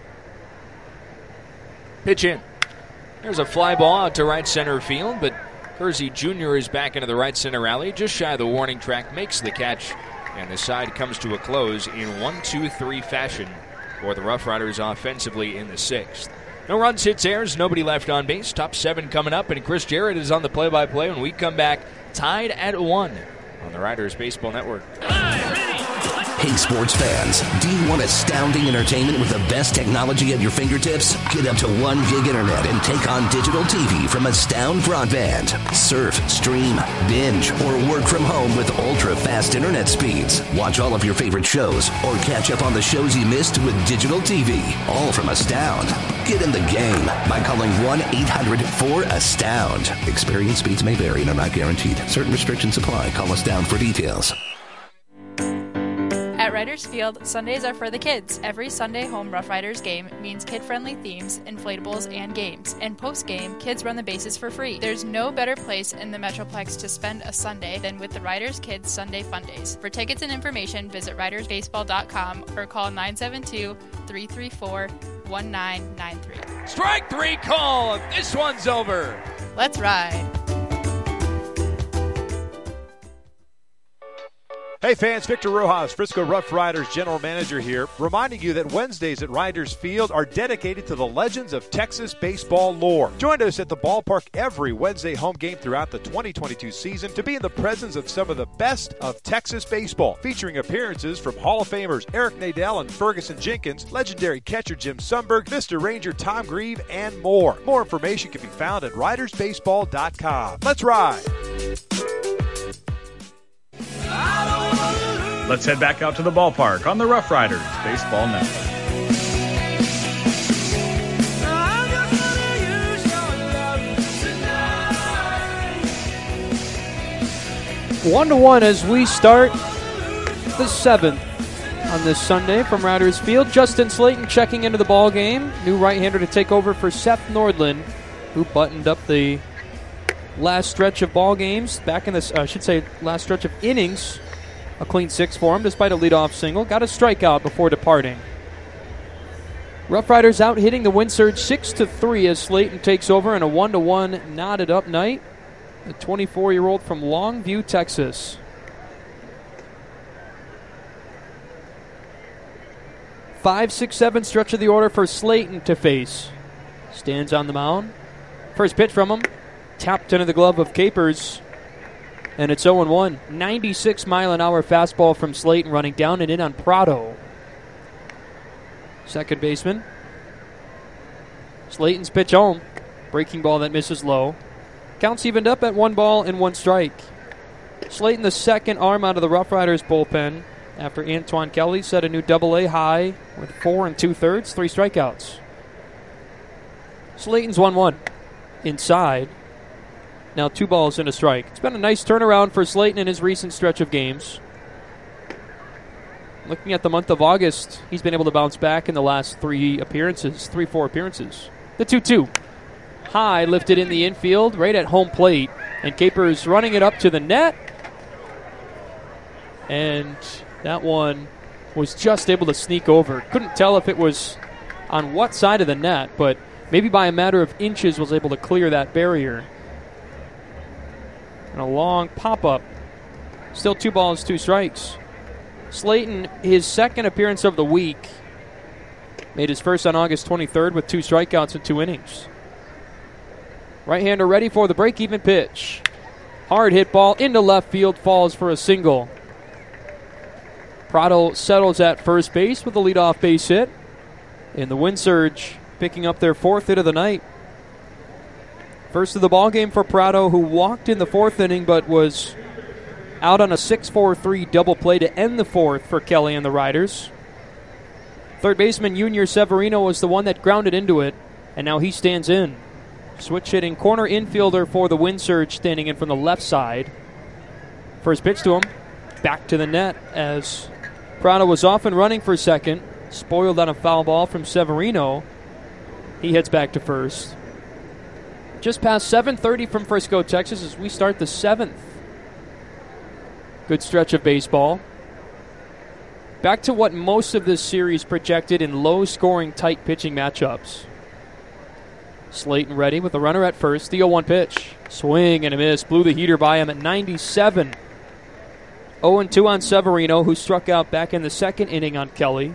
Pitch in. There's a fly ball out to right center field, but Kersey Jr. is back into the right center alley, just shy of the warning track, makes the catch, and the side comes to a close in 1-2-3 fashion for the Rough Riders offensively in the 6th. No runs, hits, errors, nobody left on base. Top 7 coming up, and Chris Jarrett is on the play-by-play when we come back tied at 1 on the Riders Baseball Network. Hey, sports fans, do you want astounding entertainment with the best technology at your fingertips? Get up to 1 gig internet and take on digital TV from Astound Broadband. Surf, stream, binge, or work from home with ultra-fast internet speeds. Watch all of your favorite shows or catch up on the shows you missed with digital TV. All from Astound. Get in the game by calling 1-800-4ASTOUND. Experience speeds may vary and are not guaranteed. Certain restrictions apply. Call Astound for details. At Riders Field, Sundays are for the kids. Every Sunday home Rough Riders game means kid-friendly themes, inflatables, and games. And post-game, kids run the bases for free. There's no better place in the Metroplex to spend a Sunday than with the Riders Kids Sunday Fun Days. For tickets and information, visit ridersbaseball.com or call 972-334-1993. Strike 3 call. This one's over. Let's ride. Hey fans, Victor Rojas, Frisco Rough Riders General Manager here, reminding you that Wednesdays at Riders Field are dedicated to the legends of Texas baseball lore. Join us at the ballpark every Wednesday home game throughout the 2022 season to be in the presence of some of the best of Texas baseball, featuring appearances from Hall of Famers Eric Nadel and Ferguson Jenkins, legendary catcher Jim Sundberg, Mr. Ranger Tom Grieve, and more. More information can be found at ridersbaseball.com. Let's ride! Let's head back out to the ballpark on the Rough Riders Baseball Network. One to one as we start the 7th on this Sunday from Riders Field. Justin Slayton checking into the ball game. New right-hander to take over for Seth Nordlund, who buttoned up the last stretch of ball games. Back in this, last stretch of innings. A clean 6 for him despite a leadoff single. Got a strikeout before departing. Rough Riders out hitting the wind surge 6-3 as Slayton takes over in a 1-1 knotted up night. The 24-year-old from Longview, Texas. 5, 6, 7 stretch of the order for Slayton to face. Stands on the mound. First pitch from him. Tapped into the glove of Capers. And it's 0-1. 96-mile-an-hour fastball from Slayton running down and in on Prado. Second baseman. Slayton's pitch home. Breaking ball that misses low. Counts evened up at 1 ball and 1 strike. Slayton, the second arm out of the Rough Riders bullpen after Antoine Kelly set a new Double-A high with 4 2/3, 3 strikeouts. Slayton's 1-1. Inside. Now 2 balls and a strike. It's been a nice turnaround for Slayton in his recent stretch of games. Looking at the month of August, he's been able to bounce back in the last 4 appearances. The 2-2. High lifted in the infield, right at home plate. And Capers running it up to the net. And that one was just able to sneak over. Couldn't tell if it was on what side of the net, but maybe by a matter of inches was able to clear that barrier. And a long pop-up. Still 2 balls, 2 strikes. Slayton, his second appearance of the week, made his first on August 23rd with 2 strikeouts in 2 innings. Right-hander ready for the break-even pitch. Hard hit ball into left field, falls for a single. Prado settles at first base with a leadoff base hit. And the Wind Surge picking up their 4th hit of the night. First of the ball game for Prado, who walked in the 4th inning but was out on a 6-4-3 double play to end the 4th for Kelly and the Riders. Third baseman Junior Severino was the one that grounded into it, and now he stands in. Switch hitting corner infielder for the Wind Surge, standing in from the left side. First pitch to him, back to the net as Prado was off and running for second. Spoiled on a foul ball from Severino. He heads back to first. Just past 7:30 from Frisco, Texas, as we start the 7th. Good stretch of baseball. Back to what most of this series projected in low-scoring, tight pitching matchups. Slayton ready with the runner at first. The 0-1 pitch. Swing and a miss. Blew the heater by him at 97. 0-2 on Severino, who struck out back in the 2nd inning on Kelly.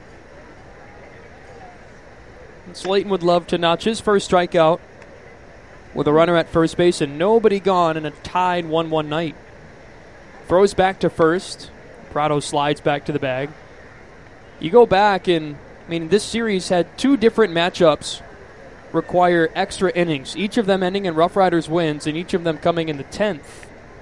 And Slayton would love to notch his first strikeout with a runner at first base and nobody gone in a tied 1-1 night. Throws back to first. Prado slides back to the bag. You go back and, this series had 2 different matchups require extra innings, each of them ending in Rough Riders wins and each of them coming in the 10th.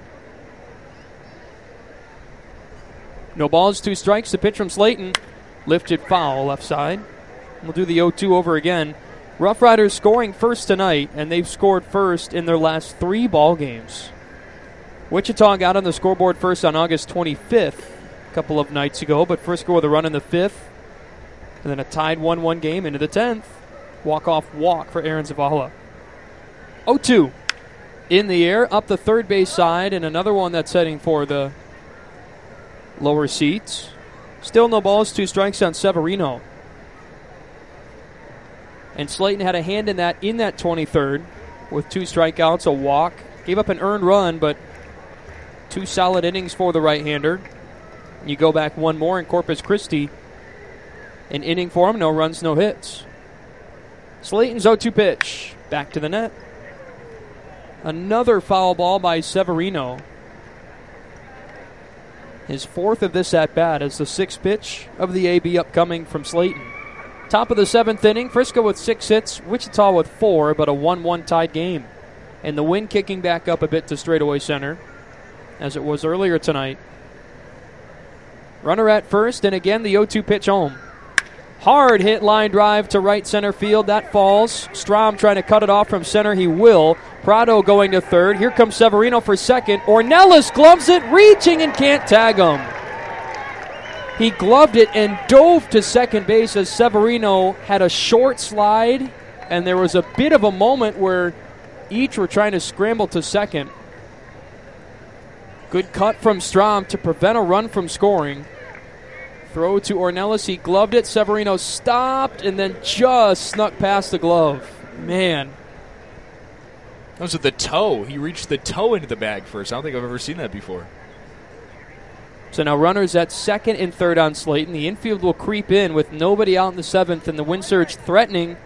No balls, 2 strikes. The pitch from Slayton. Lifted foul left side. We'll do the 0-2 over again. Rough Riders scoring first tonight, and they've scored first in their last 3 ball games. Wichita got on the scoreboard first on August 25th, a couple of nights ago, but Frisco with a run in the 5th, and then a tied 1-1 game into the 10th. Walk-off walk for Aaron Zavala. 0-2 in the air, up the third base side, and another one that's heading for the lower seats. Still no balls, 2 strikes on Severino. And Slayton had a hand in that 23rd with 2 strikeouts, a walk. Gave up an earned run, but 2 solid innings for the right-hander. You go back one more in Corpus Christi. An inning for him, no runs, no hits. Slayton's 0-2 pitch. Back to the net. Another foul ball by Severino. His fourth of this at-bat as the sixth pitch of the AB upcoming from Slayton. Top of the seventh inning, Frisco with 6 hits, Wichita with 4, but a 1-1 tied game. And the wind kicking back up a bit to straightaway center, as it was earlier tonight. Runner at first, and again the 0-2 pitch home. Hard hit line drive to right center field. That falls. Strom trying to cut it off from center. He will. Prado going to third. Here comes Severino for second. Ornelas gloves it, reaching and can't tag him. He gloved it and dove to second base as Severino had a short slide, and there was a bit of a moment where each were trying to scramble to second. Good cut from Strom to prevent a run from scoring. Throw to Ornelas. He gloved it. Severino stopped and then just snuck past the glove. Man. That was with the toe. He reached the toe into the bag first. I don't think I've ever seen that before. So now runners at second and third on Slayton. The infield will creep in with nobody out in the seventh, and the wind surge threatening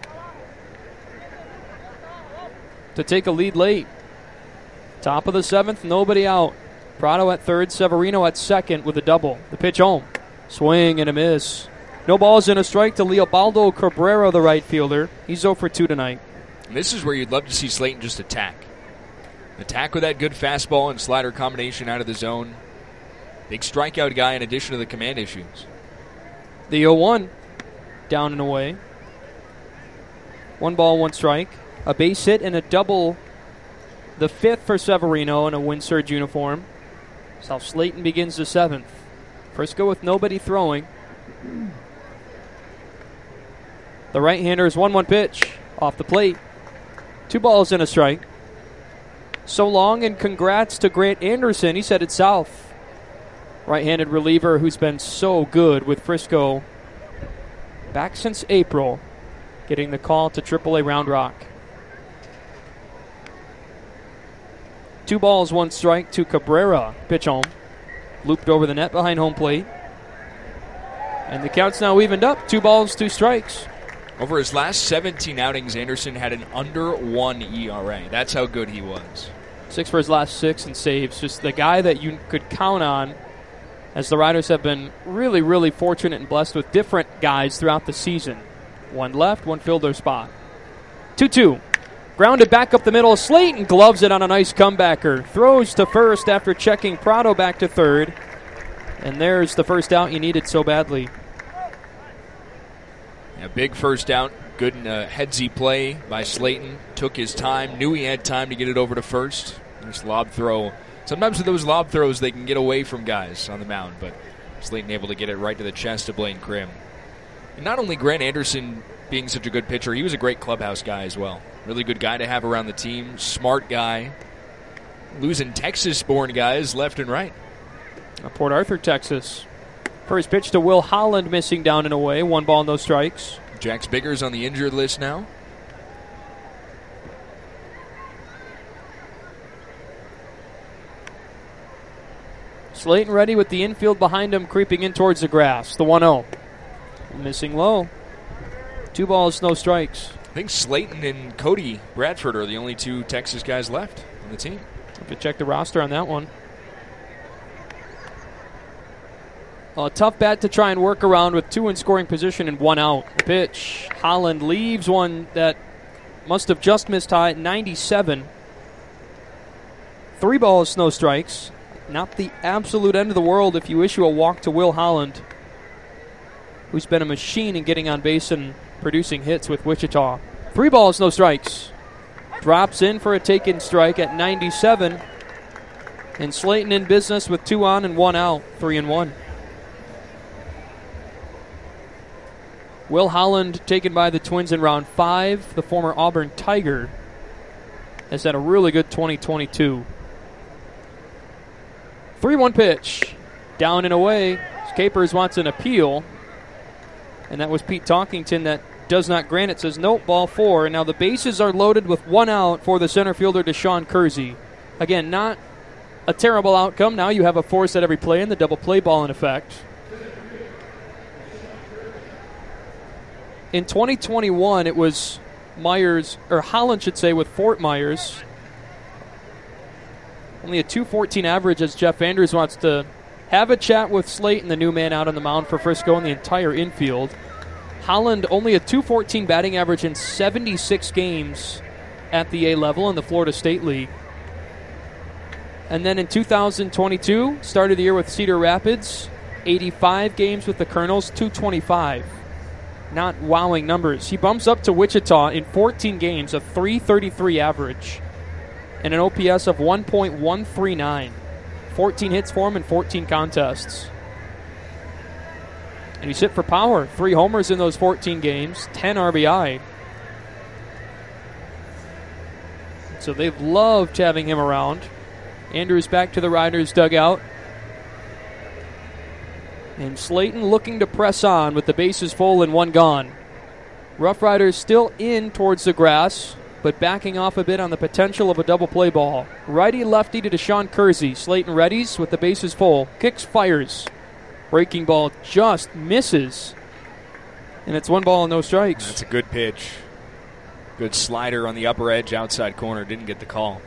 to take a lead late. Top of the seventh, nobody out. Prado at third, Severino at second with a double. The pitch home. Swing and a miss. No balls and a strike to Leopoldo Cabrera, the right fielder. He's 0 for 2 tonight. And this is where you'd love to see Slayton just attack. Attack with that good fastball and slider combination out of the zone. Big strikeout guy in addition to the command issues. The 0-1. Down and away. 1 ball, 1 strike. A base hit and a double. The fifth for Severino in a wind surge uniform. South Slayton begins the seventh. Frisco with nobody throwing. The right-hander's 1-1 pitch off the plate. 2 balls and a strike. So long and congrats to Grant Anderson. He's headed south. Right-handed reliever who's been so good with Frisco back since April, getting the call to AAA Round Rock. 2 balls, 1 strike to Cabrera. Pitch home. Looped over the net behind home plate. And the count's now evened up. 2 balls, 2 strikes. Over his last 17 outings, Anderson had an under 1 ERA. That's how good he was. 6 for his last 6 and saves. Just the guy that you could count on, as the Riders have been really, really fortunate and blessed with different guys throughout the season. 1 left, 1 filled their spot. 2-2. Grounded back up the middle. Slayton gloves it on a nice comebacker. Throws to first after checking Prado back to third. And there's the first out you needed so badly. Yeah, big first out. Good headsy play by Slayton. Took his time. Knew he had time to get it over to first. Nice lob throw. Sometimes with those lob throws, they can get away from guys on the mound. But Slayton able to get it right to the chest of Blaine Krim. And not only Grant Anderson being such a good pitcher, he was a great clubhouse guy as well. Really good guy to have around the team. Smart guy. Losing Texas-born guys left and right. Port Arthur, Texas. First pitch to Will Holland, missing down and away. 1 ball, no strikes. Jax Biggers on the injured list now. Slayton ready with the infield behind him, creeping in towards the grass. The 1-0. Missing low. 2 balls, no strikes. I think Slayton and Cody Bradford are the only 2 Texas guys left on the team. Have to check the roster on that one. A tough bat to try and work around with 2 in scoring position and 1 out. The pitch. Holland leaves one that must have just missed high at 97. 3 balls, no strikes. Not the absolute end of the world if you issue a walk to Will Holland, who's been a machine in getting on base and producing hits with Wichita. 3 balls, no strikes. Drops in for a taken strike at 97. And Slayton in business with 2 on and 1 out, 3-1. Will Holland taken by the Twins in round 5. The former Auburn Tiger has had a really good 2022. 3-1 pitch. Down and away. Capers wants an appeal. And that was Pete Talkington that does not grant it. Says nope, ball 4. And now the bases are loaded with 1 out for the center fielder, Deshaun Kersey. Again, not a terrible outcome. Now you have a force at every play and the double play ball in effect. In 2021, it was Holland should say, with Fort Myers. Only a 2.14 average as Jeff Andrews wants to have a chat with Slayton, the new man out on the mound for Frisco, and the entire infield. Holland only a 2.14 batting average in 76 games at the A level in the Florida State League. And then in 2022, started the year with Cedar Rapids, 85 games with the Colonels, 225. Not wowing numbers. He bumps up to Wichita in 14 games, a 333 average, and an OPS of 1.139. 14 hits for him in 14 contests. And he's hit for power. 3 homers in those 14 games, 10 RBI. So they've loved having him around. Andrews back to the Riders dugout. And Slayton looking to press on with the bases full and 1 gone. Rough Riders still in towards the grass, but backing off a bit on the potential of a double play ball. Righty-lefty to Deshaun Kersey. Slayton readies with the bases full. Kicks, fires. Breaking ball just misses. And it's 1 ball and no strikes. That's a good pitch. Good slider on the upper edge, outside corner. Didn't get the call.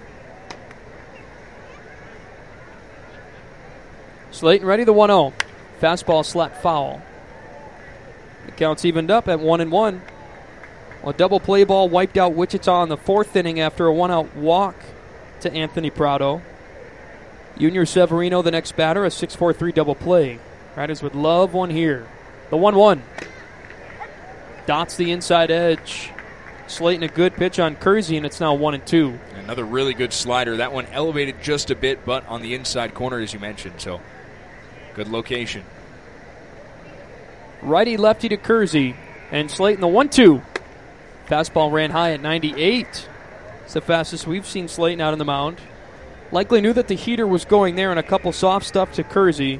Slayton ready, the 1-0. Fastball slapped foul. The count's evened up at 1-1. A double play ball wiped out Wichita in the 4th inning after a 1-out walk to Anthony Prado. Junior Severino, the next batter, a 6-4-3 double play. Riders would love one here. The 1-1. Dots the inside edge. Slayton a good pitch on Kersey, and it's now 1-2. Another really good slider. That one elevated just a bit, but on the inside corner, as you mentioned. So, good location. Righty-lefty to Kersey, and Slayton the 1-2. Fastball ran high at 98. It's the fastest we've seen Slayton out on the mound. Likely knew that the heater was going there, and a couple soft stuff to Kersey.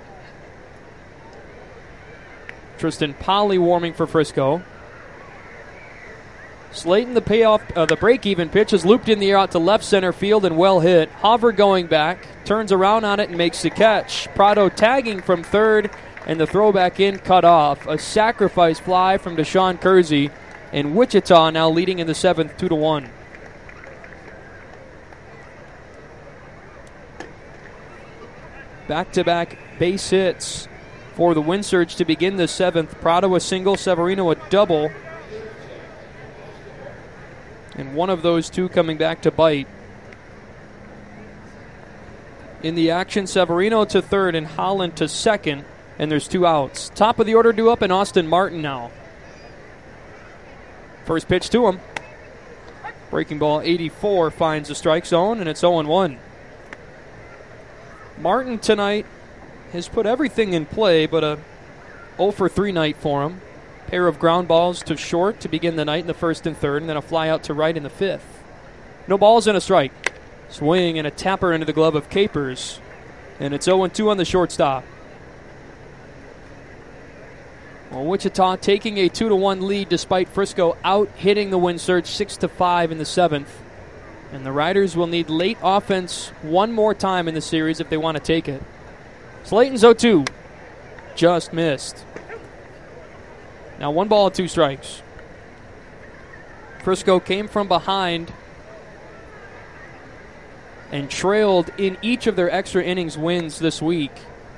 Tristan Polly warming for Frisco. Slayton, the break-even pitch is looped in the air out to left center field and well hit. Hover going back, turns around on it and makes the catch. Prado tagging from third, and the throw back in cut off. A sacrifice fly from Deshaun Kersey, and Wichita now leading in the 7th, 2-1. Back-to-back base hits for the Wind Surge to begin the 7th. Prado a single, Severino a double. And one of those two coming back to bite. In the action, Severino to third and Holland to second, and there's 2 outs. Top of the order due up, and Austin Martin now. First pitch to him. Breaking ball 84 finds the strike zone, and it's 0-1. Martin tonight has put everything in play, but a 0-for-3 night for him. Pair of ground balls to short to begin the night in the 1st and 3rd, and then a fly out to right in the 5th. No balls and a strike. Swing and a tapper into the glove of Capers, and it's 0-2 on the shortstop. Well, Wichita taking a 2-1 lead despite Frisco out hitting the Wind Surge 6-5 in the 7th. And the Riders will need late offense one more time in the series if they want to take it. Slayton's 0-2. Just missed. Now 1 ball, 2 strikes. Frisco came from behind and trailed in each of their extra innings wins this week.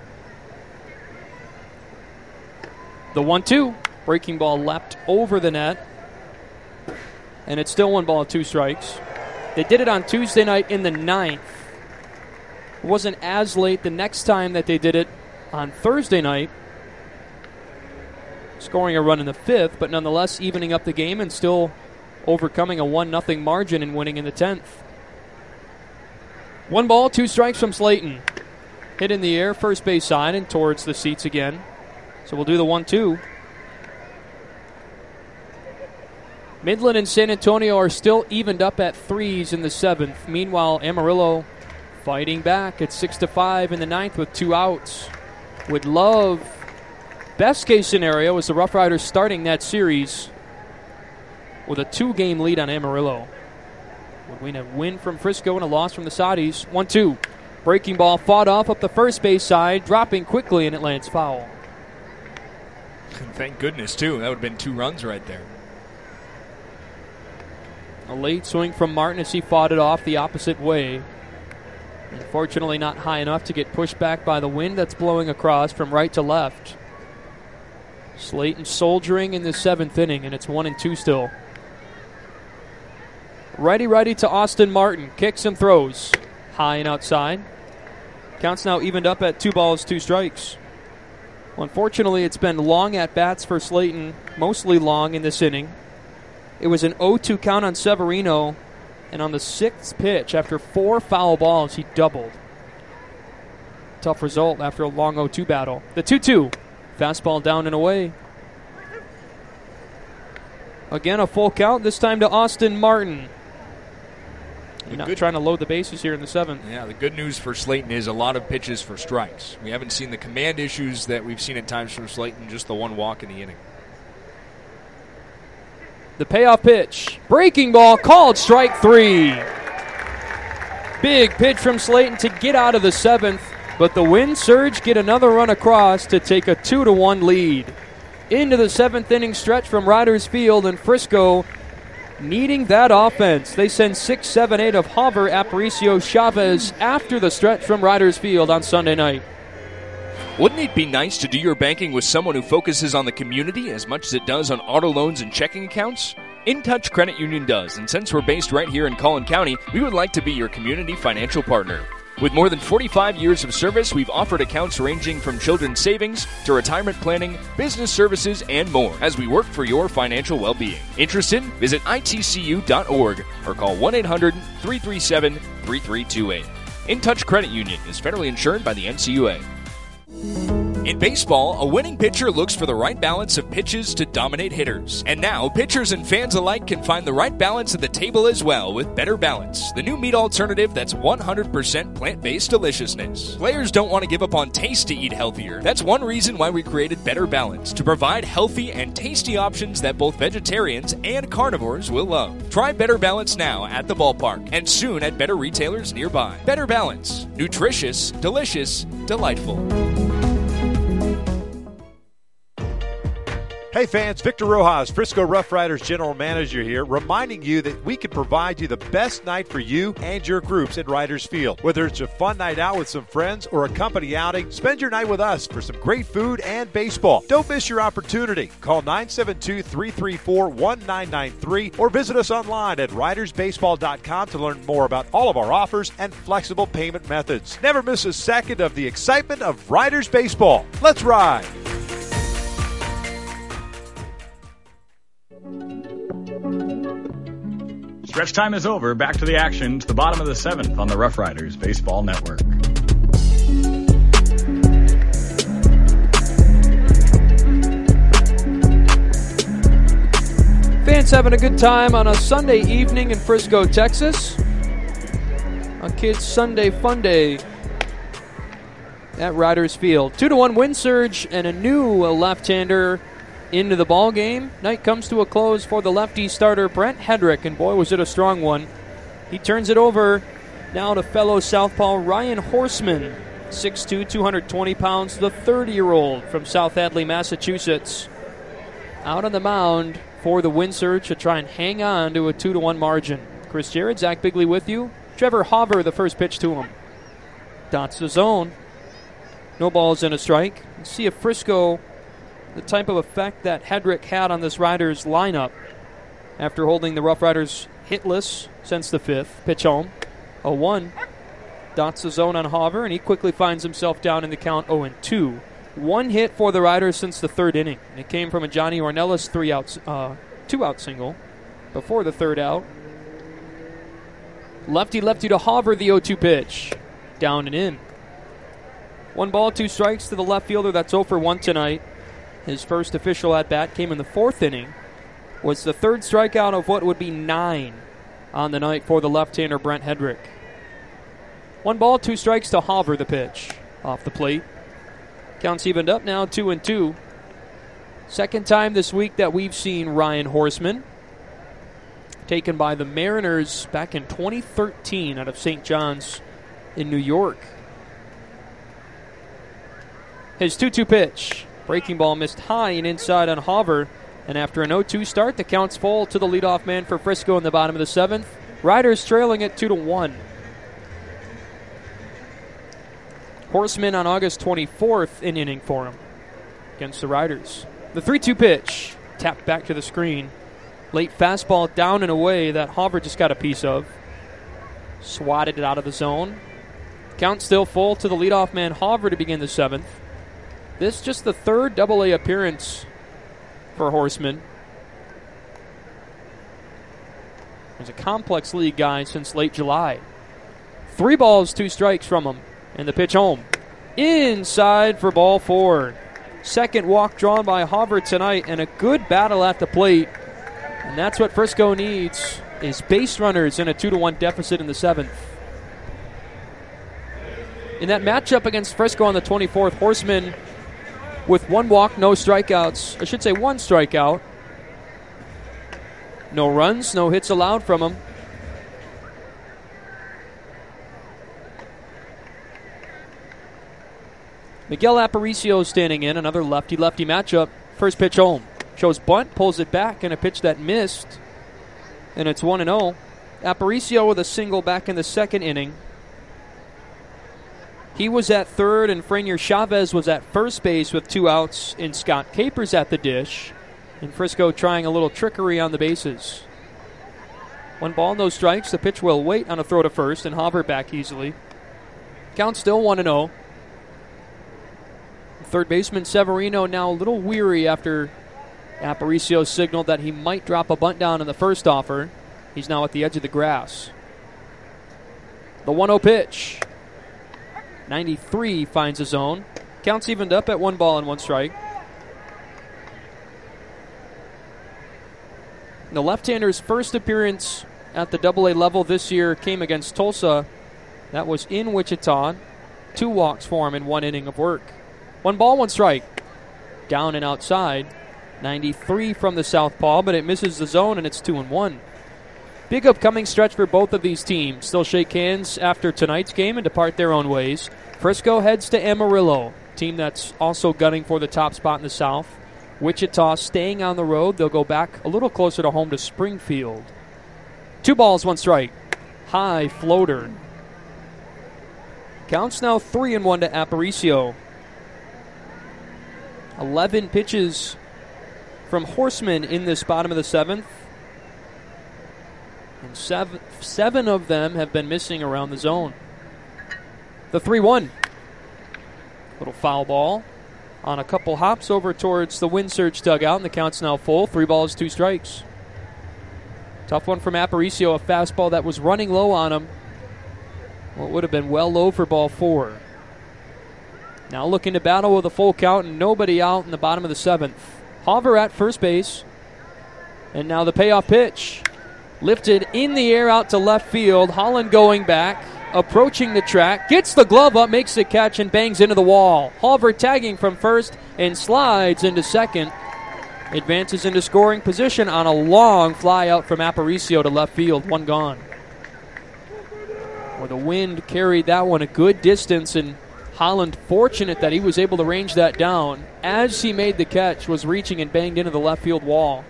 The 1-2. Breaking ball leapt over the net. And it's still 1 ball, 2 strikes. They did it on Tuesday night in the 9th. It wasn't as late the next time that they did it on Thursday night, scoring a run in the 5th, but nonetheless evening up the game and still overcoming a 1-0 margin and winning in the 10th. 1 ball, 2 strikes from Slayton. Hit in the air, first base side, and towards the seats again. So we'll do the 1-2. Midland and San Antonio are still evened up at 3s in the 7th. Meanwhile, Amarillo fighting back at 6-5 in the 9th with 2 outs. Would love, best case scenario is the Rough Riders starting that series with a 2-game lead on Amarillo. Would win a win from Frisco and a loss from the Saudis. 1-2. Breaking ball fought off up the first base side, dropping quickly, and it lands foul. Thank goodness, too. That would have been 2 runs right there. A late swing from Martin as he fought it off the opposite way. Unfortunately, not high enough to get pushed back by the wind that's blowing across from right to left. Slayton soldiering in the 7th inning, and it's 1-2 still. Righty to Austin Martin. Kicks and throws. High and outside. Counts now evened up at 2 balls, 2 strikes. Well, unfortunately, it's been long at-bats for Slayton, mostly long in this inning. It was an 0-2 count on Severino, and on the 6th pitch, after 4 foul balls, he doubled. Tough result after a long 0-2 battle. The 2-2. Fastball down and away. Again, a full count, this time to Austin Martin. You're not trying to load the bases here in the 7th. Yeah, the good news for Slayton is a lot of pitches for strikes. We haven't seen the command issues that we've seen at times from Slayton, just the 1 walk in the inning. The payoff pitch. Breaking ball called strike 3. Big pitch from Slayton to get out of the 7th, but the Wind Surge get another run across to take a 2-1 lead. Into the 7th inning stretch from Riders Field, and Frisco needing that offense. They send 6, 7, 8 of Hover, Aparicio, Chavez after the stretch from Riders Field on Sunday night. Wouldn't it be nice to do your banking with someone who focuses on the community as much as it does on auto loans and checking accounts? InTouch Credit Union does, and since we're based right here in Collin County, we would like to be your community financial partner. With more than 45 years of service, we've offered accounts ranging from children's savings to retirement planning, business services, and more as we work for your financial well-being. Interested? Visit itcu.org or call 1-800-337-3328. InTouch Credit Union is federally insured by the NCUA. In baseball, a winning pitcher looks for the right balance of pitches to dominate hitters. And now, pitchers and fans alike can find the right balance at the table as well with Better Balance, the new meat alternative that's 100% plant-based deliciousness. Players don't want to give up on taste to eat healthier. That's one reason why we created Better Balance, to provide healthy and tasty options that both vegetarians and carnivores will love. Try Better Balance now at the ballpark and soon at better retailers nearby. Better Balance. Nutritious, delicious, delightful. Hey fans, Victor Rojas, Frisco Rough Riders General Manager here, reminding you that we can provide you the best night for you and your groups at Riders Field. Whether it's a fun night out with some friends or a company outing, spend your night with us for some great food and baseball. Don't miss your opportunity. Call 972-334-1993 or visit us online at ridersbaseball.com to learn more about all of our offers and flexible payment methods. Never miss a second of the excitement of Riders Baseball. Let's ride! Stretch time is over. Back to the action to the bottom of the 7th on the Rough Riders Baseball Network. Fans having a good time on a Sunday evening in Frisco, Texas. A kids' Sunday fun day at Riders Field. 2-1 Wind Surge and a new left-hander into the ball game. Night comes to a close for the lefty starter Brent Hedrick, and boy was it a strong one. He turns it over now to fellow southpaw Ryan Horseman, 6'2", 220 pounds, the 30-year-old from South Hadley, Massachusetts. Out on the mound for the Wind Surge to try and hang on to a 2-1 margin. Chris Jarrett, Zach Bigley with you. Trevor Hover, the first pitch to him. Dots the zone. No balls and a strike. Let's see if Frisco, the type of effect that Hedrick had on this Riders lineup after holding the Rough Riders hitless since the 5th. Pitch home. 0-1. Dots the zone on Hover, and he quickly finds himself down in the count 0-2. One hit for the Riders since the 3rd inning. And it came from a Johnny Ornelas 2-out single before the 3rd out. Lefty to Hover, the 0-2 pitch. Down and in. 1 ball, 2 strikes to the left fielder. That's 0 for 1 tonight. His first official at-bat came in the 4th inning. Was the 3rd strikeout of what would be 9 on the night for the left-hander Brent Hedrick. 1 ball, 2 strikes to Hover, the pitch. Off the plate. Counts evened up now, 2-2. Second time this week that we've seen Ryan Horseman. Taken by the Mariners back in 2013 out of St. John's in New York. His 2-2 pitch. Breaking ball missed high and inside on Hauver. And after an 0-2 start, the count's full to the leadoff man for Frisco in the bottom of the 7th. Riders trailing it 2-1. Horseman on August 24th in inning for him against the Riders. The 3-2 pitch. Tapped back to the screen. Late fastball down and away that Hauver just got a piece of. Swatted it out of the zone. Count still full to the leadoff man Hauver to begin the 7th. This just the 3rd Double-A appearance for Horseman. He's a complex league guy since late July. 3 balls, 2 strikes from him. And the pitch home. Inside for ball 4. Second walk drawn by Hauver tonight, and a good battle at the plate. And that's what Frisco needs, is base runners in a 2-1 deficit in the 7th. In that matchup against Frisco on the 24th, Horseman with 1 walk, no strikeouts. I should say 1 strikeout. No runs, no hits allowed from him. Miguel Aparicio standing in, another lefty-lefty matchup. First pitch home. Shows bunt, pulls it back, and a pitch that missed. And it's 1-0. Aparicio with a single back in the 2nd inning. He was at 3rd, and Franier Chavez was at first base with 2 outs, and Scott Capers at the dish. And Frisco trying a little trickery on the bases. 1 ball, no strikes. The pitch will wait on a throw to first, and Hauver back easily. Count still 1-0. Third baseman Severino now a little weary after Aparicio signaled that he might drop a bunt down in the first offer. He's now at the edge of the grass. The 1-0 pitch. 93 finds a zone. Counts evened up at 1 ball and 1 strike. The left-hander's first appearance at the Double-A level this year came against Tulsa. That was in Wichita. 2 walks for him in 1 inning of work. 1 ball, 1 strike. Down and outside. 93 from the southpaw, but it misses the zone, and it's 2-1. Big upcoming stretch for both of these teams. They'll shake hands after tonight's game and depart their own ways. Frisco heads to Amarillo, team that's also gunning for the top spot in the South. Wichita staying on the road. They'll go back a little closer to home to Springfield. 2 balls, 1 strike. High floater. Counts now 3-1 to Aparicio. 11 pitches from Horseman in this bottom of the 7th. And 7 of them have been missing around the zone. The 3-1. Little foul ball on a couple hops over towards the wind surge dugout, and the count's now full. 3 balls, 2 strikes. Tough one from Aparicio, a fastball that was running low on him. Well, it would have been well low for ball 4. Now looking to battle with a full count and nobody out in the bottom of the 7th. Hauver at first base. And now the payoff pitch. Lifted in the air out to left field. Holland going back, approaching the track, gets the glove up, makes the catch, and bangs into the wall. Hauver tagging from first and slides into second. Advances into scoring position on a long fly out from Aparicio to left field. 1 gone. Well, the wind carried that one a good distance, and Holland, fortunate that he was able to range that down as he made the catch, was reaching and banged into the left field wall.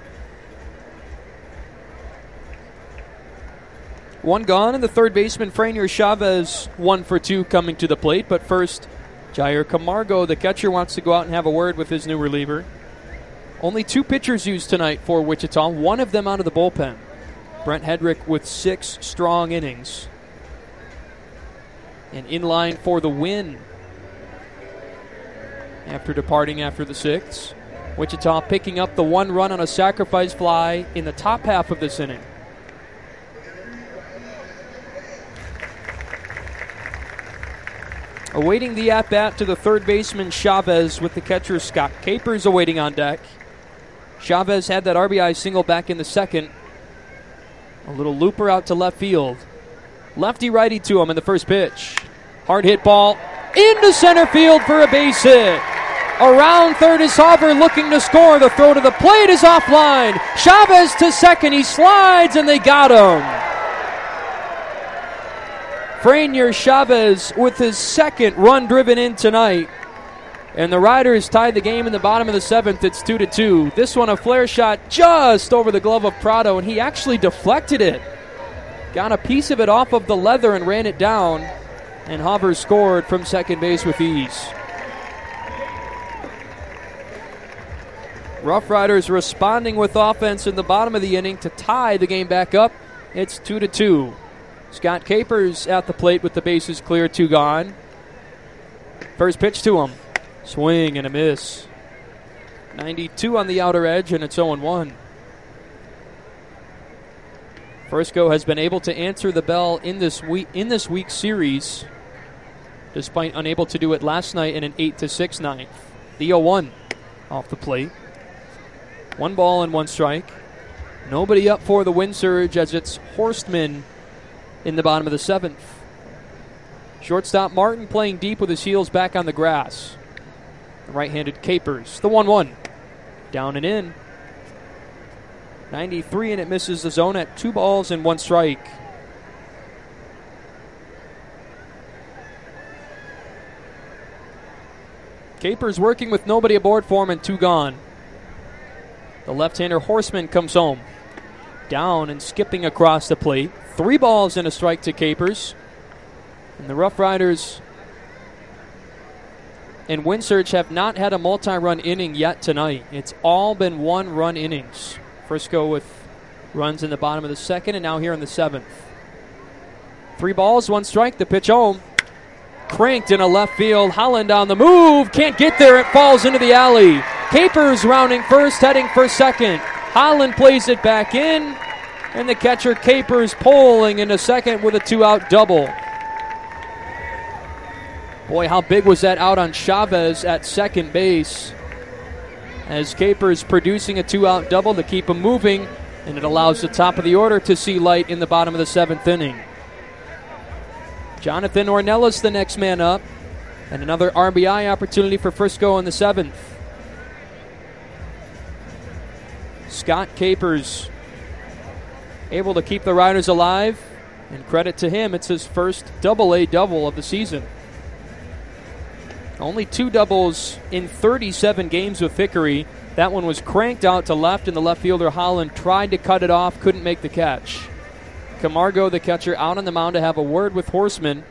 1 gone, and the third baseman, Franier Chavez, 1 for 2 coming to the plate. But first, Jair Camargo, the catcher, wants to go out and have a word with his new reliever. Only 2 pitchers used tonight for Wichita, 1 of them out of the bullpen. Brent Hedrick with 6 strong innings. And in line for the win after departing after the 6th. Wichita picking up the 1 run on a sacrifice fly in the top half of this inning. Awaiting the at-bat to the third baseman Chavez with the catcher Scott Capers awaiting on deck. Chavez had that RBI single back in the 2nd. A little looper out to left field. Lefty-righty to him in the first pitch. Hard hit ball into center field for a base hit. Around third is Hauver looking to score. The throw to the plate is offline. Chavez to second. He slides and they got him. Franier Chavez with his second run driven in tonight. And the Riders tied the game in the bottom of the 7th. It's 2-2. This one a flare shot just over the glove of Prado, and he actually deflected it. Got a piece of it off of the leather and ran it down. And Hauver scored from second base with ease. Rough Riders responding with offense in the bottom of the inning to tie the game back up. It's 2-2. Scott Capers at the plate with the bases clear, 2 gone. First pitch to him. Swing and a miss. 92 on the outer edge, and it's 0-1. Frisco has been able to answer the bell in this week's series, despite unable to do it last night in an 8-6 ninth. The 0-1 off the plate. 1 ball and 1 strike. Nobody up for the win surge as it's Horstman in the bottom of the 7th. Shortstop Martin playing deep with his heels back on the grass. The right-handed Capers. The 1-1. Down and in. 93, and it misses the zone at 2 balls and 1 strike. Capers working with nobody aboard for him and 2 gone. The left-hander Horstman comes home. Down and skipping across the plate. 3 balls and a strike to Capers. And the Rough Riders and Winsurge have not had a multi-run inning yet tonight. It's all been 1-run innings. Frisco with runs in the bottom of the 2nd and now here in the 7th. 3 balls, 1 strike. The pitch home. Cranked in a left field. Holland on the move. Can't get there. It falls into the alley. Capers rounding first, heading for second. Holland plays it back in. And the catcher Capers pulling into second with a 2-out double. Boy, how big was that out on Chavez at second base, as Capers producing a 2-out double to keep him moving, and it allows the top of the order to see light in the bottom of the 7th inning. Jonathan Ornelas the next man up, and another RBI opportunity for Frisco in the 7th. Scott Capers able to keep the Riders alive, and credit to him, it's his first Double-A double of the season. Only 2 doubles in 37 games with Hickory. That one was cranked out to left, and the left fielder Holland tried to cut it off, couldn't make the catch. Camargo, the catcher, out on the mound to have a word with Horstman,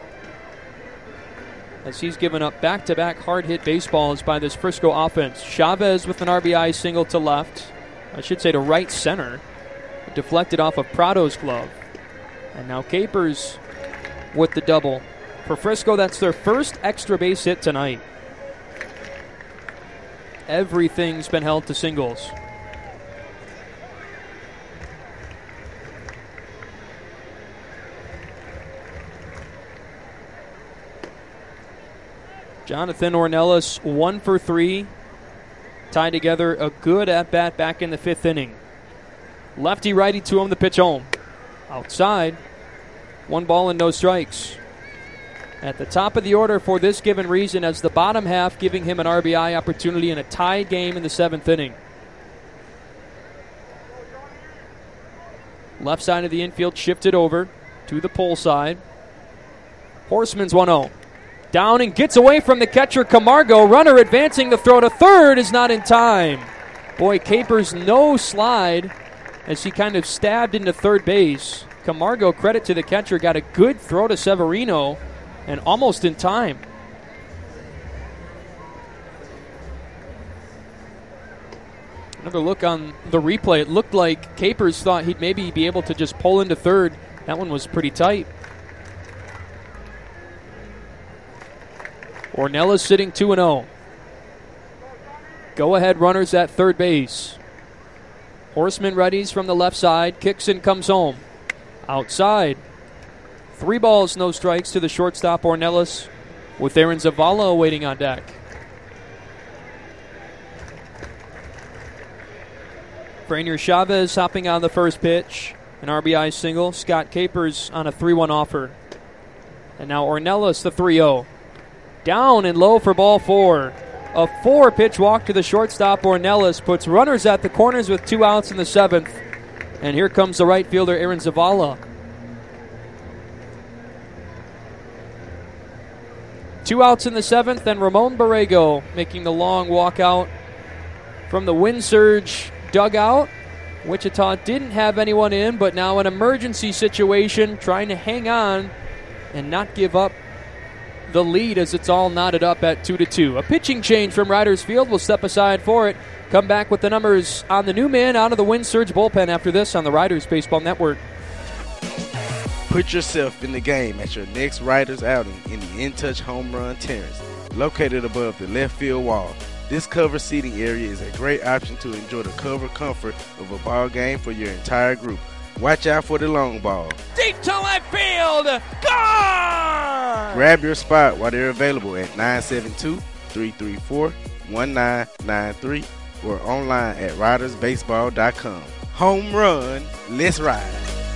as he's given up back-to-back hard-hit baseballs by this Frisco offense. Chavez with an RBI single to left. I should say to right center. Deflected off of Prado's glove. And now Capers with the double. For Frisco, that's their first extra base hit tonight. Everything's been held to singles. Jonathan Ornelas 1 for 3. Tied together a good at-bat back in the 5th inning. Lefty-righty to him, the pitch home. Outside. 1 ball and no strikes. At the top of the order for this given reason, as the bottom half giving him an RBI opportunity in a tied game in the 7th inning. Left side of the infield shifted over to the pole side. Horstman's 1-0. Down and gets away from the catcher Camargo. Runner advancing, the throw to third is not in time. Boy, Capers no slide as he kind of stabbed into third base. Camargo, credit to the catcher, got a good throw to Severino. And almost in time. Another look on the replay. It looked like Capers thought he'd maybe be able to just pull into third. That one was pretty tight. Ornelas sitting 2-0. Go-ahead runners at third base. Horstman readies from the left side. Kicks and comes home. Outside. 3 balls, no strikes to the shortstop Ornelas, with Aaron Zavala waiting on deck. Franier Chavez hopping on the first pitch. An RBI single. Scott Capers on a 3-1 offer. And now Ornelas the 3-0. Down and low for ball 4. A 4-pitch walk to the shortstop Ornelas puts runners at the corners with 2 outs in the 7th. And here comes the right fielder Aaron Zavala. 2 outs in the 7th, and Ramon Borrego making the long walk out from the Wind Surge dugout. Wichita didn't have anyone in, but now an emergency situation, trying to hang on and not give up the lead as it's all knotted up at 2-2. A pitching change from Riders Field. We'll step aside for it. Come back with the numbers on the new man out of the Wind Surge bullpen after this on the Riders Baseball Network. Put yourself in the game at your next Riders outing in the In Touch Home Run Terrace, located above the left field wall. This covered seating area is a great option to enjoy the cover comfort of a ball game for your entire group. Watch out for the long ball. Deep to left field. Gone! Grab your spot while they're available at 972-334-1993 or online at ridersbaseball.com. Home run, let's ride.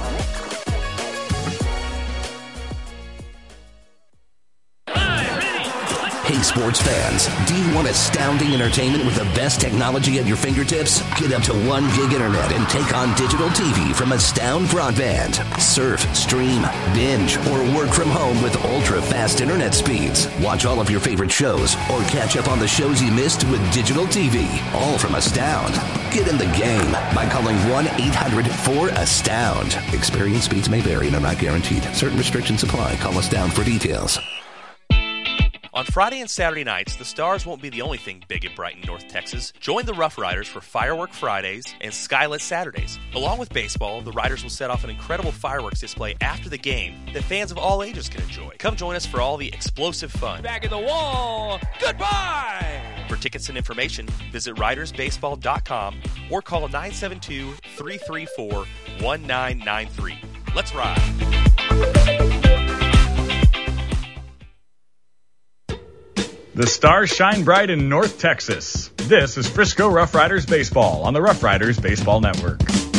Hey, sports fans, do you want astounding entertainment with the best technology at your fingertips? Get up to 1 gig internet and take on digital TV from Astound Broadband. Surf, stream, binge, or work from home with ultra-fast internet speeds. Watch all of your favorite shows or catch up on the shows you missed with digital TV, all from Astound. Get in the game by calling 1-800-4ASTOUND. Experience speeds may vary and are not guaranteed. Certain restrictions apply. Call Astound for details. On Friday and Saturday nights, the Stars won't be the only thing big and bright in North Texas. Join the Rough Riders for Firework Fridays and Skylit Saturdays. Along with baseball, the Riders will set off an incredible fireworks display after the game that fans of all ages can enjoy. Come join us for all the explosive fun. Back in the wall. Goodbye! For tickets and information, visit ridersbaseball.com or call 972-334-1993. Let's ride! The stars shine bright in North Texas. This is Frisco Rough Riders Baseball on the Rough Riders Baseball Network.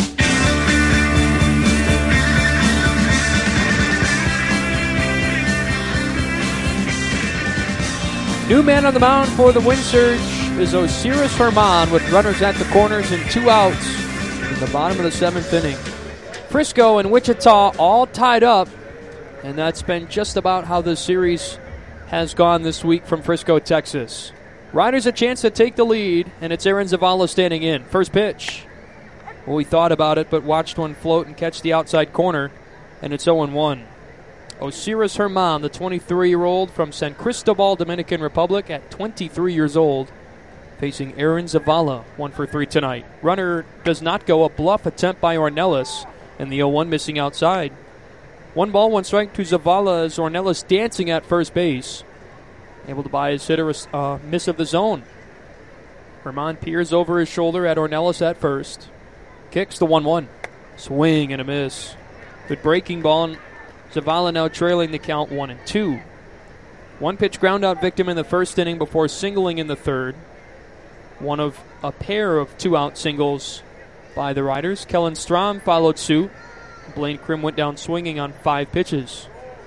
New man on the mound for the Wind Surge is Osiris Herman with runners at the corners and 2 outs in the bottom of the 7th inning. Frisco and Wichita all tied up, and that's been just about how the series has gone this week from Frisco, Texas. Riders a chance to take the lead, and it's Aaron Zavala standing in. First pitch. Well, we thought about it, but watched one float and catch the outside corner, and it's 0-1. Osiris Herman, the 23-year-old from San Cristobal, Dominican Republic, at 23 years old, facing Aaron Zavala, 1 for 3 tonight. Runner does not go. A bluff attempt by Ornelas, and the 0-1 missing outside. 1 ball, 1 strike to Zavala as Ornelas dancing at first base. Able to buy his hitter a miss of the zone. Herman peers over his shoulder at Ornelas at first. Kicks the 1-1. Swing and a miss. Good breaking ball, and Zavala now trailing the count 1-2. 1 pitch ground out victim in the first inning before singling in the third. One of a pair of 2-out singles by the Riders. Kellen Strom followed suit. Blaine Krim went down swinging on 5 pitches.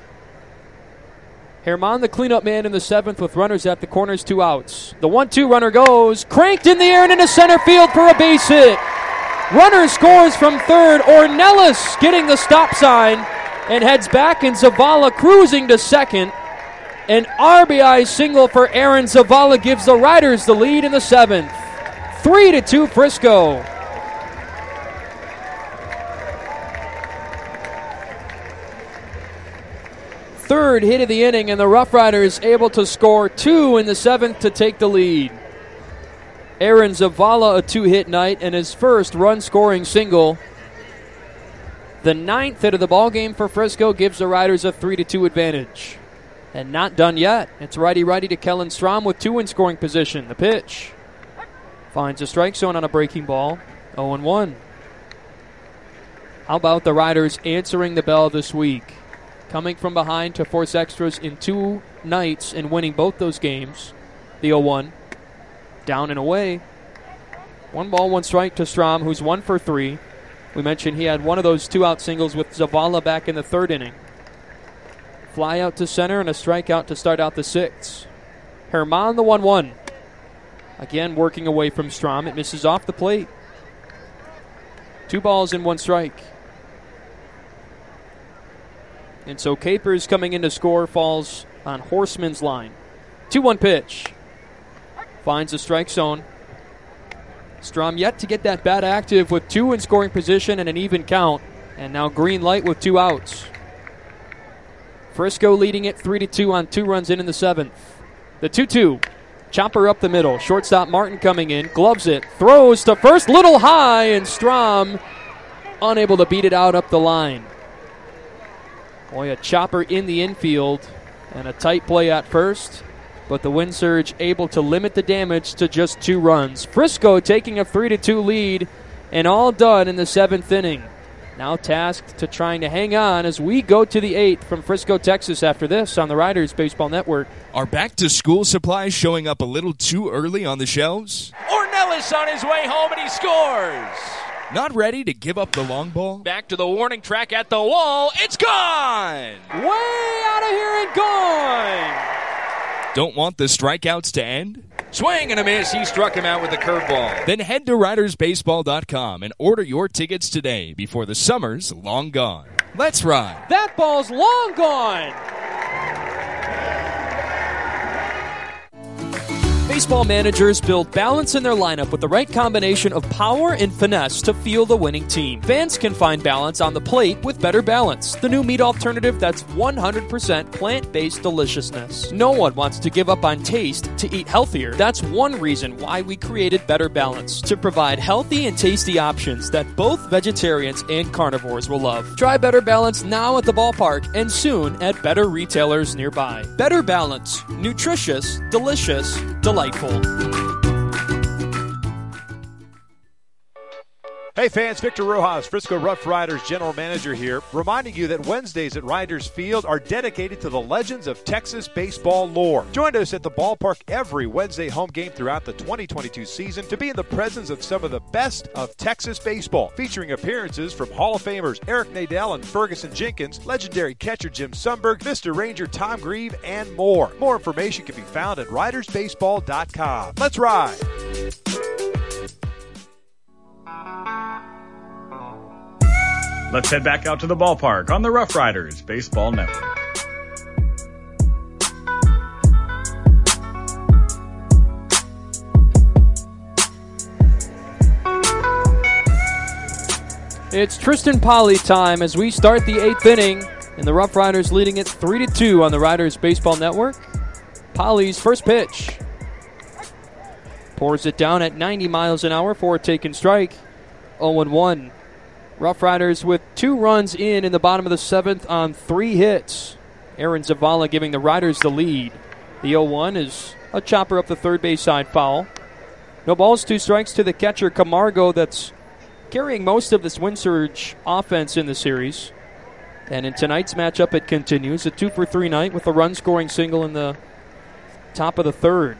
Herman, the cleanup man in the 7th with runners at the corners, 2 outs. The 1-2 runner goes, cranked in the air and into center field for a base hit. Runner scores from third. Ornelas getting the stop sign and heads back, and Zavala cruising to second. An RBI single for Aaron Zavala gives the Riders the lead in the 7th. 3-2 Frisco. Third hit of the inning, and the Rough Riders able to score 2 in the 7th to take the lead. Aaron Zavala, a 2-hit night, and his first run-scoring single. The 9th hit of the ballgame for Frisco gives the Riders a 3-2 advantage. And not done yet. It's righty-righty to Kellen Strom with 2 in scoring position. The pitch finds a strike zone on a breaking ball. 0-1. How about the Riders answering the bell this week? Coming from behind to force extras in 2 nights and winning both those games. The 0-1. Down and away. 1 ball, 1 strike to Strom, who's 1 for 3. We mentioned he had one of those 2-out singles with Zavala back in the 3rd inning. Fly out to center and a strikeout to start out the 6th. Herman, the 1-1. Again, working away from Strom. It misses off the plate. 2 balls and 1 strike. And so Capers coming in to score falls on Horseman's line. 2-1 pitch. Finds the strike zone. Strom yet to get that bat active with 2 in scoring position and an even count. And now green light with 2 outs. Frisco leading it 3-2 on 2 runs in the 7th. The 2-2. Chopper up the middle. Shortstop Martin coming in. Gloves it. Throws to first. Little high. And Strom unable to beat it out up the line. Boy, a chopper in the infield. And a tight play at first. But the Wind Surge able to limit the damage to just 2 runs. Frisco taking a 3-2 lead. And all done in the 7th inning. Now tasked to trying to hang on as we go to the 8th from Frisco, Texas after this on the Riders Baseball Network. Are back-to-school supplies showing up a little too early on the shelves? Ornelas on his way home, and he scores. Not ready to give up the long ball? Back to the warning track at the wall. It's gone! Way out of here and gone! Don't want the strikeouts to end? Swing and a miss. He struck him out with a curveball. Then head to RidersBaseball.com and order your tickets today before the summer's long gone. Let's ride. That ball's long gone. Baseball managers build balance in their lineup with the right combination of power and finesse to fuel the winning team. Fans can find balance on the plate with Better Balance, the new meat alternative that's 100% plant-based deliciousness. No one wants to give up on taste to eat healthier. That's one reason why we created Better Balance, to provide healthy and tasty options that both vegetarians and carnivores will love. Try Better Balance now at the ballpark and soon at better retailers nearby. Better Balance. Nutritious, delicious, delightful. Hey fans, Victor Rojas, Frisco Rough Riders General Manager here, reminding you that Wednesdays at Riders Field are dedicated to the legends of Texas baseball lore. Join us at the ballpark every Wednesday home game throughout the 2022 season to be in the presence of some of the best of Texas baseball, featuring appearances from Hall of Famers Eric Nadel and Ferguson Jenkins, legendary catcher Jim Sundberg, Mr. Ranger Tom Grieve, and more. More information can be found at RidersBaseball.com. Let's ride! Let's head back out to the ballpark on the Rough Riders Baseball Network. It's Tristan Polley time as we start the 8th inning, and the Rough Riders leading it 3-2 on the Riders Baseball Network. Polley's first pitch. Pours it down at 90 miles an hour for a taken strike. 0-1. Rough Riders with 2 runs in the bottom of the 7th on 3 hits. Aaron Zavala giving the Riders the lead. The 0-1 is a chopper up the third base side foul. No balls, 2 strikes to the catcher Camargo that's carrying most of this Wind Surge offense in the series. And in tonight's matchup, it continues. A 2-for-3 night with a run-scoring single in the top of the 3rd.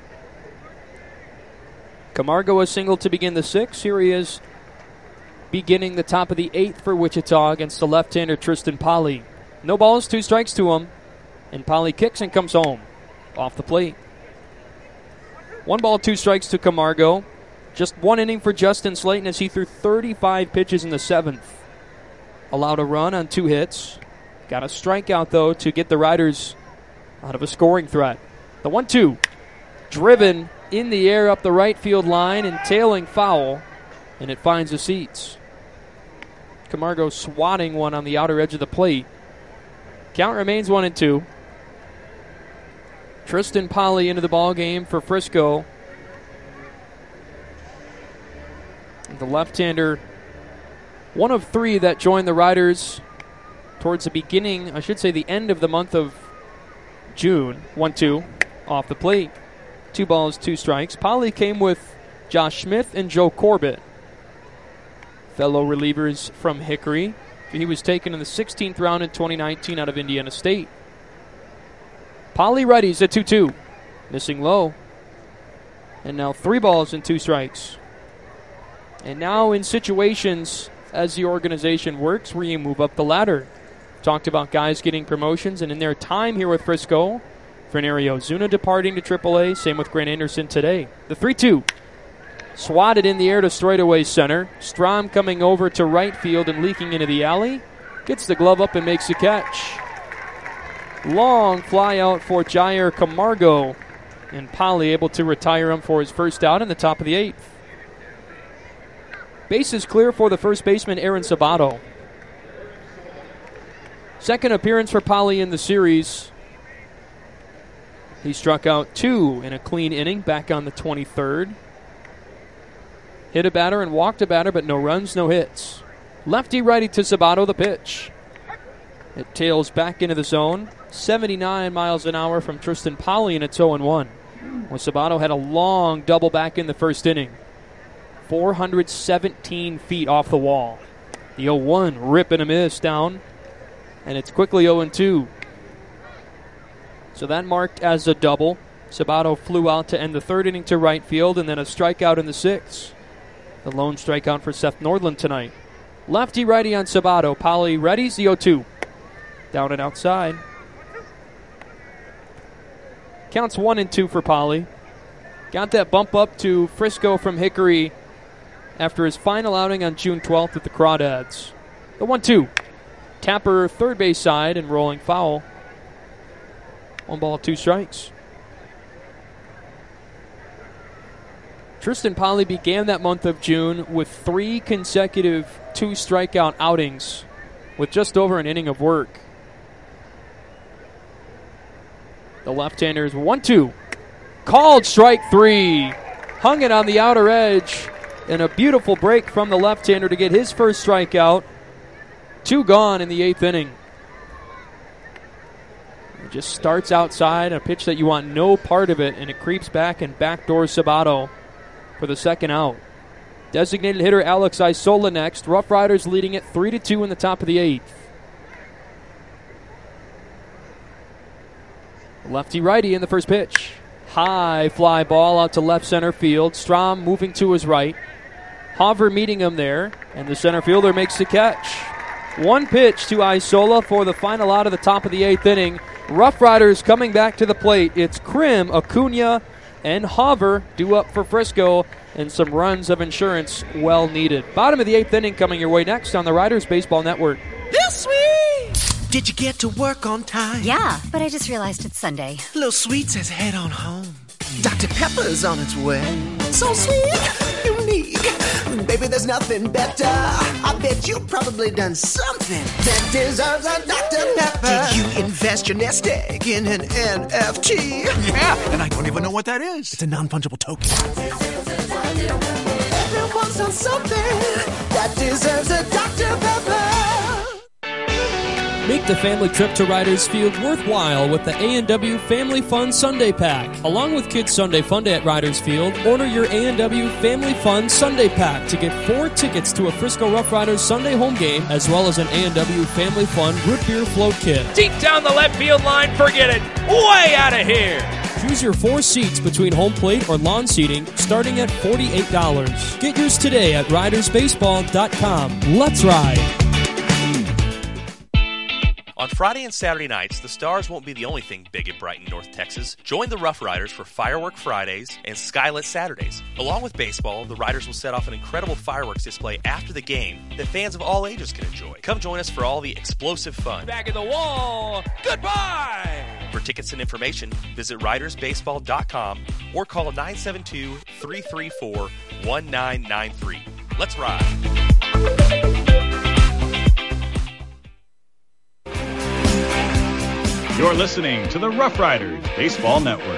Camargo a single to begin the 6th. Here he is beginning the top of the 8th for Wichita against the left-hander Tristan Polley. No balls, 2 strikes to him. And Polley kicks and comes home off the plate. 1 ball, 2 strikes to Camargo. Just 1 inning for Justin Slayton as he threw 35 pitches in the 7th. Allowed a run on 2 hits. Got a strikeout, though, to get the Riders out of a scoring threat. The 1-2. Driven in the air up the right field line and tailing foul. And it finds the seats. Camargo swatting one on the outer edge of the plate. Count remains 1-2. Tristan Polley into the ball game for Frisco. The left-hander, one of 3 that joined the Riders towards the beginning, I should say the end of the month of June. 1-2 off the plate. 2 balls, 2 strikes. Polley came with Josh Smith and Joe Corbett, fellow relievers from Hickory. He was taken in the 16th round in 2019 out of Indiana State. Polley readies at 2-2. Missing low. And now 3 balls and 2 strikes. And now in situations as the organization works where you move up the ladder. Talked about guys getting promotions, and in their time here with Frisco, Fernario Zuna departing to AAA. Same with Grant Anderson today. The 3-2. Swatted in the air to straightaway center. Strom coming over to right field and leaking into the alley. Gets the glove up and makes the catch. Long fly out for Jair Camargo. And Polly able to retire him for his first out in the top of the 8th. Base is clear for the first baseman, Aaron Sabato. Second appearance for Polly in the series. He struck out 2 in a clean inning back on the 23rd. Hit a batter and walked a batter, but no runs, no hits. Lefty-righty to Sabato, the pitch. It tails back into the zone. 79 miles an hour from Tristan Polly, and it's 0-1. Well, Sabato had a long double back in the first inning. 417 feet off the wall. The 0-1 rip and a miss down, and it's quickly 0-2. So that marked as a double. Sabato flew out to end the third inning to right field, and then a strikeout in the 6th. The lone strikeout for Seth Nordland tonight. Lefty-righty on Sabato. Polly readies the 0-2. Down and outside. Counts 1-2 for Polly. Got that bump up to Frisco from Hickory after his final outing on June 12th with the Crawdads. The 1-2. Tapper third base side and rolling foul. 1 ball, 2 strikes. Tristan Polly began that month of June with 3 consecutive 2-strikeout outings with just over an inning of work. The left-hander's 1-2. Called strike 3. Hung it on the outer edge. And a beautiful break from the left-hander to get his first strikeout. 2 gone in the 8th inning. It just starts outside, a pitch that you want no part of it, and it creeps back and backdoors Sabato for the second out. Designated hitter Alex Isola next. Rough Riders leading it 3-2 in the top of the 8th. Lefty-righty in the first pitch. High fly ball out to left center field. Strom moving to his right. Hover meeting him there, and the center fielder makes the catch. 1 pitch to Isola for the final out of the top of the 8th inning. Rough Riders coming back to the plate. It's Krim, Acuna, and Hover due up for Frisco, and some runs of insurance well needed. Bottom of the 8th inning coming your way next on the Riders Baseball Network. This sweet! Did you get to work on time? Yeah, but I just realized it's Sunday. Little Sweet says head on home. Dr. Pepper's on its way. So sweet, unique. Baby, there's nothing better. I bet you've probably done something that deserves a Dr. Pepper. Did you invest your nest egg in an NFT? Yeah, and I don't even know what that is. It's a non-fungible token. Everyone's done something that deserves a Dr. Pepper. Make the family trip to Riders Field worthwhile with the A&W Family Fun Sunday Pack. Along with Kids Sunday Fun Day at Riders Field, order your A&W Family Fun Sunday Pack to get 4 tickets to a Frisco Rough Riders Sunday home game, as well as an A&W Family Fun Root Beer Float Kit. Deep down the left field line, forget it. Way out of here. Choose your 4 seats between home plate or lawn seating, starting at $48. Get yours today at ridersbaseball.com. Let's ride. On Friday and Saturday nights, the Stars won't be the only thing big in Brighton, North Texas. Join the Rough Riders for Firework Fridays and Skylit Saturdays. Along with baseball, the Riders will set off an incredible fireworks display after the game that fans of all ages can enjoy. Come join us for all the explosive fun. Back of the wall. Goodbye. For tickets and information, visit ridersbaseball.com or call 972-334-1993. Let's ride. You're listening to the Rough Riders Baseball Network.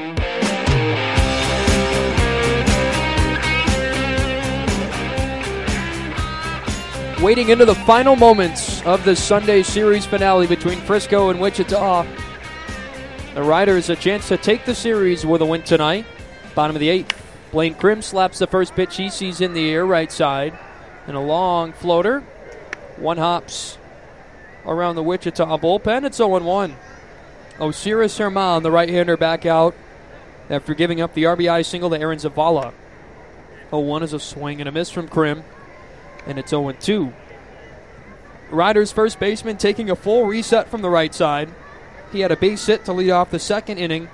Wading into the final moments of the Sunday series finale between Frisco and Wichita. The Riders a chance to take the series with a win tonight. Bottom of the 8th. Blaine Krim slaps the first pitch he sees in the air, right side. And a long floater. 1 hops around the Wichita bullpen. It's 0-1. Osiris Herman, the right-hander, back out after giving up the RBI single to Aaron Zavala. 0-1 is a swing and a miss from Krim, and it's 0-2. Riders first baseman taking a full reset from the right side. He had a base hit to lead off the second inning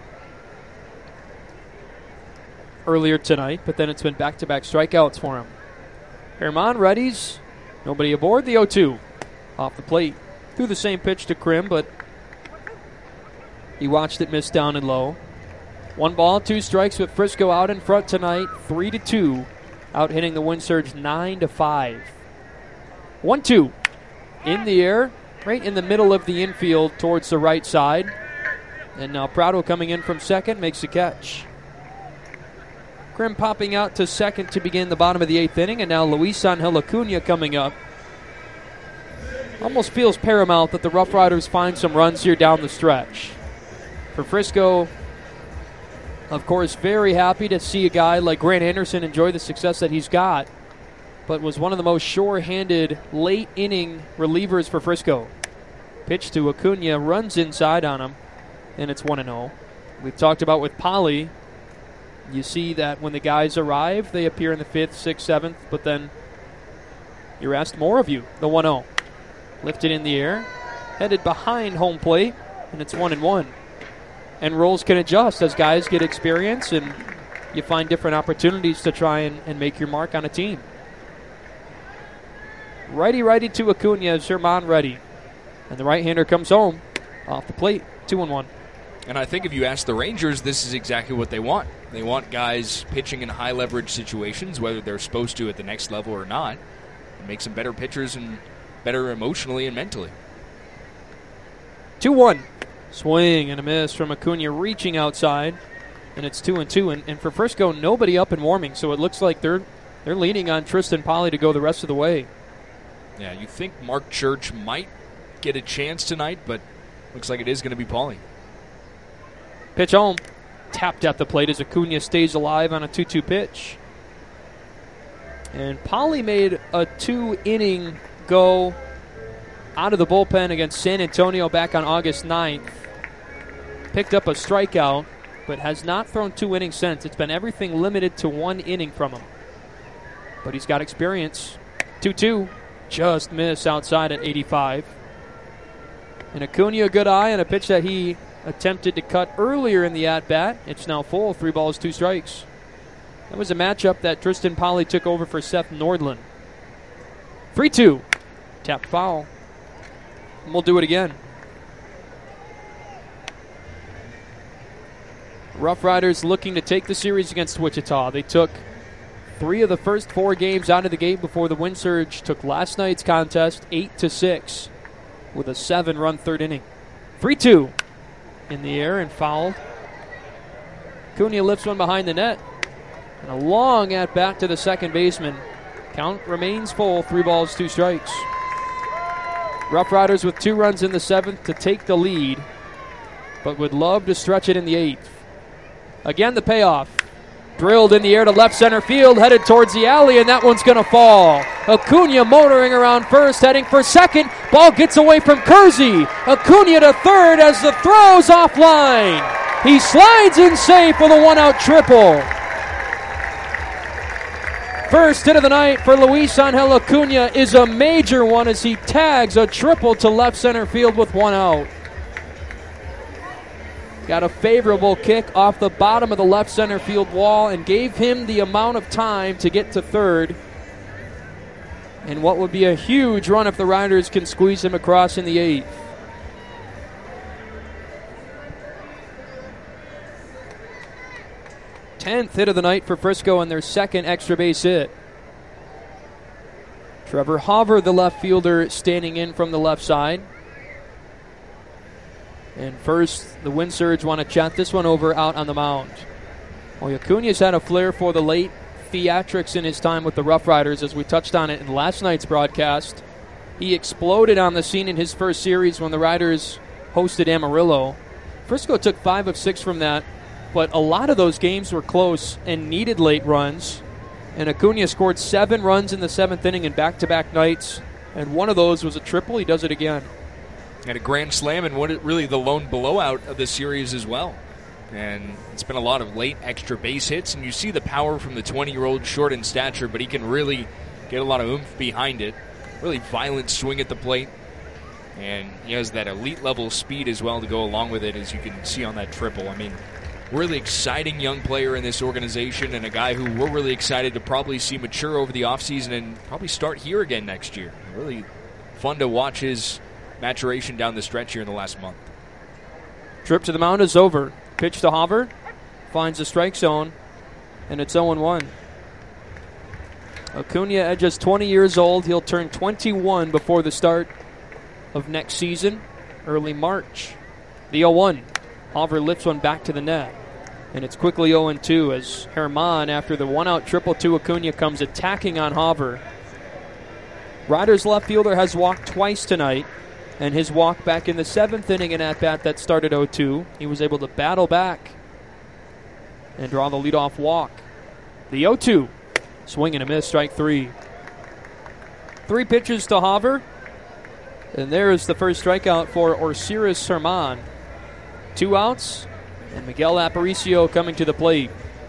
earlier tonight, but then it's been back-to-back strikeouts for him. Herman readies. Nobody aboard. The 0-2 off the plate. Threw the same pitch to Krim, but He watched it miss down and low. 1 ball, 2 strikes with Frisco out in front tonight, 3-2. Out hitting the Wind Surge 9-5. 1-2. In the air, right in the middle of the infield towards the right side. And now Prado coming in from second makes the catch. Krim popping out to second to begin the bottom of the 8th inning. And now Luis Angel Acuna coming up. Almost feels paramount that the Rough Riders find some runs here down the stretch. For Frisco, of course, very happy to see a guy like Grant Anderson enjoy the success that he's got, but was one of the most sure-handed late-inning relievers for Frisco. Pitch to Acuna, runs inside on him, and it's 1-0. We've talked about with Polly, you see that when the guys arrive, they appear in the 5th, 6th, 7th, but then you're asked more of you. The 1-0. Lifted in the air, headed behind home plate, and it's 1-1. And roles can adjust as guys get experience and you find different opportunities to try and make your mark on a team. Righty to Acuna, German ready. And the right-hander comes home off the plate, 2-1. And I think if you ask the Rangers, this is exactly what they want. They want guys pitching in high-leverage situations, whether they're supposed to at the next level or not. It makes them better pitchers and better emotionally and mentally. 2-1. Swing and a miss from Acuna reaching outside, and it's 2-2. And for Frisco, nobody up and warming, so it looks like they're leaning on Tristan Polly to go the rest of the way. Yeah, you think Mark Church might get a chance tonight, but looks like it is going to be Polly. Pitch home. Tapped at the plate as Acuna stays alive on a 2-2 pitch. And Polly made a 2-inning go out of the bullpen against San Antonio back on August 9th. Picked up a strikeout, but has not thrown 2 innings since. It's been everything limited to 1 inning from him. But he's got experience. 2-2. Just missed outside at 85. And Acuna, a good eye, and a pitch that he attempted to cut earlier in the at-bat. It's now full, 3 balls, 2 strikes. That was a matchup that Tristan Polly took over for Seth Nordland. 3-2. Tapped foul. And we'll do it again. Rough Riders looking to take the series against Wichita. They took 3 of the first 4 games out of the gate before the Wind Surge took last night's contest 8-6 with a 7-run 3rd inning. 3-2 in the air and fouled. Acuna lifts one behind the net. And a long at-bat to the second baseman. Count remains full, 3 balls, 2 strikes. Rough Riders with 2 runs in the 7th to take the lead, but would love to stretch it in the 8th. Again, the payoff. Drilled in the air to left center field, headed towards the alley, and that one's going to fall. Acuna motoring around first, heading for second. Ball gets away from Kersey. Acuna to third as the throw's offline. He slides in safe with a 1-out triple. First hit of the night for Luis Angel Acuna is a major one as he tags a triple to left center field with 1 out. Got a favorable kick off the bottom of the left center field wall and gave him the amount of time to get to third. And what would be a huge run if the Riders can squeeze him across in the 8th. Tenth hit of the night for Frisco and their second extra base hit. Trevor Hauver, the left fielder, standing in from the left side. And first, the Wind Surge want to chat this one over out on the mound. Well, Acuna's had a flair for the late theatrics in his time with the Rough Riders, as we touched on it in last night's broadcast. He exploded on the scene in his first series when the Riders hosted Amarillo. Frisco took 5 of 6 from that, but a lot of those games were close and needed late runs. And Acuna scored 7 runs in the 7th inning in back-to-back nights, and one of those was a triple. He does it again. Had a grand slam and really the lone blowout of the series as well. And it's been a lot of late extra base hits, and you see the power from the 20-year-old, short in stature, but he can really get a lot of oomph behind it. Really violent swing at the plate. And he has that elite-level speed as well to go along with it, as you can see on that triple. I mean, really exciting young player in this organization and a guy who we're really excited to probably see mature over the offseason and probably start here again next year. Really fun to watch his maturation down the stretch here in the last month. Trip to the mound is over. Pitch to Hauver. Finds the strike zone. And it's 0-1. Acuna at just 20 years old. He'll turn 21 before the start of next season, early March. The 0-1. Hauver lifts one back to the net. And it's quickly 0-2 as Germán, after the one-out triple to Acuna, comes attacking on Hauver. Riders left fielder has walked twice tonight, and his walk back in the 7th inning, an at-bat that started 0-2. He was able to battle back and draw the leadoff walk. The 0-2. Swing and a miss, strike 3. 3 pitches to Hauver. And there is the first strikeout for Osiris Germán. 2 outs, and Miguel Aparicio coming to the plate.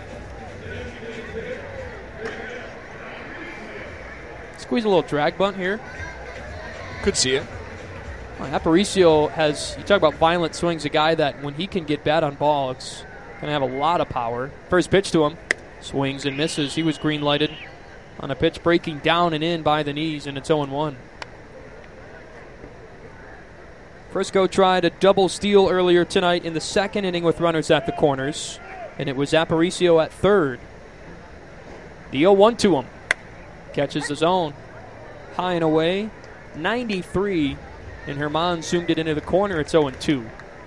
Squeeze a little drag bunt here. Could see it. Aparicio has, you talk about violent swings, a guy that when he can get bat on ball, it's going to have a lot of power. First pitch to him. Swings and misses. He was green-lighted on a pitch breaking down and in by the knees, and it's 0-1. Frisco tried a double steal earlier tonight in the 2nd inning with runners at the corners, and it was Aparicio at third. The 0-1 to him. Catches the zone. High and away. 93, and Germán zoomed it into the corner. It's 0-2.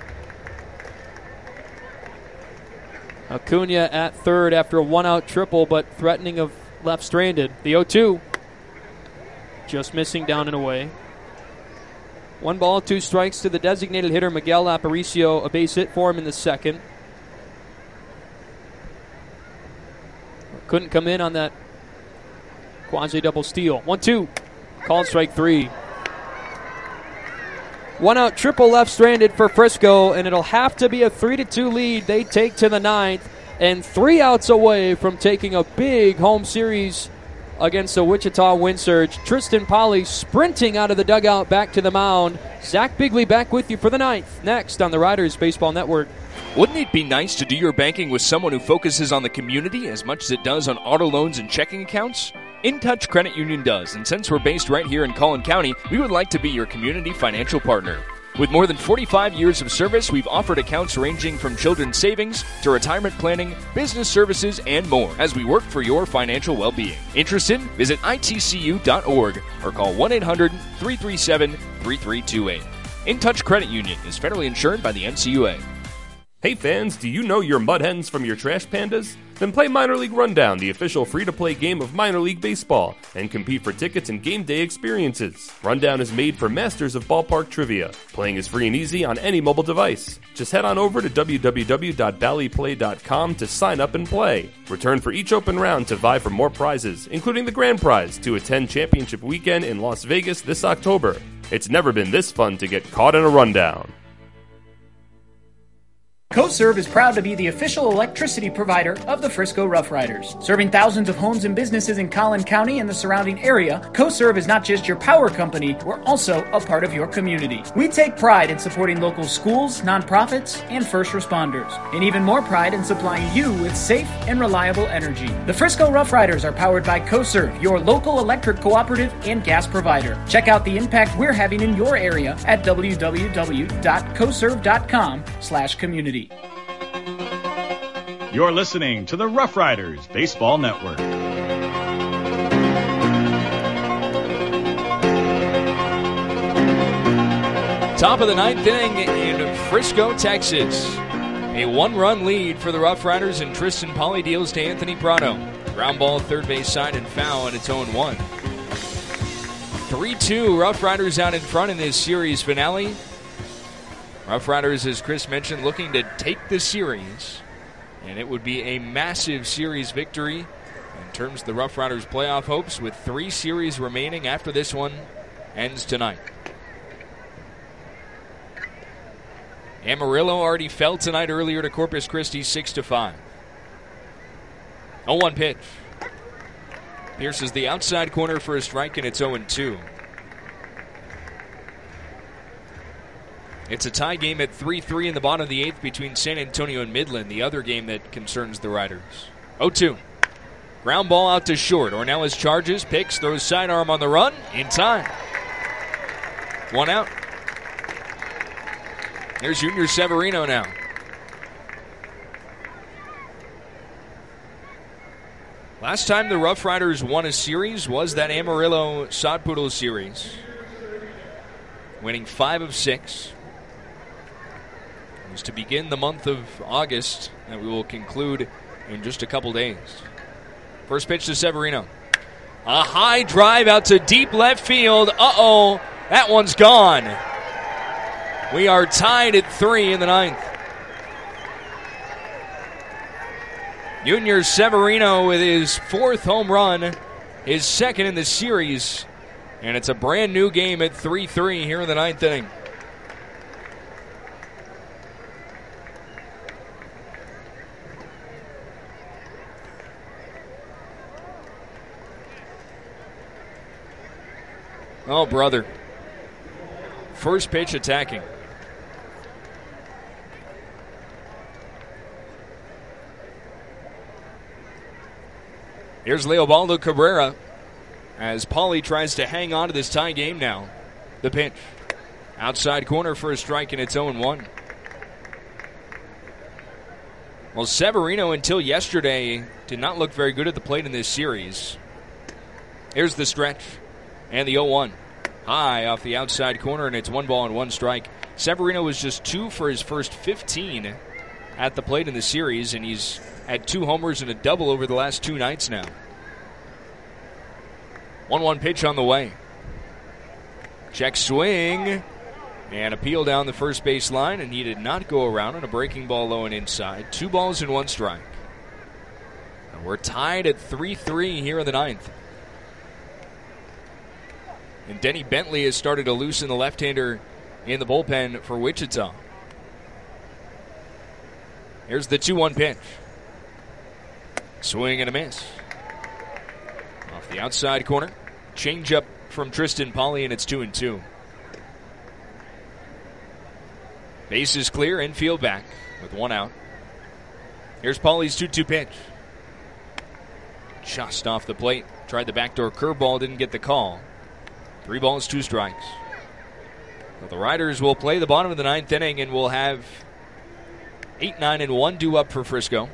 Acuna at third after a one-out triple, but threatening of left stranded. The 0-2. Just missing down and away. 1 ball, 2 strikes to the designated hitter, Miguel Aparicio. A base hit for him in the 2nd. Couldn't come in on that quasi-double steal. 1-2. Called strike 3. 1-out triple left stranded for Frisco, and it'll have to be a 3-2 lead they take to the 9th, and 3 outs away from taking a big home series against the Wichita Wind Surge. Tristan Polley sprinting out of the dugout back to the mound. Zach Bigley back with you for the 9th. Next on the Riders Baseball Network. Wouldn't it be nice to do your banking with someone who focuses on the community as much as it does on auto loans and checking accounts? InTouch Credit Union does, and since we're based right here in Collin County, we would like to be your community financial partner. With more than 45 years of service, we've offered accounts ranging from children's savings to retirement planning, business services, and more as we work for your financial well-being. Interested? Visit itcu.org or call 1-800-337-3328. InTouch Credit Union is federally insured by the NCUA. Hey fans, do you know your mud hens from your trash pandas? Then play Minor League Rundown, the official free-to-play game of minor league baseball, and compete for tickets and game day experiences. Rundown is made for masters of ballpark trivia. Playing is free and easy on any mobile device. Just head on over to www.valleyplay.com to sign up and play. Return for each open round to vie for more prizes, including the grand prize to attend Championship Weekend in Las Vegas this October. It's never been this fun to get caught in a rundown. CoServe is proud to be the official electricity provider of the Frisco Rough Riders. Serving thousands of homes and businesses in Collin County and the surrounding area, CoServe is not just your power company, we're also a part of your community. We take pride in supporting local schools, nonprofits, and first responders, and even more pride in supplying you with safe and reliable energy. The Frisco Rough Riders are powered by CoServe, your local electric cooperative and gas provider. Check out the impact we're having in your area at www.coserve.com/community. You're listening to the Rough Riders Baseball Network. Top of the 9th inning in Frisco, Texas. A 1-run lead for the Rough Riders, and Tristan Polley deals to Anthony Prado. Ground ball, third base side and foul, and it's 0-1. 3-2, Rough Riders out in front in this series finale. Rough Riders, as Chris mentioned, looking to take the series, and it would be a massive series victory in terms of the Rough Riders' playoff hopes, with 3 series remaining after this one ends tonight. Amarillo already fell tonight earlier to Corpus Christi 6-5. 0-1 pitch. Pierces the outside corner for a strike, and it's 0-2. It's a tie game at 3-3 in the bottom of the 8th between San Antonio and Midland, the other game that concerns the Riders. 0-2. Ground ball out to short. Ornelas charges, picks, throws sidearm on the run, in time. 1 out. Here's Junior Severino now. Last time the Rough Riders won a series was that Amarillo Sod Poodle series, winning 5 of 6. It was to begin the month of August that we will conclude in just a couple days. First pitch to Severino. A high drive out to deep left field. Uh-oh, that one's gone. We are tied at 3 in the 9th. Junior Severino with his 4th home run, his 2nd in the series, and it's a brand new game at 3-3 here in the 9th inning. Oh, brother. First pitch attacking. Here's Leobaldo Cabrera as Pauly tries to hang on to this tie game now. The pitch. Outside corner for a strike, and it's 0-1. Well, Severino until yesterday did not look very good at the plate in this series. Here's the stretch and the 0-1. High off the outside corner, and it's 1 ball and 1 strike. Severino was just 2 for his first 15 at the plate in the series, and he's had 2 homers and a double over the last 2 nights now. 1-1 pitch on the way. Check swing. And a peel down the first base line, and he did not go around on a breaking ball low and inside. 2 balls and 1 strike. And we're tied at 3-3 here in the 9th. And Denny Bentley has started to loosen the left-hander in the bullpen for Wichita. Here's the 2-1 pitch. Swing and a miss. Off the outside corner. Changeup from Tristan Pauly, and it's 2-2. Base is clear, infield back with 1 out. Here's Pauly's 2-2 pitch. Just off the plate. Tried the backdoor curveball, didn't get the call. 3 balls, 2 strikes. Well, the Riders will play the bottom of the 9th inning, and we'll have 8, 9, and 1 due up for Frisco.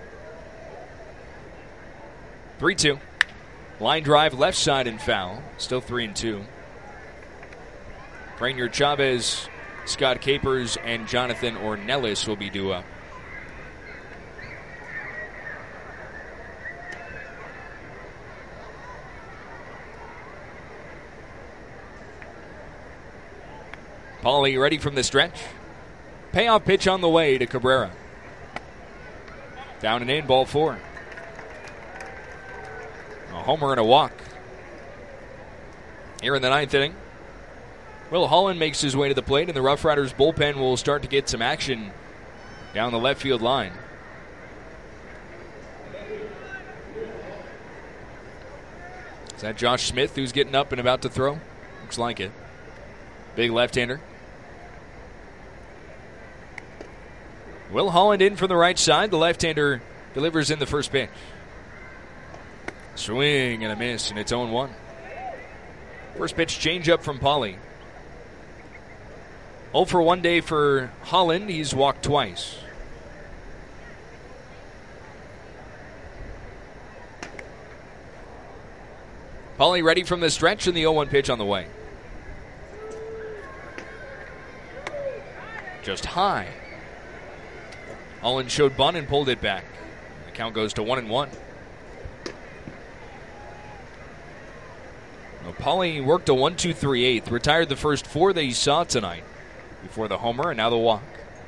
3-2. Line drive left side and foul. Still 3-2. Rainier Chavez, Scott Capers, and Jonathan Ornelas will be due up. Pauly ready from the stretch. Payoff pitch on the way to Cabrera. Down and in, ball 4. A homer and a walk. Here in the 9th inning, Will Holland makes his way to the plate, and the Rough Riders bullpen will start to get some action down the left field line. Is that Josh Smith who's getting up and about to throw? Looks like it. Big left-hander. Will Holland in from the right side. The left-hander delivers in the first pitch. Swing and a miss, and it's 0-1. First pitch changeup from Pauly. 0 for 1 day for Holland. He's walked twice. Pauly ready from the stretch, and the 0-1 pitch on the way. Just high. Holland showed bunt and pulled it back. The count goes to 1-1. Well, Pauly worked a 1-2-3-8, retired the first 4 that he saw tonight before the homer, and now the walk.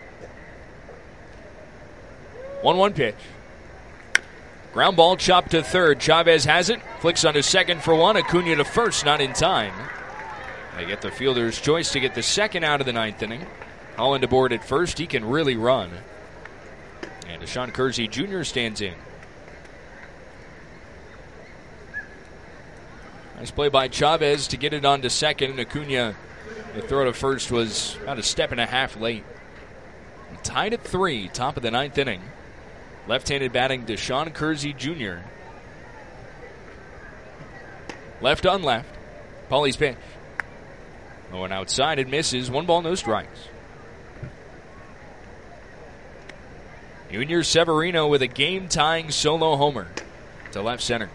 1-1 pitch. Ground ball chopped to third. Chavez has it. Flicks onto second for 1. Acuna to first, not in time. They get the fielder's choice to get the second out of the 9th inning. Holland aboard at first. He can really run. And Deshaun Kersey Jr. stands in. Nice play by Chavez to get it on to second, and Acuna, the throw to first was about a step and a half late. And tied at 3, top of the 9th inning. Left-handed batting Deshaun Kersey Jr. Left on left. Pauly's pitch. Oh, and outside it misses. 1 ball, no strikes. Junior Severino with a game-tying solo homer to left center.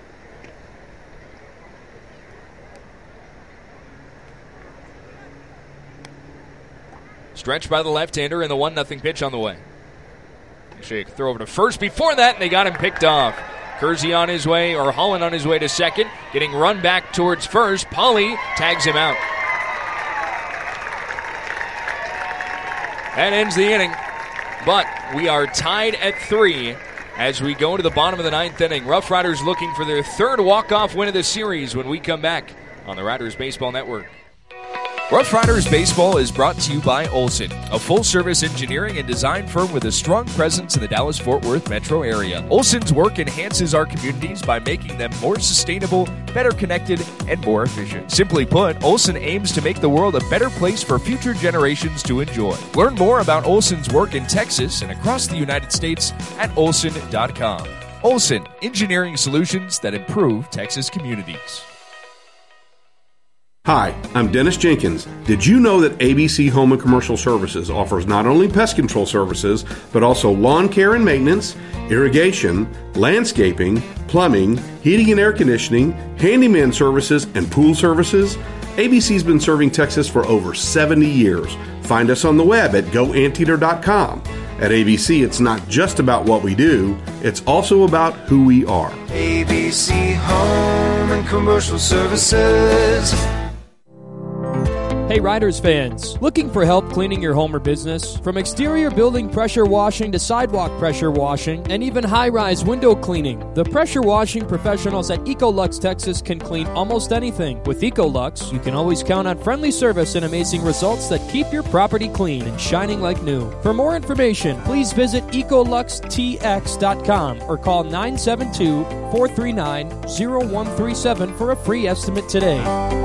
Stretched by the left-hander and the 1-0 pitch on the way. Actually, throw over to first before that, and they got him picked off. Kersey on his way, or Holland on his way to second, getting run back towards first. Pauly tags him out. That ends the inning, but we are tied at 3 as we go to the bottom of the 9th inning. Rough Riders looking for their third walk-off win of the series when we come back on the Riders Baseball Network. Rough Riders Baseball is brought to you by Olson, a full-service engineering and design firm with a strong presence in the Dallas-Fort Worth metro area. Olson's work enhances our communities by making them more sustainable, better connected, and more efficient. Simply put, Olson aims to make the world a better place for future generations to enjoy. Learn more about Olson's work in Texas and across the United States at olson.com. Olson, engineering solutions that improve Texas communities. Hi, I'm Dennis Jenkins. Did you know that ABC Home and Commercial Services offers not only pest control services, but also lawn care and maintenance, irrigation, landscaping, plumbing, heating and air conditioning, handyman services, and pool services? ABC's been serving Texas for over 70 years. Find us on the web at goanteater.com. At ABC, it's not just about what we do, it's also about who we are. ABC Home and Commercial Services. Hey Riders fans, looking for help cleaning your home or business? From exterior building pressure washing to sidewalk pressure washing and even high-rise window cleaning, the pressure washing professionals at Ecolux Texas can clean almost anything. With Ecolux, you can always count on friendly service and amazing results that keep your property clean and shining like new. For more information, please visit EcoluxTX.com or call 972-439-0137 for a free estimate today.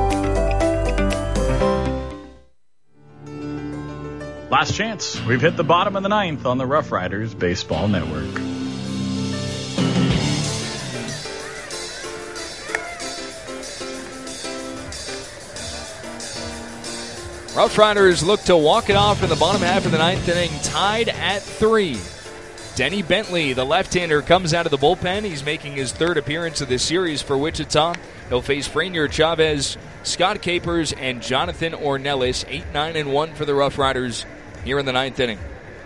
Last chance. We've hit the bottom of the 9th on the Rough Riders Baseball Network. Rough Riders look to walk it off in the bottom half of the 9th inning, tied at 3. Denny Bentley, the left-hander, comes out of the bullpen. He's making his third appearance of this series for Wichita. He'll face Franier Chavez, Scott Capers, and Jonathan Ornelas. 8-9-1 for the Rough Riders here in the 9th inning.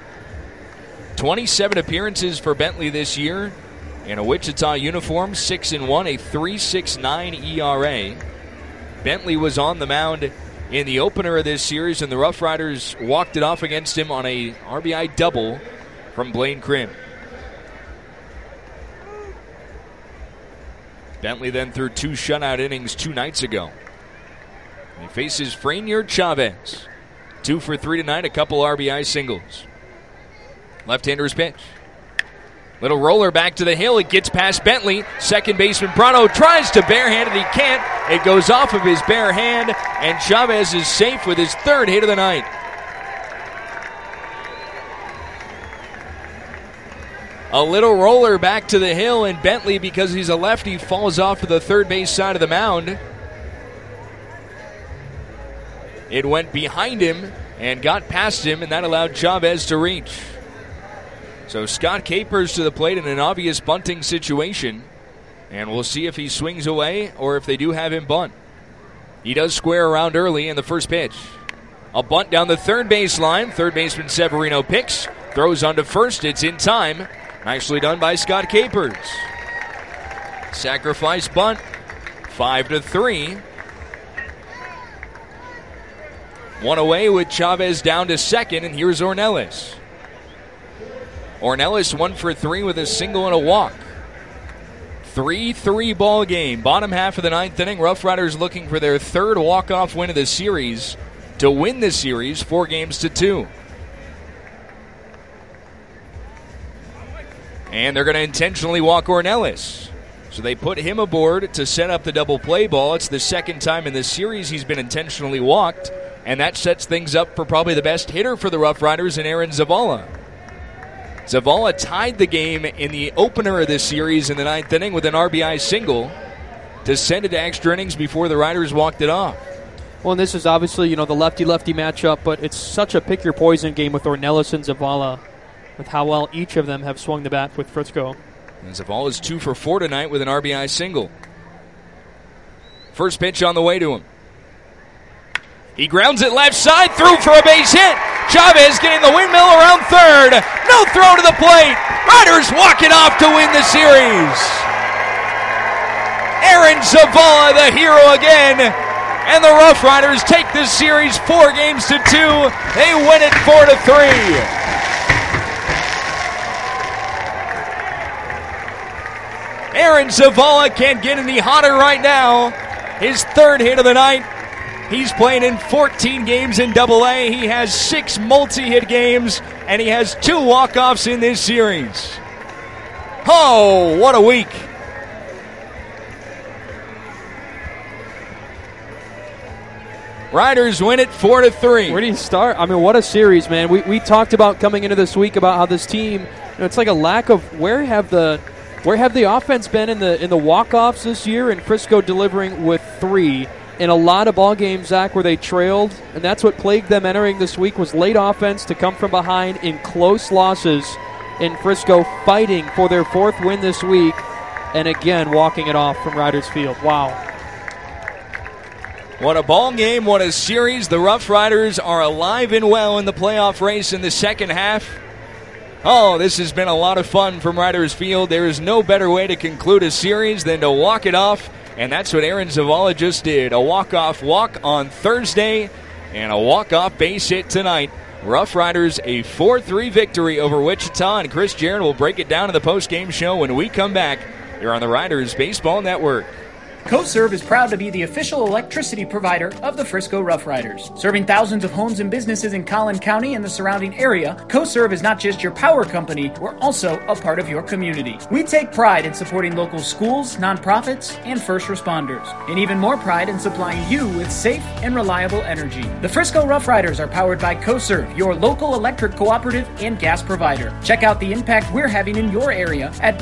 27 appearances for Bentley this year in a Wichita uniform, 6-1, a 3.69 ERA. Bentley was on the mound in the opener of this series, and the Rough Riders walked it off against him on a RBI double from Blaine Krim. Bentley then threw 2 shutout innings 2 nights ago. He faces Franier Chavez. 2 for 3 tonight, a couple RBI singles. Left-hander's pitch. Little roller back to the hill. It gets past Bentley. Second baseman Prado tries to barehand it. He can't. It goes off of his bare hand, and Chavez is safe with his third hit of the night. A little roller back to the hill, and Bentley, because he's a lefty, falls off to the third base side of the mound. It went behind him and got past him, and that allowed Chavez to reach. So Scott Capers to the plate in an obvious bunting situation, and we'll see if he swings away or if they do have him bunt. He does square around early in the first pitch. A bunt down the third base line. Third baseman Severino picks, throws onto first. It's in time. Nicely done by Scott Capers. Sacrifice bunt, 5-3. One away with Chavez down to second, and here's Ornelas. Ornelas 1 for 3 with a single and a walk. 3-3 ball game. Bottom half of the 9th inning. Rough Riders looking for their third walk-off win of the series to win the series 4-2. And they're going to intentionally walk Ornelas. So they put him aboard to set up the double play ball. It's the second time in this series he's been intentionally walked, and that sets things up for probably the best hitter for the Rough Riders in Aaron Zavala. Zavala tied the game in the opener of this series in the 9th inning with an RBI single to send it to extra innings before the Riders walked it off. Well, and this is obviously, the lefty-lefty matchup, but it's such a pick-your-poison game with Ornelas and Zavala. with how well each of them have swung the bat with Frisco. And Zavala is 2 for 4 tonight with an RBI single. First pitch on the way to him. He grounds it left side, through for a base hit. Chavez getting the windmill around third. No throw to the plate. Riders walk it off to win the series. Aaron Zavala, the hero again. And the Rough Riders take this series 4-2. They win it 4-3. Aaron Zavala can't get any hotter right now. His third hit of the night. He's playing in 14 games in AA. He has 6 multi-hit games, and he has 2 walk-offs in this series. Oh, what a week. Riders win it 4-3. Where do you start? I mean, what a series, man. We talked about coming into this week about how this team, it's like a lack of where have the offense been in the walk-offs this year, and Frisco delivering with 3 in a lot of ball games, Zach, where they trailed, and that's what plagued them entering this week was late offense to come from behind in close losses, in Frisco fighting for their 4th win this week, and again walking it off from Riders Field. Wow. What a ball game, what a series. The Rough Riders are alive and well in the playoff race in the second half. Oh, this has been a lot of fun from Riders Field. There is no better way to conclude a series than to walk it off, and that's what Aaron Zavala just did. A walk-off walk on Thursday and a walk-off base hit tonight. Rough Riders a 4-3 victory over Wichita, and Chris Jarrett will break it down in the post-game show when we come back here on the Riders Baseball Network. CoServe is proud to be the official electricity provider of the Frisco Rough Riders. Serving thousands of homes and businesses in Collin County and the surrounding area, CoServe is not just your power company, we're also a part of your community. We take pride in supporting local schools, nonprofits, and first responders, and even more pride in supplying you with safe and reliable energy. The Frisco Rough Riders are powered by CoServe, your local electric cooperative and gas provider. Check out the impact we're having in your area at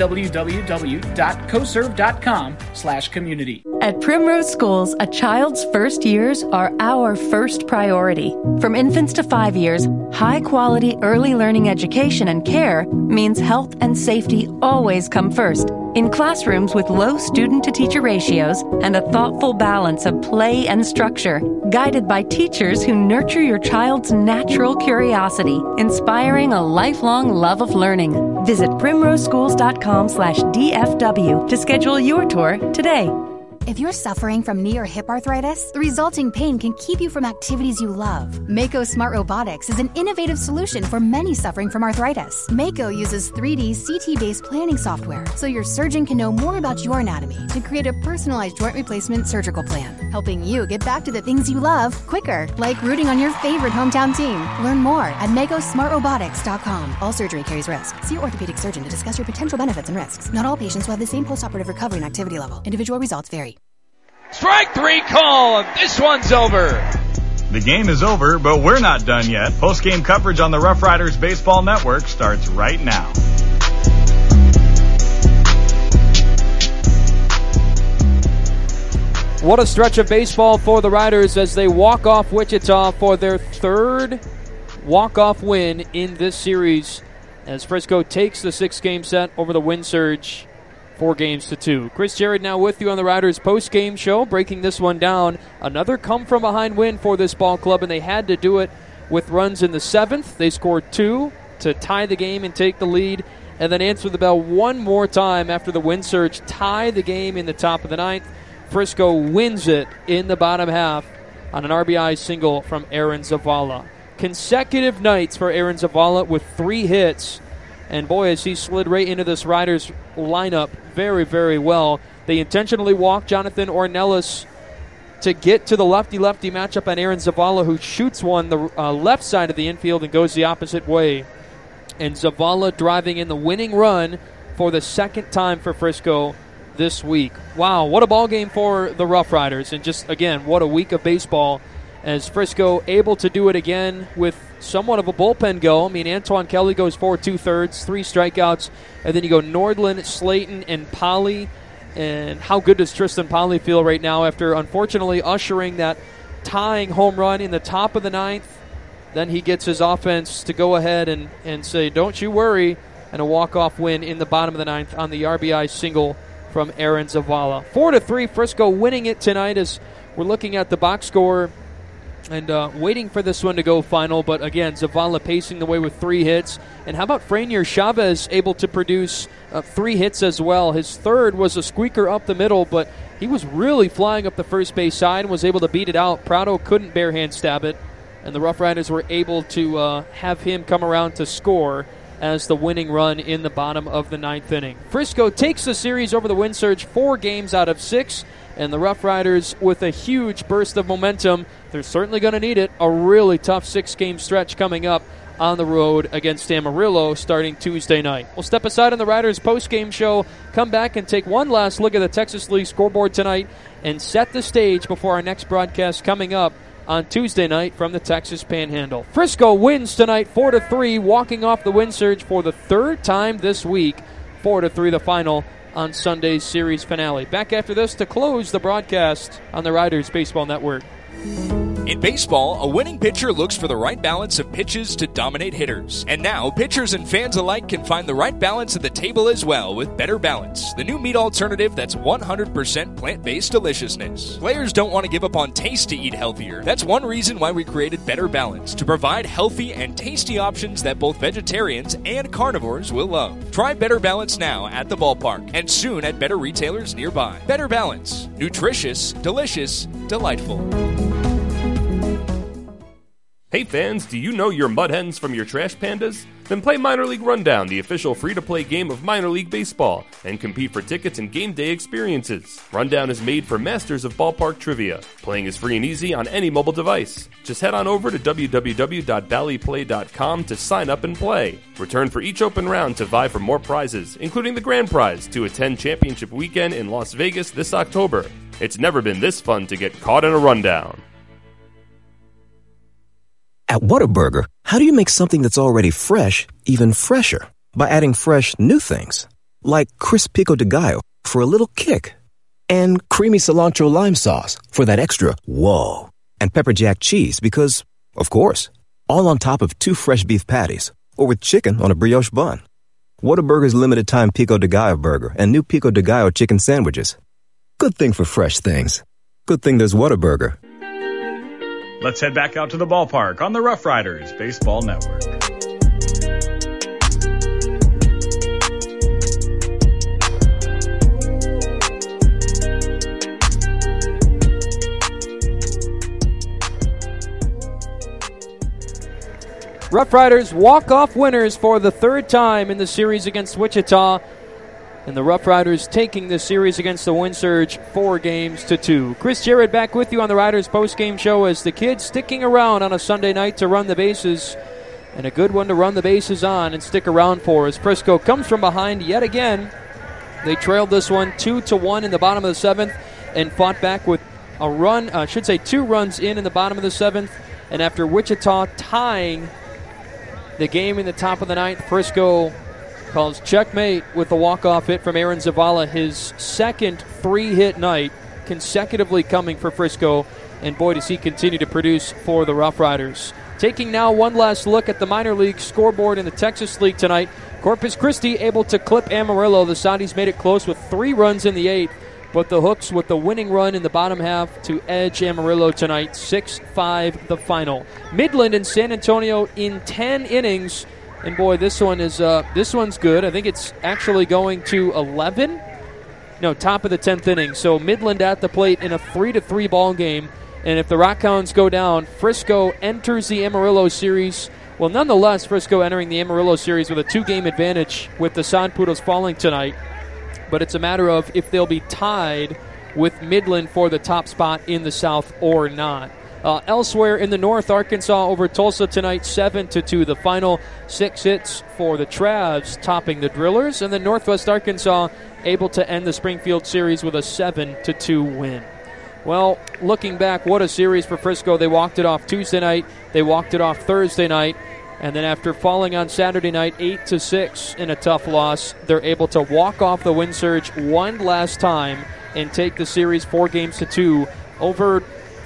www.coserve.com/community. At Primrose Schools, a child's first years are our first priority. From infants to 5 years, high-quality early learning education and care means health and safety always come first. In classrooms with low student-to-teacher ratios and a thoughtful balance of play and structure, guided by teachers who nurture your child's natural curiosity, inspiring a lifelong love of learning. Visit primroseschools.com/DFW to schedule your tour today. If you're suffering from knee or hip arthritis, the resulting pain can keep you from activities you love. Mako Smart Robotics is an innovative solution for many suffering from arthritis. Mako uses 3D CT-based planning software, so your surgeon can know more about your anatomy to create a personalized joint replacement surgical plan, helping you get back to the things you love quicker, like rooting on your favorite hometown team. Learn more at MakoSmartRobotics.com. All surgery carries risk. See your orthopedic surgeon to discuss your potential benefits and risks. Not all patients will have the same postoperative recovery and activity level. Individual results vary. Strike 3 call. This one's over. The game is over, but we're not done yet. Post-game coverage on the Rough Riders Baseball Network starts right now. What a stretch of baseball for the Riders as they walk off Wichita for their 3rd walk-off win in this series as Frisco takes the 6-game set over the Wind Surge 4-2. Chris Jarrett now with you on the Riders post-game show, breaking this one down. Another come-from-behind win for this ball club, and they had to do it with runs in the 7th. They scored 2 to tie the game and take the lead, and then answer the bell one more time after the Wind Surge tie the game in the top of the 9th. Frisco wins it in the bottom half on an RBI single from Aaron Zavala. Consecutive nights for Aaron Zavala with 3 hits. And boy, as he slid right into this Riders lineup very, very well. They intentionally walked Jonathan Ornelas to get to the lefty-lefty matchup on Aaron Zavala, who shoots one the left side of the infield and goes the opposite way. And Zavala driving in the winning run for the 2nd time for Frisco this week. Wow, what a ball game for the Rough Riders. And just, again, what a week of baseball as Frisco able to do it again with somewhat of a bullpen go. I mean, Antoine Kelly goes 4 2/3, 3 strikeouts, and then you go Nordland, Slayton, and Polly. And how good does Tristan Polly feel right now after, unfortunately, ushering that tying home run in the top of the 9th then he gets his offense to go ahead and say, don't you worry, and a walk-off win in the bottom of the ninth on the RBI single from Aaron Zavala. 4-3, Frisco winning it tonight as we're looking at the box score and waiting for this one to go final. But again, Zavala pacing the way with 3 hits. And how about Franier Chavez able to produce 3 hits as well? His third was a squeaker up the middle, but he was really flying up the first base side and was able to beat it out. Prado couldn't barehand stab it, and the Rough Riders were able to have him come around to score as the winning run in the bottom of the 9th inning. Frisco takes the series over the Wind Surge 4 games out of 6, and the Rough Riders with a huge burst of momentum. They're certainly going to need it. A really tough 6-game stretch coming up on the road against Amarillo starting Tuesday night. We'll step aside on the Riders post-game show, come back and take one last look at the Texas League scoreboard tonight, and set the stage before our next broadcast coming up on Tuesday night from the Texas Panhandle. Frisco wins tonight 4-3, walking off the Wind Surge for the 3rd time this week. 4-3 the final on Sunday's series finale. Back after this to close the broadcast on the Riders Baseball Network. In baseball, a winning pitcher looks for the right balance of pitches to dominate hitters. And now, pitchers and fans alike can find the right balance at the table as well with Better Balance, the new meat alternative that's 100% plant-based deliciousness. Players don't want to give up on taste to eat healthier. That's one reason why we created Better Balance, to provide healthy and tasty options that both vegetarians and carnivores will love. Try Better Balance now at the ballpark and soon at better retailers nearby. Better Balance. Nutritious, delicious, delightful. Hey fans, do you know your mud hens from your trash pandas? Then play Minor League Rundown, the official free-to-play game of minor league baseball, and compete for tickets and game day experiences. Rundown is made for masters of ballpark trivia. Playing is free and easy on any mobile device. Just head on over to www.valleyplay.com to sign up and play. Return for each open round to vie for more prizes, including the grand prize to attend Championship Weekend in Las Vegas this October. It's never been this fun to get caught in a rundown. At Whataburger, how do you make something that's already fresh even fresher? By adding fresh new things, like crisp pico de gallo for a little kick, and creamy cilantro lime sauce for that extra whoa, and pepper jack cheese because, of course, all on top of 2 fresh beef patties, or with chicken on a brioche bun. Whataburger's limited time pico de gallo burger and new pico de gallo chicken sandwiches. Good thing for fresh things. Good thing there's Whataburger. Let's head back out to the ballpark on the Rough Riders Baseball Network. Rough Riders walk-off winners for the 3rd time in the series against Wichita. And the Rough Riders taking this series against the Wind Surge 4-2. Chris Jarrett back with you on the Riders post-game show as the kids sticking around on a Sunday night to run the bases. And a good one to run the bases on and stick around for as Frisco comes from behind yet again. They trailed this one 2-1 in the bottom of the 7th and fought back with a run, 2 runs in the bottom of the 7th. And after Wichita tying the game in the top of the 9th, Frisco calls checkmate with a walk-off hit from Aaron Zavala, his 2nd 3-hit night consecutively coming for Frisco, and boy does he continue to produce for the Rough Riders. Taking now one last look at the minor league scoreboard in the Texas League tonight, Corpus Christi able to clip Amarillo. The Saudis made it close with 3 runs in the 8th, but the Hooks with the winning run in the bottom half to edge Amarillo tonight, 6-5 the final. Midland and San Antonio in 10 innings. And boy, this one's good. I think it's actually going to 11. No, top of the 10th inning. So Midland at the plate in a 3-3 ball game. And if the Rockhounds go down, Frisco enters the Amarillo series. Well, nonetheless, Frisco entering the Amarillo series with a 2-game advantage with the Sod Poodles falling tonight. But it's a matter of if they'll be tied with Midland for the top spot in the South or not. Elsewhere in the North, Arkansas over Tulsa tonight, 7-2. The final 6 hits for the Travs, topping the Drillers. And then Northwest Arkansas able to end the Springfield series with a 7-2 win. Well, looking back, what a series for Frisco. They walked it off Tuesday night. They walked it off Thursday night. And then after falling on Saturday night 8-6 in a tough loss, they're able to walk off the Wind Surge one last time and take the series 4-2 over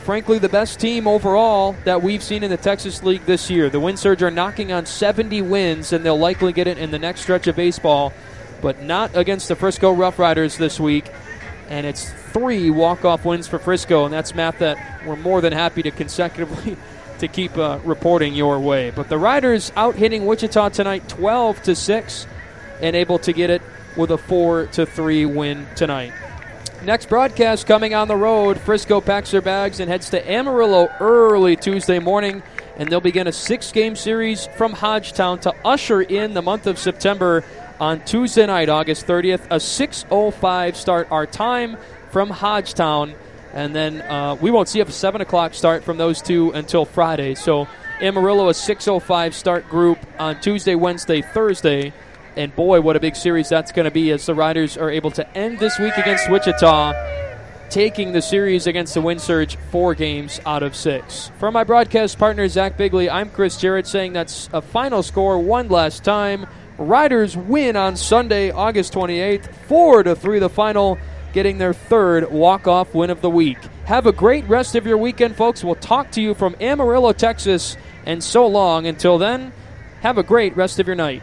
frankly, the best team overall that we've seen in the Texas League this year. The Wind Surge are knocking on 70 wins, and they'll likely get it in the next stretch of baseball, but not against the Frisco Rough Riders this week. And it's 3 walk-off wins for Frisco, and that's math that we're more than happy to consecutively to keep reporting your way. But the Riders out hitting Wichita tonight 12-6 and able to get it with a 4-3 win tonight. Next broadcast coming on the road. Frisco packs their bags and heads to Amarillo early Tuesday morning, and they'll begin a 6-game series from Hodgetown to usher in the month of September on Tuesday night, August 30th. A 6:05 start our time from Hodgetown, and then we won't see a 7 o'clock start from those two until Friday. So Amarillo, a 6:05 start group on Tuesday, Wednesday, Thursday. And boy, what a big series that's going to be as the Riders are able to end this week against Wichita, taking the series against the Wind Surge 4 games out of 6. For my broadcast partner, Zach Bigley, I'm Chris Jarrett saying that's a final score one last time. Riders win on Sunday, August 28th, 4-3 the final, getting their 3rd walk-off win of the week. Have a great rest of your weekend, folks. We'll talk to you from Amarillo, Texas, and so long. Until then, have a great rest of your night.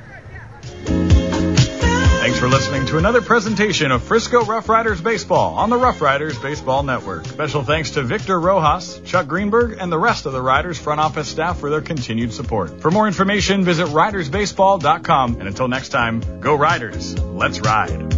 Thanks for listening to another presentation of Frisco Rough Riders Baseball on the Rough Riders Baseball Network. Special thanks to Victor Rojas, Chuck Greenberg, and the rest of the Riders front office staff for their continued support. For more information, visit RidersBaseball.com. And until next time, go Riders. Let's ride.